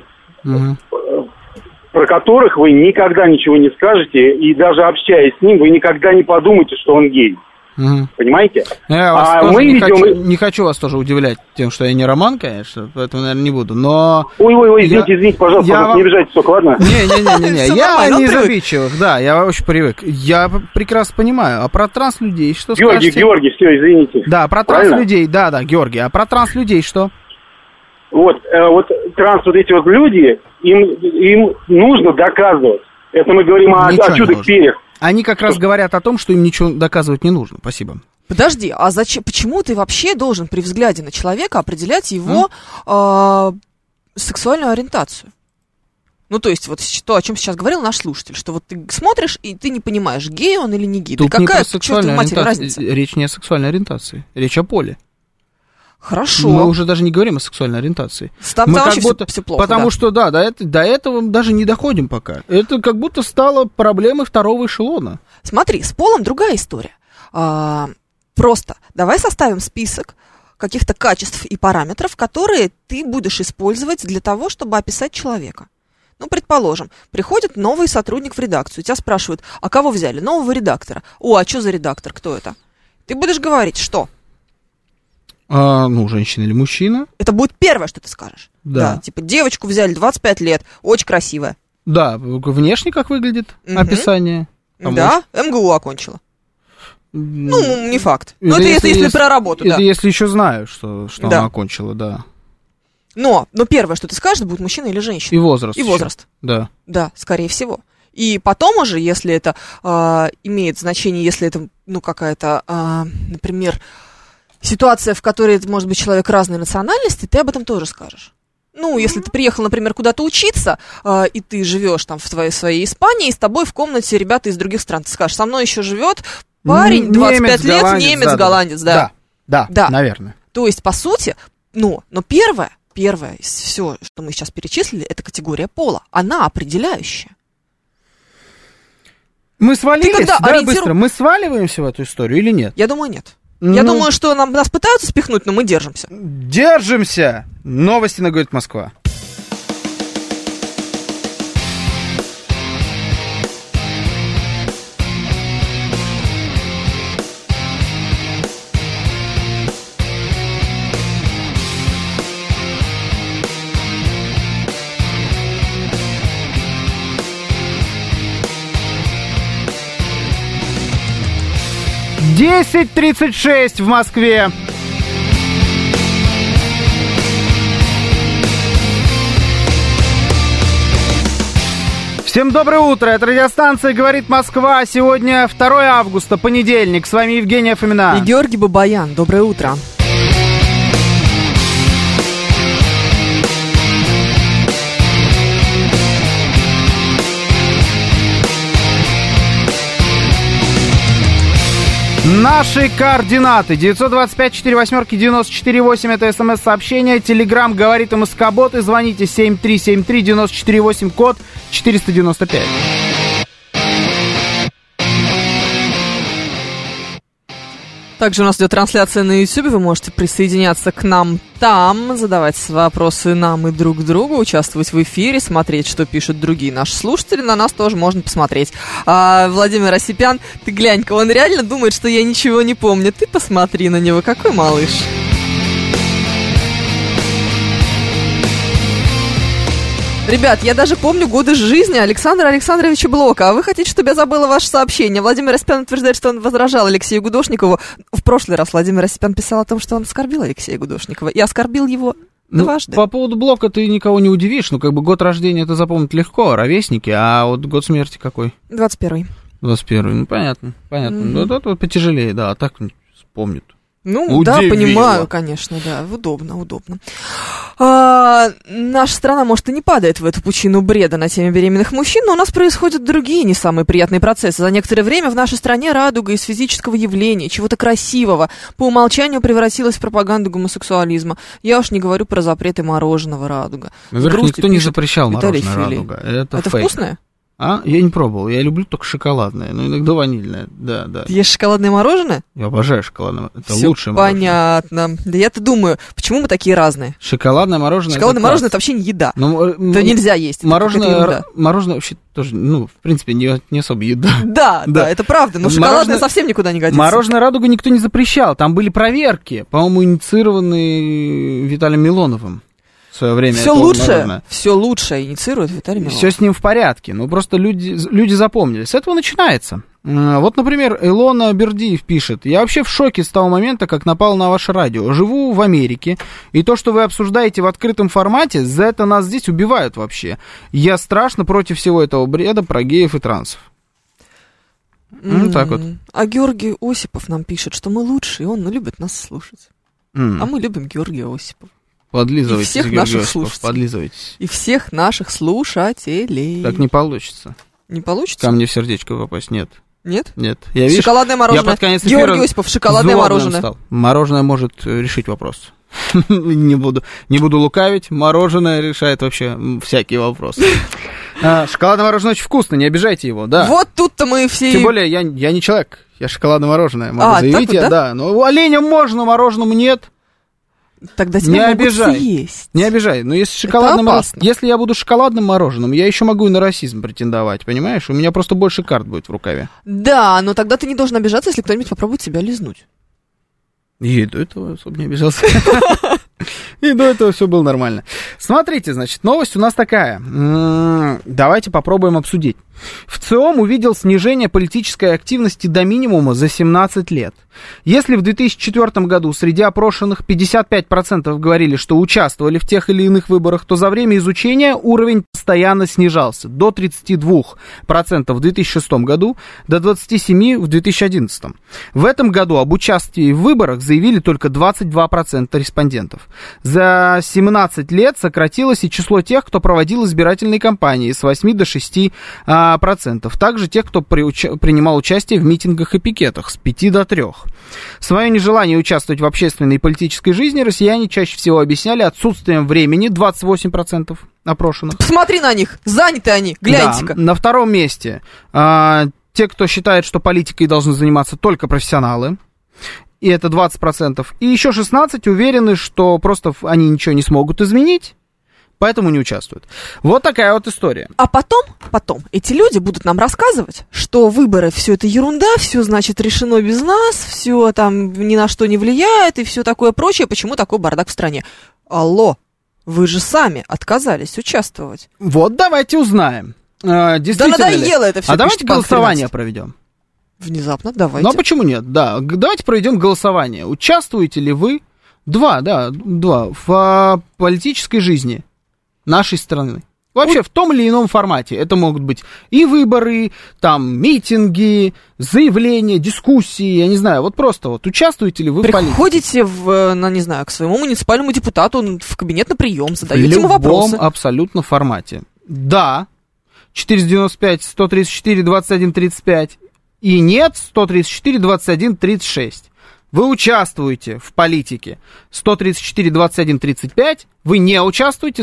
M: про которых вы никогда ничего не скажете, и даже общаясь с ним, вы никогда не подумаете, что он гей. Понимаете?
B: Я вас не хочу вас тоже удивлять тем, что я не Роман, конечно, поэтому, наверное, не буду, но...
M: Ой, извините, пожалуйста, не обижайтесь только, ладно?
B: Не-не-не, я не из обидчивых, да, я очень привык. Я прекрасно понимаю, а про транс-людей что скажете?
M: Георгий, все, извините.
B: Да, про транс-людей, да, Георгий, а про транс-людей что?
M: Вот транс, вот эти вот люди, им нужно доказывать. Это мы говорим о чудо-перьях.
B: Они как раз говорят о том, что им ничего доказывать не нужно. Спасибо.
C: Подожди, а почему ты вообще должен при взгляде на человека определять его сексуальную ориентацию? Ну, то есть, вот то, о чем сейчас говорил наш слушатель, что вот ты смотришь, и ты не понимаешь, гей он или не гей.
B: Тут
C: какая,
B: не про сексуальную ориентацию, речь не о сексуальной ориентации, речь о поле.
C: Хорошо.
B: Мы уже даже не говорим о сексуальной ориентации.
C: Там как будто все плохо.
B: Потому что, да, до этого даже не доходим пока. Это как будто стало проблемой второго эшелона.
C: Смотри, с полом другая история. Просто давай составим список каких-то качеств и параметров, которые ты будешь использовать для того, чтобы описать человека. Ну, предположим, приходит новый сотрудник в редакцию, тебя спрашивают, а кого взяли? Нового редактора. А что за редактор? Кто это? Ты будешь говорить, что?
B: Женщина или мужчина.
C: Это будет первое, что ты скажешь.
B: Да.
C: Типа, девочку взяли, 25 лет, очень красивая.
B: Да, внешне как выглядит описание.
C: Да, МГУ окончила. Ну, не факт. Но это если про работу, да.
B: Это если еще знаю, что она окончила, да.
C: Но первое, что ты скажешь, будет мужчина или женщина.
B: И возраст.
C: И возраст.
B: Да.
C: Да, скорее всего. И потом уже, если это имеет значение, если это, какая-то, например, ситуация, в которой это может быть человек разной национальности, ты об этом тоже скажешь. Ну, если ты приехал, например, куда-то учиться, и ты живешь там в своей Испании, и с тобой в комнате ребята из других стран, ты скажешь, со мной еще живет парень, 25 лет, немец, голландец, да.
B: Да, наверное.
C: То есть, по сути, но первое из всего, что мы сейчас перечислили, это категория пола. Она определяющая.
B: Мы свалились, быстро. Мы сваливаемся в эту историю или нет?
C: Я думаю, нет. Я думаю, что нас пытаются спихнуть, но мы держимся.
B: Держимся! Новости на «Говорит Москва». «10:36 в Москве. Всем доброе утро, это радиостанция «Говорит Москва». Сегодня 2 августа, понедельник. С вами Евгения Фомина.
C: И Георгий Бабаян. Доброе утро.
B: Наши координаты 925-48-94-8, это смс-сообщение. Телеграм «Говорит МСК-бот» и звоните 7373-94-8, код 495.
C: Также у нас идет трансляция на YouTube, вы можете присоединяться к нам там, задавать вопросы нам и друг другу, участвовать в эфире, смотреть, что пишут другие наши слушатели, на нас тоже можно посмотреть. Владимир Осипян, ты глянь-ка, он реально думает, что я ничего не помню, ты посмотри на него, какой малыш. Ребят, я даже помню годы жизни Александра Александровича Блока. А вы хотите, чтобы я забыла ваше сообщение? Владимир Осипян утверждает, что он возражал Алексею Гудошникову. В прошлый раз Владимир Осипян писал о том, что он оскорбил Алексея Гудошникова. И оскорбил его дважды.
B: По поводу Блока ты никого не удивишь. Ну, как бы год рождения это запомнить легко, ровесники. А вот год смерти какой?
C: 21-й.
B: 21-й, ну, понятно. Вот это потяжелее, да, а так вспомнит.
C: Ну,
B: удивило.
C: Да, понимаю, конечно, да, удобно. Наша страна, может, и не падает в эту пучину бреда на теме беременных мужчин, но у нас происходят другие не самые приятные процессы. За некоторое время в нашей стране радуга из физического явления, чего-то красивого, по умолчанию превратилась в пропаганду гомосексуализма. Я уж не говорю про запреты мороженого радуга.
B: Никто не запрещал мороженое радуга. Это фейк.
C: Вкусное?
B: Я не пробовал. Я люблю только шоколадное, но иногда ванильное. Да.
C: Ты ешь шоколадное мороженое?
B: Я обожаю шоколадное. Это
C: всё
B: лучшее мороженое.
C: Понятно. Да я-то думаю, почему мы такие разные?
B: Шоколадное мороженое.
C: Шоколадное мороженое это вообще не еда. Это нельзя есть.
B: Мороженое вообще тоже, в принципе, не особо еда.
C: Да, это правда. Но шоколадное совсем никуда не годится.
B: Мороженое радугу никто не запрещал. Там были проверки, по-моему, инициированные Виталием Милоновым. В свое время.
C: Все лучше инициирует Виталий Милонов.
B: Все с ним в порядке, но просто люди запомнили. С этого начинается. Вот, например, Илона Бердиев пишет: «Я вообще в шоке с того момента, как напал на ваше радио. Живу в Америке, и то, что вы обсуждаете в открытом формате, за это нас здесь убивают вообще. Я страшно против всего этого бреда про геев и трансов». Так вот.
C: А Георгий Осипов нам пишет, что мы лучшие, и он любит нас слушать. А мы любим Георгия Осипова.
B: Подлизывайтесь,
C: всех наших слушателей.
B: Подлизывайтесь.
C: И всех наших слушателей.
B: Так не получится.
C: Не получится?
B: Ко мне в сердечко попасть, нет.
C: Нет?
B: Нет.
C: Шоколадное мороженое.
B: Я под конец
C: Георгий Осипов, шоколадное мороженое.
B: Стал. Мороженое может решить вопрос. Не буду лукавить. Мороженое решает вообще всякие вопросы. Шоколадное мороженое очень вкусно, не обижайте его, да.
C: Вот тут-то мы все...
B: Тем более, я не человек, я шоколадное мороженое. Могу заявить,
C: вот,
B: да. Но у оленя можно, мороженому нет.
C: Тогда тебя могут съесть.
B: Не обижай. Но если если я буду шоколадным мороженым, я еще могу и на расизм претендовать, понимаешь? У меня просто больше карт будет в рукаве.
C: Да, но тогда ты не должен обижаться, если кто-нибудь попробует тебя лизнуть.
B: И до этого особо не обижался. И до этого все было нормально. Смотрите, значит, новость у нас такая. Давайте попробуем обсудить. ВЦИОМ увидел снижение политической активности до минимума за 17 лет. Если в 2004 году среди опрошенных 55% говорили, что участвовали в тех или иных выборах, то за время изучения уровень постоянно снижался до 32% в 2006 году, до 27% в 2011. В этом году об участии в выборах заявили только 22% респондентов. За 17 лет сократилось и число тех, кто проводил избирательные кампании, с 8 до 6%. Также тех, кто принимал участие в митингах и пикетах, с 5 до 3%. Свое нежелание участвовать в общественной и политической жизни россияне чаще всего объясняли отсутствием времени, 28% опрошенных.
C: Посмотри на них, заняты они, гляньте-ка.
B: Да, на втором месте те, кто считает, что политикой должны заниматься только профессионалы, и это 20%. И еще 16% уверены, что просто они ничего не смогут изменить, поэтому не участвуют. Вот такая вот история.
C: А потом эти люди будут нам рассказывать, что выборы все это ерунда, все, значит, решено без нас, все там ни на что не влияет и все такое прочее. Почему такой бардак в стране? Алло, вы же сами отказались участвовать.
B: Вот давайте узнаем. Действительно
C: да надоело это все.
B: А давайте голосование проведем.
C: Внезапно, давайте.
B: Ну а почему нет? Да, давайте проведем голосование. Участвуете ли вы в политической жизни нашей страны? Вообще в том или ином формате. Это могут быть и выборы, там, митинги, заявления, дискуссии, я не знаю. Вот просто вот участвуете ли вы в политике?
C: Приходите не знаю, к своему муниципальному депутату в кабинет на прием, задаете ему вопросы.
B: В любом абсолютно формате. Да, 495-134-21-35 и нет, 134-21-36. Вы участвуете в политике. 134-21-35. Вы не участвуете.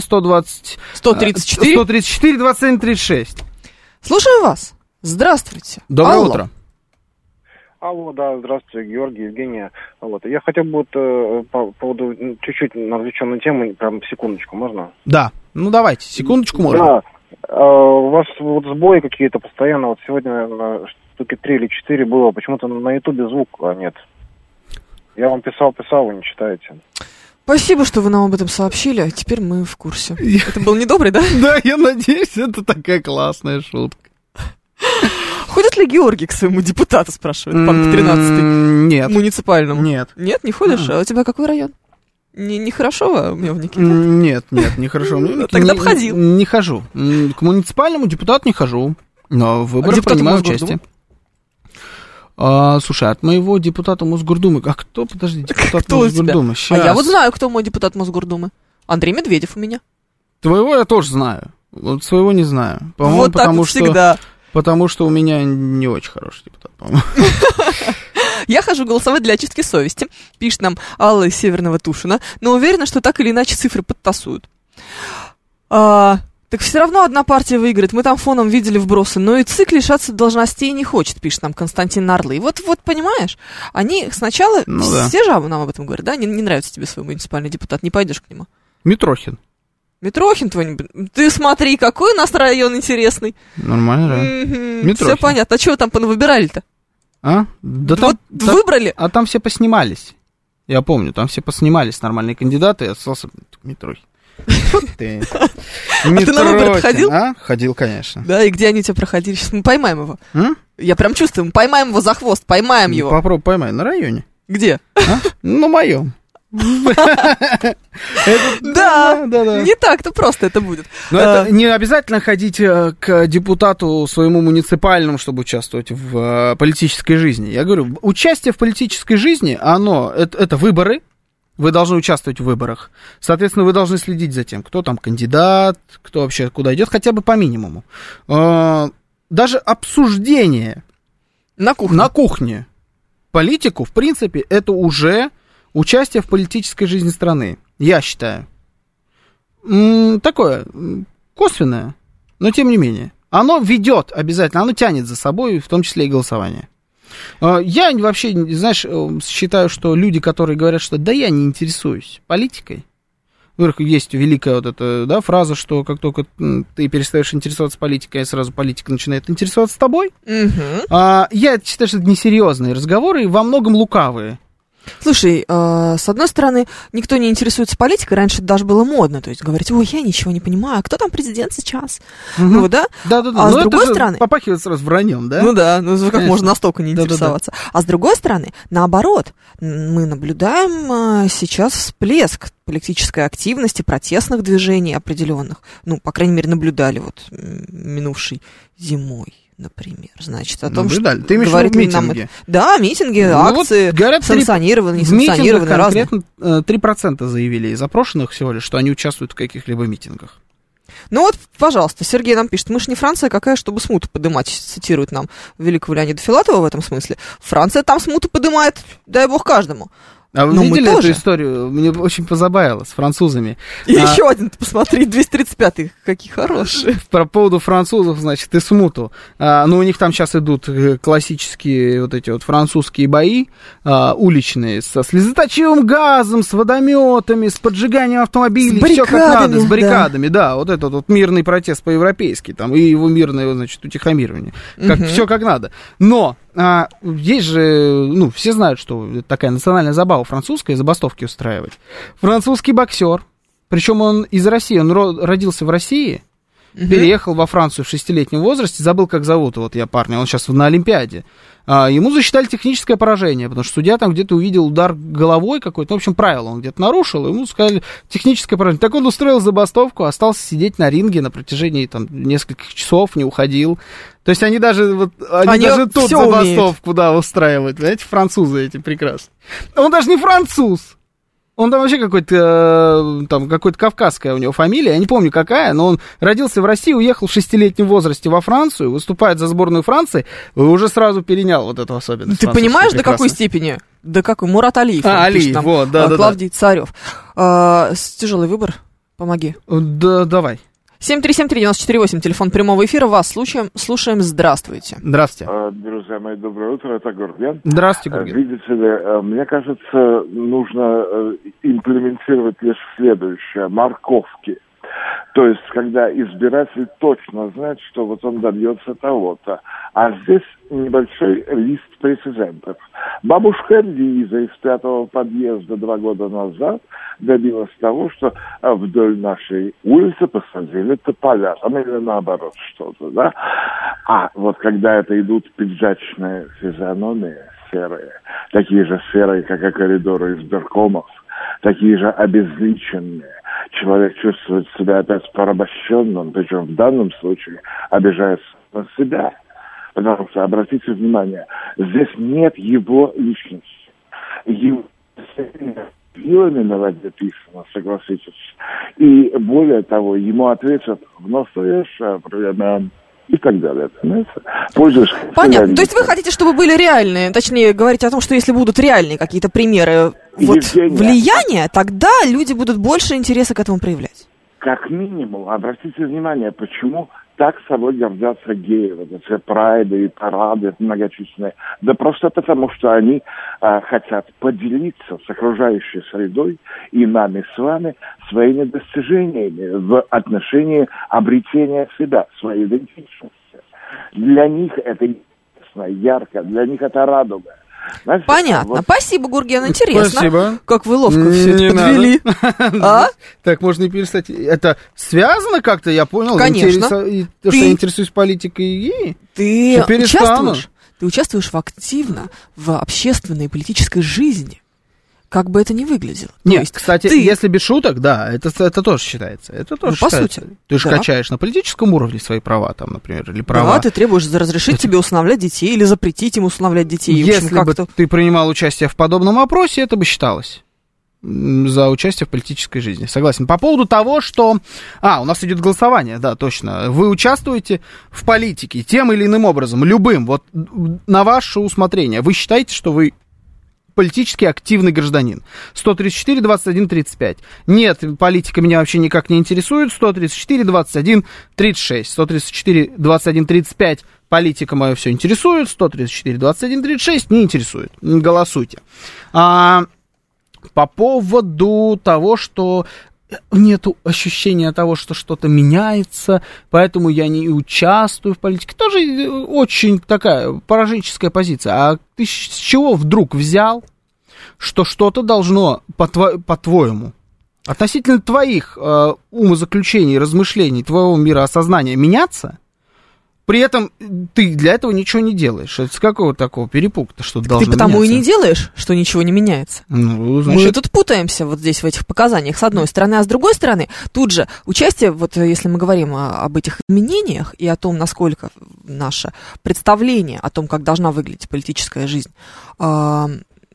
B: 134-21-36.
C: Слушаю вас. Здравствуйте.
B: Доброе утро.
N: Алло, да, здравствуйте, Георгий, Евгения. Вот. Я хотел бы по поводу чуть-чуть на отвлеченную тему, прям секундочку, можно?
B: Да, ну давайте, секундочку можно.
N: Да, у вас вот сбои какие-то постоянно, вот сегодня, наверное, штуки 3 или 4 было, почему-то на Ютубе звука нет. Я вам писал, вы не читаете.
C: Спасибо, что вы нам об этом сообщили, а теперь мы в курсе. Это был недобрый, да?
B: Да, я надеюсь, это такая классная шутка.
C: Ходит ли Георгий к своему депутату, спрашивает Панк 13-й?
B: Нет.
C: Муниципальному?
B: Нет.
C: Нет, не ходишь? А у тебя какой район? Не хорошо в Никите?
B: Нет, не хорошо.
C: Тогда бы ходил.
B: Не хожу. К муниципальному депутату не хожу, но в выборах принимаю участие. Слушай, от моего депутата Мосгордумы... А кто, подожди, депутат Мосгордумы?
C: А я вот знаю, кто мой депутат Мосгордумы. Андрей Медведев у меня.
B: Твоего я тоже знаю. Вот своего не знаю. По-моему,
C: вот так вот всегда.
B: Потому что у меня не очень хороший депутат, по-моему.
C: Я хожу голосовать для очистки совести, пишет нам Алла из Северного Тушина, но уверена, что так или иначе цифры подтасуют. Так все равно одна партия выиграет. Мы там фоном видели вбросы, но и ЦИК лишаться должностей не хочет, пишет нам Константин Нарлы. Вот понимаешь, они сначала, все же нам об этом говорят, да, не нравится тебе свой муниципальный депутат, не пойдешь к нему.
B: Митрохин твой,
C: ты смотри, какой у нас район интересный.
B: Нормально, да.
C: Митрохин. Все понятно. А чего там понавыбирали-то?
B: Да
C: вот там, выбрали.
B: А там все поснимались. Я помню, там все поснимались нормальные кандидаты, и остался Митрохин. Вот ты.
C: А ты на выборы ходил?
B: Ходил, конечно.
C: Да, и где они у тебя проходили? Сейчас мы поймаем его. Я прям чувствую, мы поймаем его за хвост, поймаем его.
B: Попробуй поймай, на районе.
C: Где?
B: На моем.
C: Да, не так-то просто это будет.
B: Но это не обязательно ходить к депутату своему муниципальному, чтобы участвовать в политической жизни. Я говорю, участие в политической жизни, это выборы. Вы должны участвовать в выборах. Соответственно, вы должны следить за тем, кто там кандидат, кто вообще куда идет, хотя бы по минимуму. Даже обсуждение на кухне политику, в принципе, это уже участие в политической жизни страны, я считаю. Такое косвенное, но тем не менее. Оно ведет обязательно, оно тянет за собой, в том числе и голосование. Я вообще, знаешь, считаю, что люди, которые говорят, что да я не интересуюсь политикой, есть великая вот эта, да, фраза, что как только ты перестаешь интересоваться политикой, сразу политика начинает интересоваться тобой. Я считаю, что это несерьезные разговоры и во многом лукавые.
C: Слушай, с одной стороны, никто не интересуется политикой, раньше это даже было модно, то есть говорить, ой, я ничего не понимаю, а кто там президент сейчас? Ну, да?
B: Да.
C: А с другой стороны...
B: Попахивает сразу враньем, да?
C: Ну да, как можно настолько не интересоваться? А с другой стороны, наоборот, мы наблюдаем сейчас всплеск политической активности, протестных движений определенных. Ну, по крайней мере, наблюдали вот минувшей зимой. Например, значит, о том, что
B: ты имеешь в виду митинги?
C: Да, митинги, акции,
B: вот, говорят,
C: санкционированные, несанкционированные, разные.
B: Конкретно 3% заявили из опрошенных всего лишь, что они участвуют в каких-либо митингах.
C: Ну вот, пожалуйста, Сергей нам пишет, мы ж не Франция какая, чтобы смуту подымать, цитирует нам великого Леонида Филатова в этом смысле. Франция там смуту подымает, дай бог каждому.
B: А вы видели эту историю? Мне очень позабавило с французами.
C: И еще один, посмотри, 235-й, какие хорошие.
B: По поводу французов, значит, и смуту. Ну, у них там сейчас идут классические вот эти вот французские бои, уличные, со слезоточивым газом, с водометами, с поджиганием автомобилей, все как надо, с баррикадами, да, вот этот вот мирный протест по-европейски, там, и его мирное, значит, утихомирование, все как надо. Но есть же, все знают, что это такая национальная забава французская, забастовки устраивать. Французский боксер, причем он из России, он родился в России, переехал во Францию в 6-летнем возрасте, забыл, как зовут вот я парня, он сейчас на Олимпиаде. Ему засчитали техническое поражение, потому что судья там где-то увидел удар головой какой-то, в общем, правило он где-то нарушил, ему сказали техническое поражение. Так он устроил забастовку, остался сидеть на ринге на протяжении там нескольких часов, не уходил. То есть они даже, они даже тут забастовку, да, устраивают. Знаете, французы эти прекрасно. Он даже не француз. Он там вообще какой-то кавказская у него фамилия, я не помню какая, но он родился в России, уехал в 6-летнем возрасте во Францию, выступает за сборную Франции, и уже сразу перенял вот эту особенность.
C: Ты понимаешь, до какой степени? Да какой? Мурат Алиев.
B: Алиев, там, вот, да.
C: Клавдий Царев. Тяжелый выбор, помоги.
B: Да, давай.
C: 7373948, телефон прямого эфира, вас слушаем, здравствуйте.
B: Здравствуйте.
O: Друзья мои, доброе утро, это Гурген.
B: Здравствуйте, Гурген.
O: Видите ли, мне кажется, нужно имплементировать лишь следующее, морковки. То есть, когда избиратель точно знает, что вот он добьется того-то. А здесь небольшой лист прецедентов. Бабушка Лиза из 5-го подъезда 2 года назад добилась того, что вдоль нашей улицы посадили тополя, там или наоборот что-то, да. А вот когда это идут пиджачные физиономии серые, такие же серые, как и коридоры избиркомов, такие же обезличенные, человек чувствует себя опять порабощенным, причем в данном случае обижается на себя. Потому что, обратите внимание, здесь нет его личности. Его вилами на воде писано, согласитесь. И более того, ему ответят в настоящее время и так далее. Пользуясь.
C: Понятно. То есть вы хотите, чтобы были реальные, точнее, говорите о том, что если будут реальные какие-то примеры влияния, тогда люди будут больше интереса к этому проявлять.
O: Как минимум, обратите внимание, почему так собой гордятся геи, вот эти прайды и парады многочисленные. Да просто потому, что они хотят поделиться с окружающей средой и нами с вами своими достижениями в отношении обретения себя, своей идентичности. Для них это интересно, ярко, для них это радуга. Знаете,
C: понятно. Вот. Спасибо, Гурген, интересно.
B: Спасибо.
C: Как вы ловко все это подвели.
B: Так, можно и перестать. Это связано как-то, я понял?
C: Конечно.
B: То, что я интересуюсь политикой и
C: ты участвуешь активно в общественной и политической жизни. Как бы это ни выглядело.
B: Нет, кстати, если без шуток, да, это тоже считается. Это тоже считается.
C: По сути.
B: Ты же качаешь на политическом уровне свои права, там, например, или права.
C: Да, ты требуешь разрешить тебе усыновлять детей или запретить им усыновлять детей.
B: Если бы ты принимал участие в подобном опросе, это бы считалось за участие в политической жизни. Согласен. По поводу того, что... у нас идет голосование, да, точно. Вы участвуете в политике тем или иным образом, любым, вот на ваше усмотрение. Вы считаете, что вы политически активный гражданин. 134, 21, 35. Нет, политика меня вообще никак не интересует. 134, 21, 36. 134, 21, 35. Политика мою все интересует. 134, 21, 36 не интересует. Голосуйте. По поводу того, что нету ощущения того, что что-то меняется, поэтому я не участвую в политике. Тоже очень такая пораженческая позиция. А ты с чего вдруг взял, что что-то должно, по-твоему, относительно твоих умозаключений, размышлений, твоего мироосознания меняться? При этом ты для этого ничего не делаешь. Это с какого такого перепуга-то что-то должно меняться?
C: Ты потому и не делаешь, что ничего не меняется.
B: Ну, значит...
C: Мы тут путаемся вот здесь в этих показаниях с одной стороны, а с другой стороны тут же участие, вот если мы говорим об этих изменениях и о том, насколько наше представление о том, как должна выглядеть политическая жизнь... Что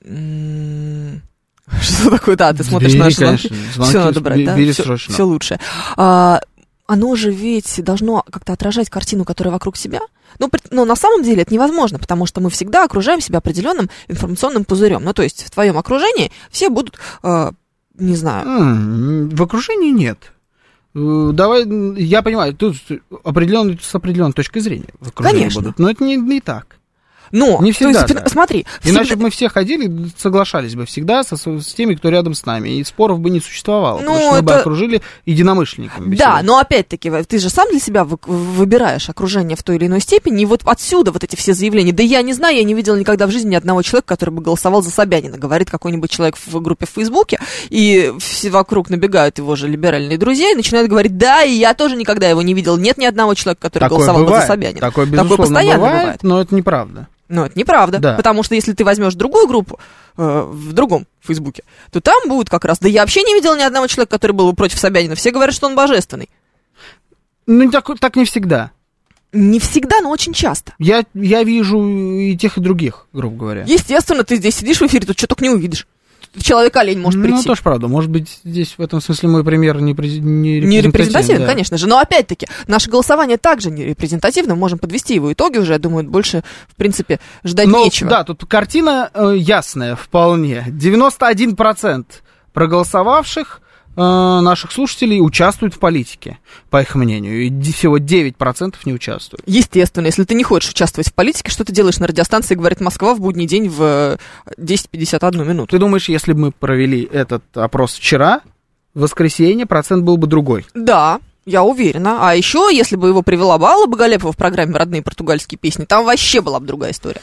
C: такое? Да, ты смотришь наши звонки. Все надо брать, да? Все лучше. Оно же ведь должно как-то отражать картину, которая вокруг себя. Но на самом деле это невозможно, потому что мы всегда окружаем себя определенным информационным пузырем. Ну, то есть в твоем окружении все будут, не знаю...
B: В окружении нет. Давай, я понимаю, тут с определенной точки зрения в окружении будут. Но это не так.
C: Но,
B: не всегда,
C: то есть,
B: да.
C: смотри.
B: Иначе бы мы все ходили, соглашались бы всегда с теми, кто рядом с нами, и споров бы не существовало, потому что мы бы окружили единомышленниками.
C: Да, но опять-таки, ты же сам для себя выбираешь окружение в той или иной степени, и вот отсюда вот эти все заявления. Да я не знаю, я не видела никогда в жизни ни одного человека, который бы голосовал за Собянина, говорит какой-нибудь человек в группе в Фейсбуке, и все вокруг набегают его же либеральные друзья и начинают говорить: да, и я тоже никогда его не видел, нет ни одного человека, который голосовал бы за Собянина.
B: Такое, безусловно,
C: постоянно
B: бывает, но это неправда.
C: Но это неправда,
B: да.
C: Потому что если ты возьмешь другую группу в другом Фейсбуке, то там будет как раз... Да я вообще не видел ни одного человека, который был бы против Собянина. Все говорят, что он божественный.
B: Ну, так не всегда.
C: Не всегда, но очень часто.
B: Я вижу и тех, и других, грубо говоря.
C: Естественно, ты здесь сидишь в эфире, тут что только не увидишь. Человек олень может прийти.
B: Ну, тоже правда. Может быть, здесь в этом смысле мой пример не
C: репрезентативен,
B: да.
C: Конечно же. Но опять-таки, наше голосование также не репрезентативно. Мы можем подвести его итоги уже. Я думаю, больше, в принципе, ждать нечего.
B: Да, тут картина ясная вполне. 91% проголосовавших наших слушателей участвуют в политике, по их мнению, и всего 9% не участвуют.
C: Естественно, если ты не хочешь участвовать в политике, что ты делаешь на радиостанции «Говорит Москва» в будний день в 10:51 минуту?
B: Ты думаешь, если бы мы провели этот опрос вчера, в воскресенье, процент был бы другой?
C: Да, я уверена. А еще, если бы его привела бы Алла Боголепова в программе «Родные португальские песни», там вообще была бы другая история.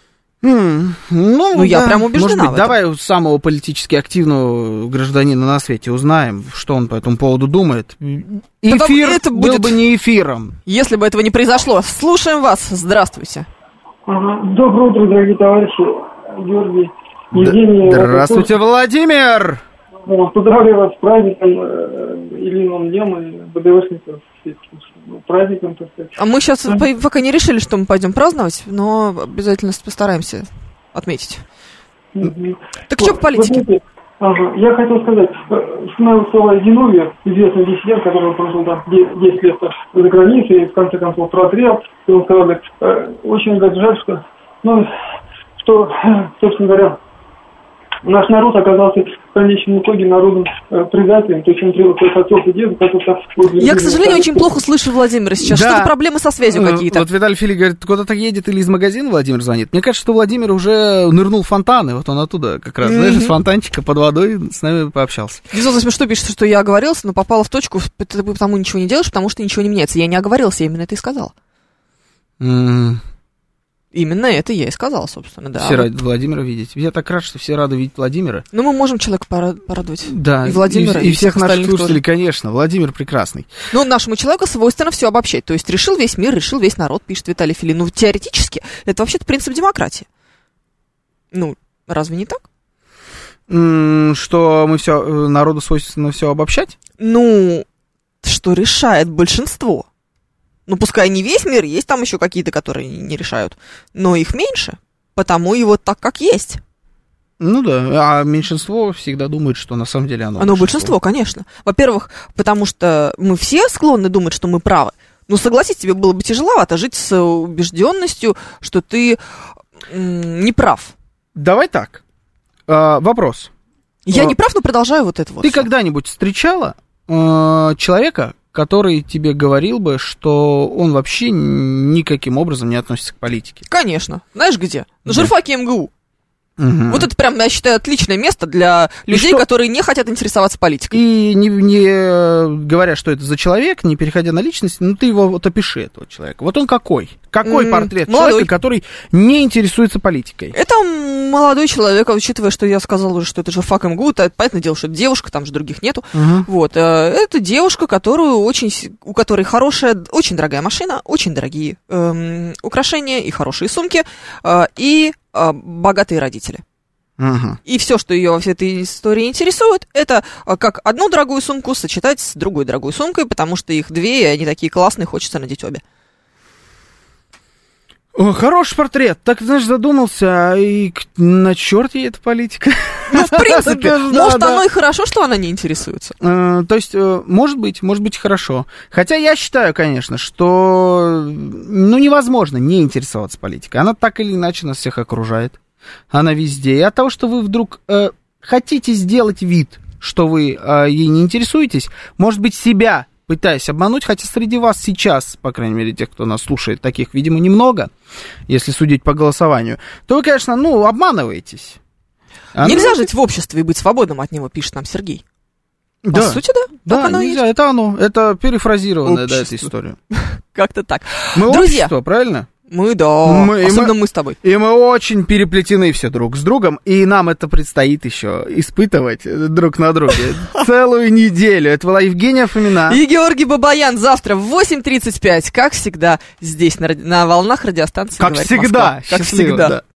B: Ну,
C: я прям убеждена.
B: Может быть,
C: в этом.
B: давай у самого политически активного гражданина на свете узнаем, что он по этому поводу думает. Эфир это был бы не эфиром.
C: Если бы этого не произошло. Слушаем вас. Здравствуйте.
P: Доброе утро, дорогие товарищи. Георгий, Евгений.
B: Здравствуйте, Владимир.
P: Поздравляю вас с праздником, Ильиным днем и БДВшников. Праздником, так сказать.
C: А мы сейчас пока не решили, что мы пойдем праздновать, но обязательно постараемся отметить. Так что по политике?
P: Я хотел сказать, вспоминаю слова Зиновьев, известный диссидент, который прожил там 10 лет за границей и в конце концов прозрел, и он сказал, очень жаль, что, собственно говоря, наш народ оказался в конечном итоге народом предателем, то есть он требует своих отцов и дедов.
C: Я, к сожалению, очень плохо слышу Владимира сейчас. Да. Что-то проблемы со связью какие-то.
B: Вот Виталий Фили говорит, куда-то едет или из магазина Владимир звонит. Мне кажется, что Владимир уже нырнул в фонтаны, вот он оттуда как раз, знаешь, из фонтанчика под водой с нами пообщался.
C: 980 пишет, что я оговорился, но попала в точку, ты потому ничего не делаешь, потому что ничего не меняется. Я не оговорился, я именно это и сказал. Именно это я и сказал, собственно, да.
B: Все рады Владимира видеть. Я так рад, что все рады видеть Владимира.
C: Ну, мы можем человека порадовать.
B: Да,
C: и Владимира,
B: и всех наших слушателей,
C: тоже.
B: Конечно. Владимир прекрасный.
C: Ну, нашему человеку свойственно все обобщать. То есть решил весь мир, решил весь народ, пишет Виталий Филин. Ну, теоретически, это вообще-то принцип демократии. Ну, разве не так?
B: Что мы все, народу свойственно все обобщать?
C: Ну, что решает большинство. Ну, пускай не весь мир, есть там еще какие-то, которые не решают, но их меньше, потому и вот так, как есть.
B: Ну да, а меньшинство всегда думает, что на самом деле оно
C: большинство, конечно. Во-первых, потому что мы все склонны думать, что мы правы. Ну, согласись, тебе было бы тяжеловато жить с убежденностью, что ты не прав.
B: Давай так, вопрос.
C: Я не прав, но продолжаю вот это вот.
B: Ты когда-нибудь встречала человека, который тебе говорил бы, что он вообще никаким образом не относится к политике?
C: Конечно. Знаешь где? На журфаке МГУ. Угу. Вот это прям, я считаю, отличное место для людей, которые не хотят интересоваться политикой.
B: И не говоря, что это за человек, не переходя на личность, ну ты его вот опиши, этого человека. Вот он какой? Какой портрет человека, который не интересуется политикой?
C: Это молодой человек, учитывая, что я сказала уже, что это журфак МГУ, то понятное дело, что это девушка, там же других нету. Угу. Вот. Это девушка, у которой хорошая, очень дорогая машина, очень дорогие украшения и хорошие сумки, и богатые родители. И все, что ее во всей этой истории интересует, это как одну дорогую сумку сочетать с другой дорогой сумкой, потому что их две, и они такие классные, хочется надеть обе.
B: О, хороший портрет. Так, знаешь, задумался, и на черт ей эта политика.
C: Ну, в принципе, может, оно и хорошо, что она не интересуется.
B: То есть, может быть, хорошо. Хотя я считаю, конечно, что невозможно не интересоваться политикой. Она так или иначе нас всех окружает. Она везде. И от того, что вы вдруг хотите сделать вид, что вы ей не интересуетесь, может быть, себя пытаясь обмануть, хотя среди вас сейчас, по крайней мере, тех, кто нас слушает, таких, видимо, немного, если судить по голосованию, то вы, конечно, обманываетесь.
C: Нельзя жить в обществе и быть свободным от него, пишет нам Сергей.
B: Да.
C: По сути, да.
B: Да,
C: оно
B: нельзя,
C: есть.
B: это оно. Это перефразированная, да, эта история.
C: Как-то так.
B: Мы
C: Друзья,
B: общество, правильно?
C: Мы, да. Особенно мы с тобой.
B: И мы очень переплетены все друг с другом, и нам это предстоит еще испытывать друг на друге целую неделю. Это была Евгения Фомина.
C: И Георгий Бабаян завтра в 8:35, как всегда, здесь, на волнах радиостанции.
B: Как всегда.
C: Как всегда.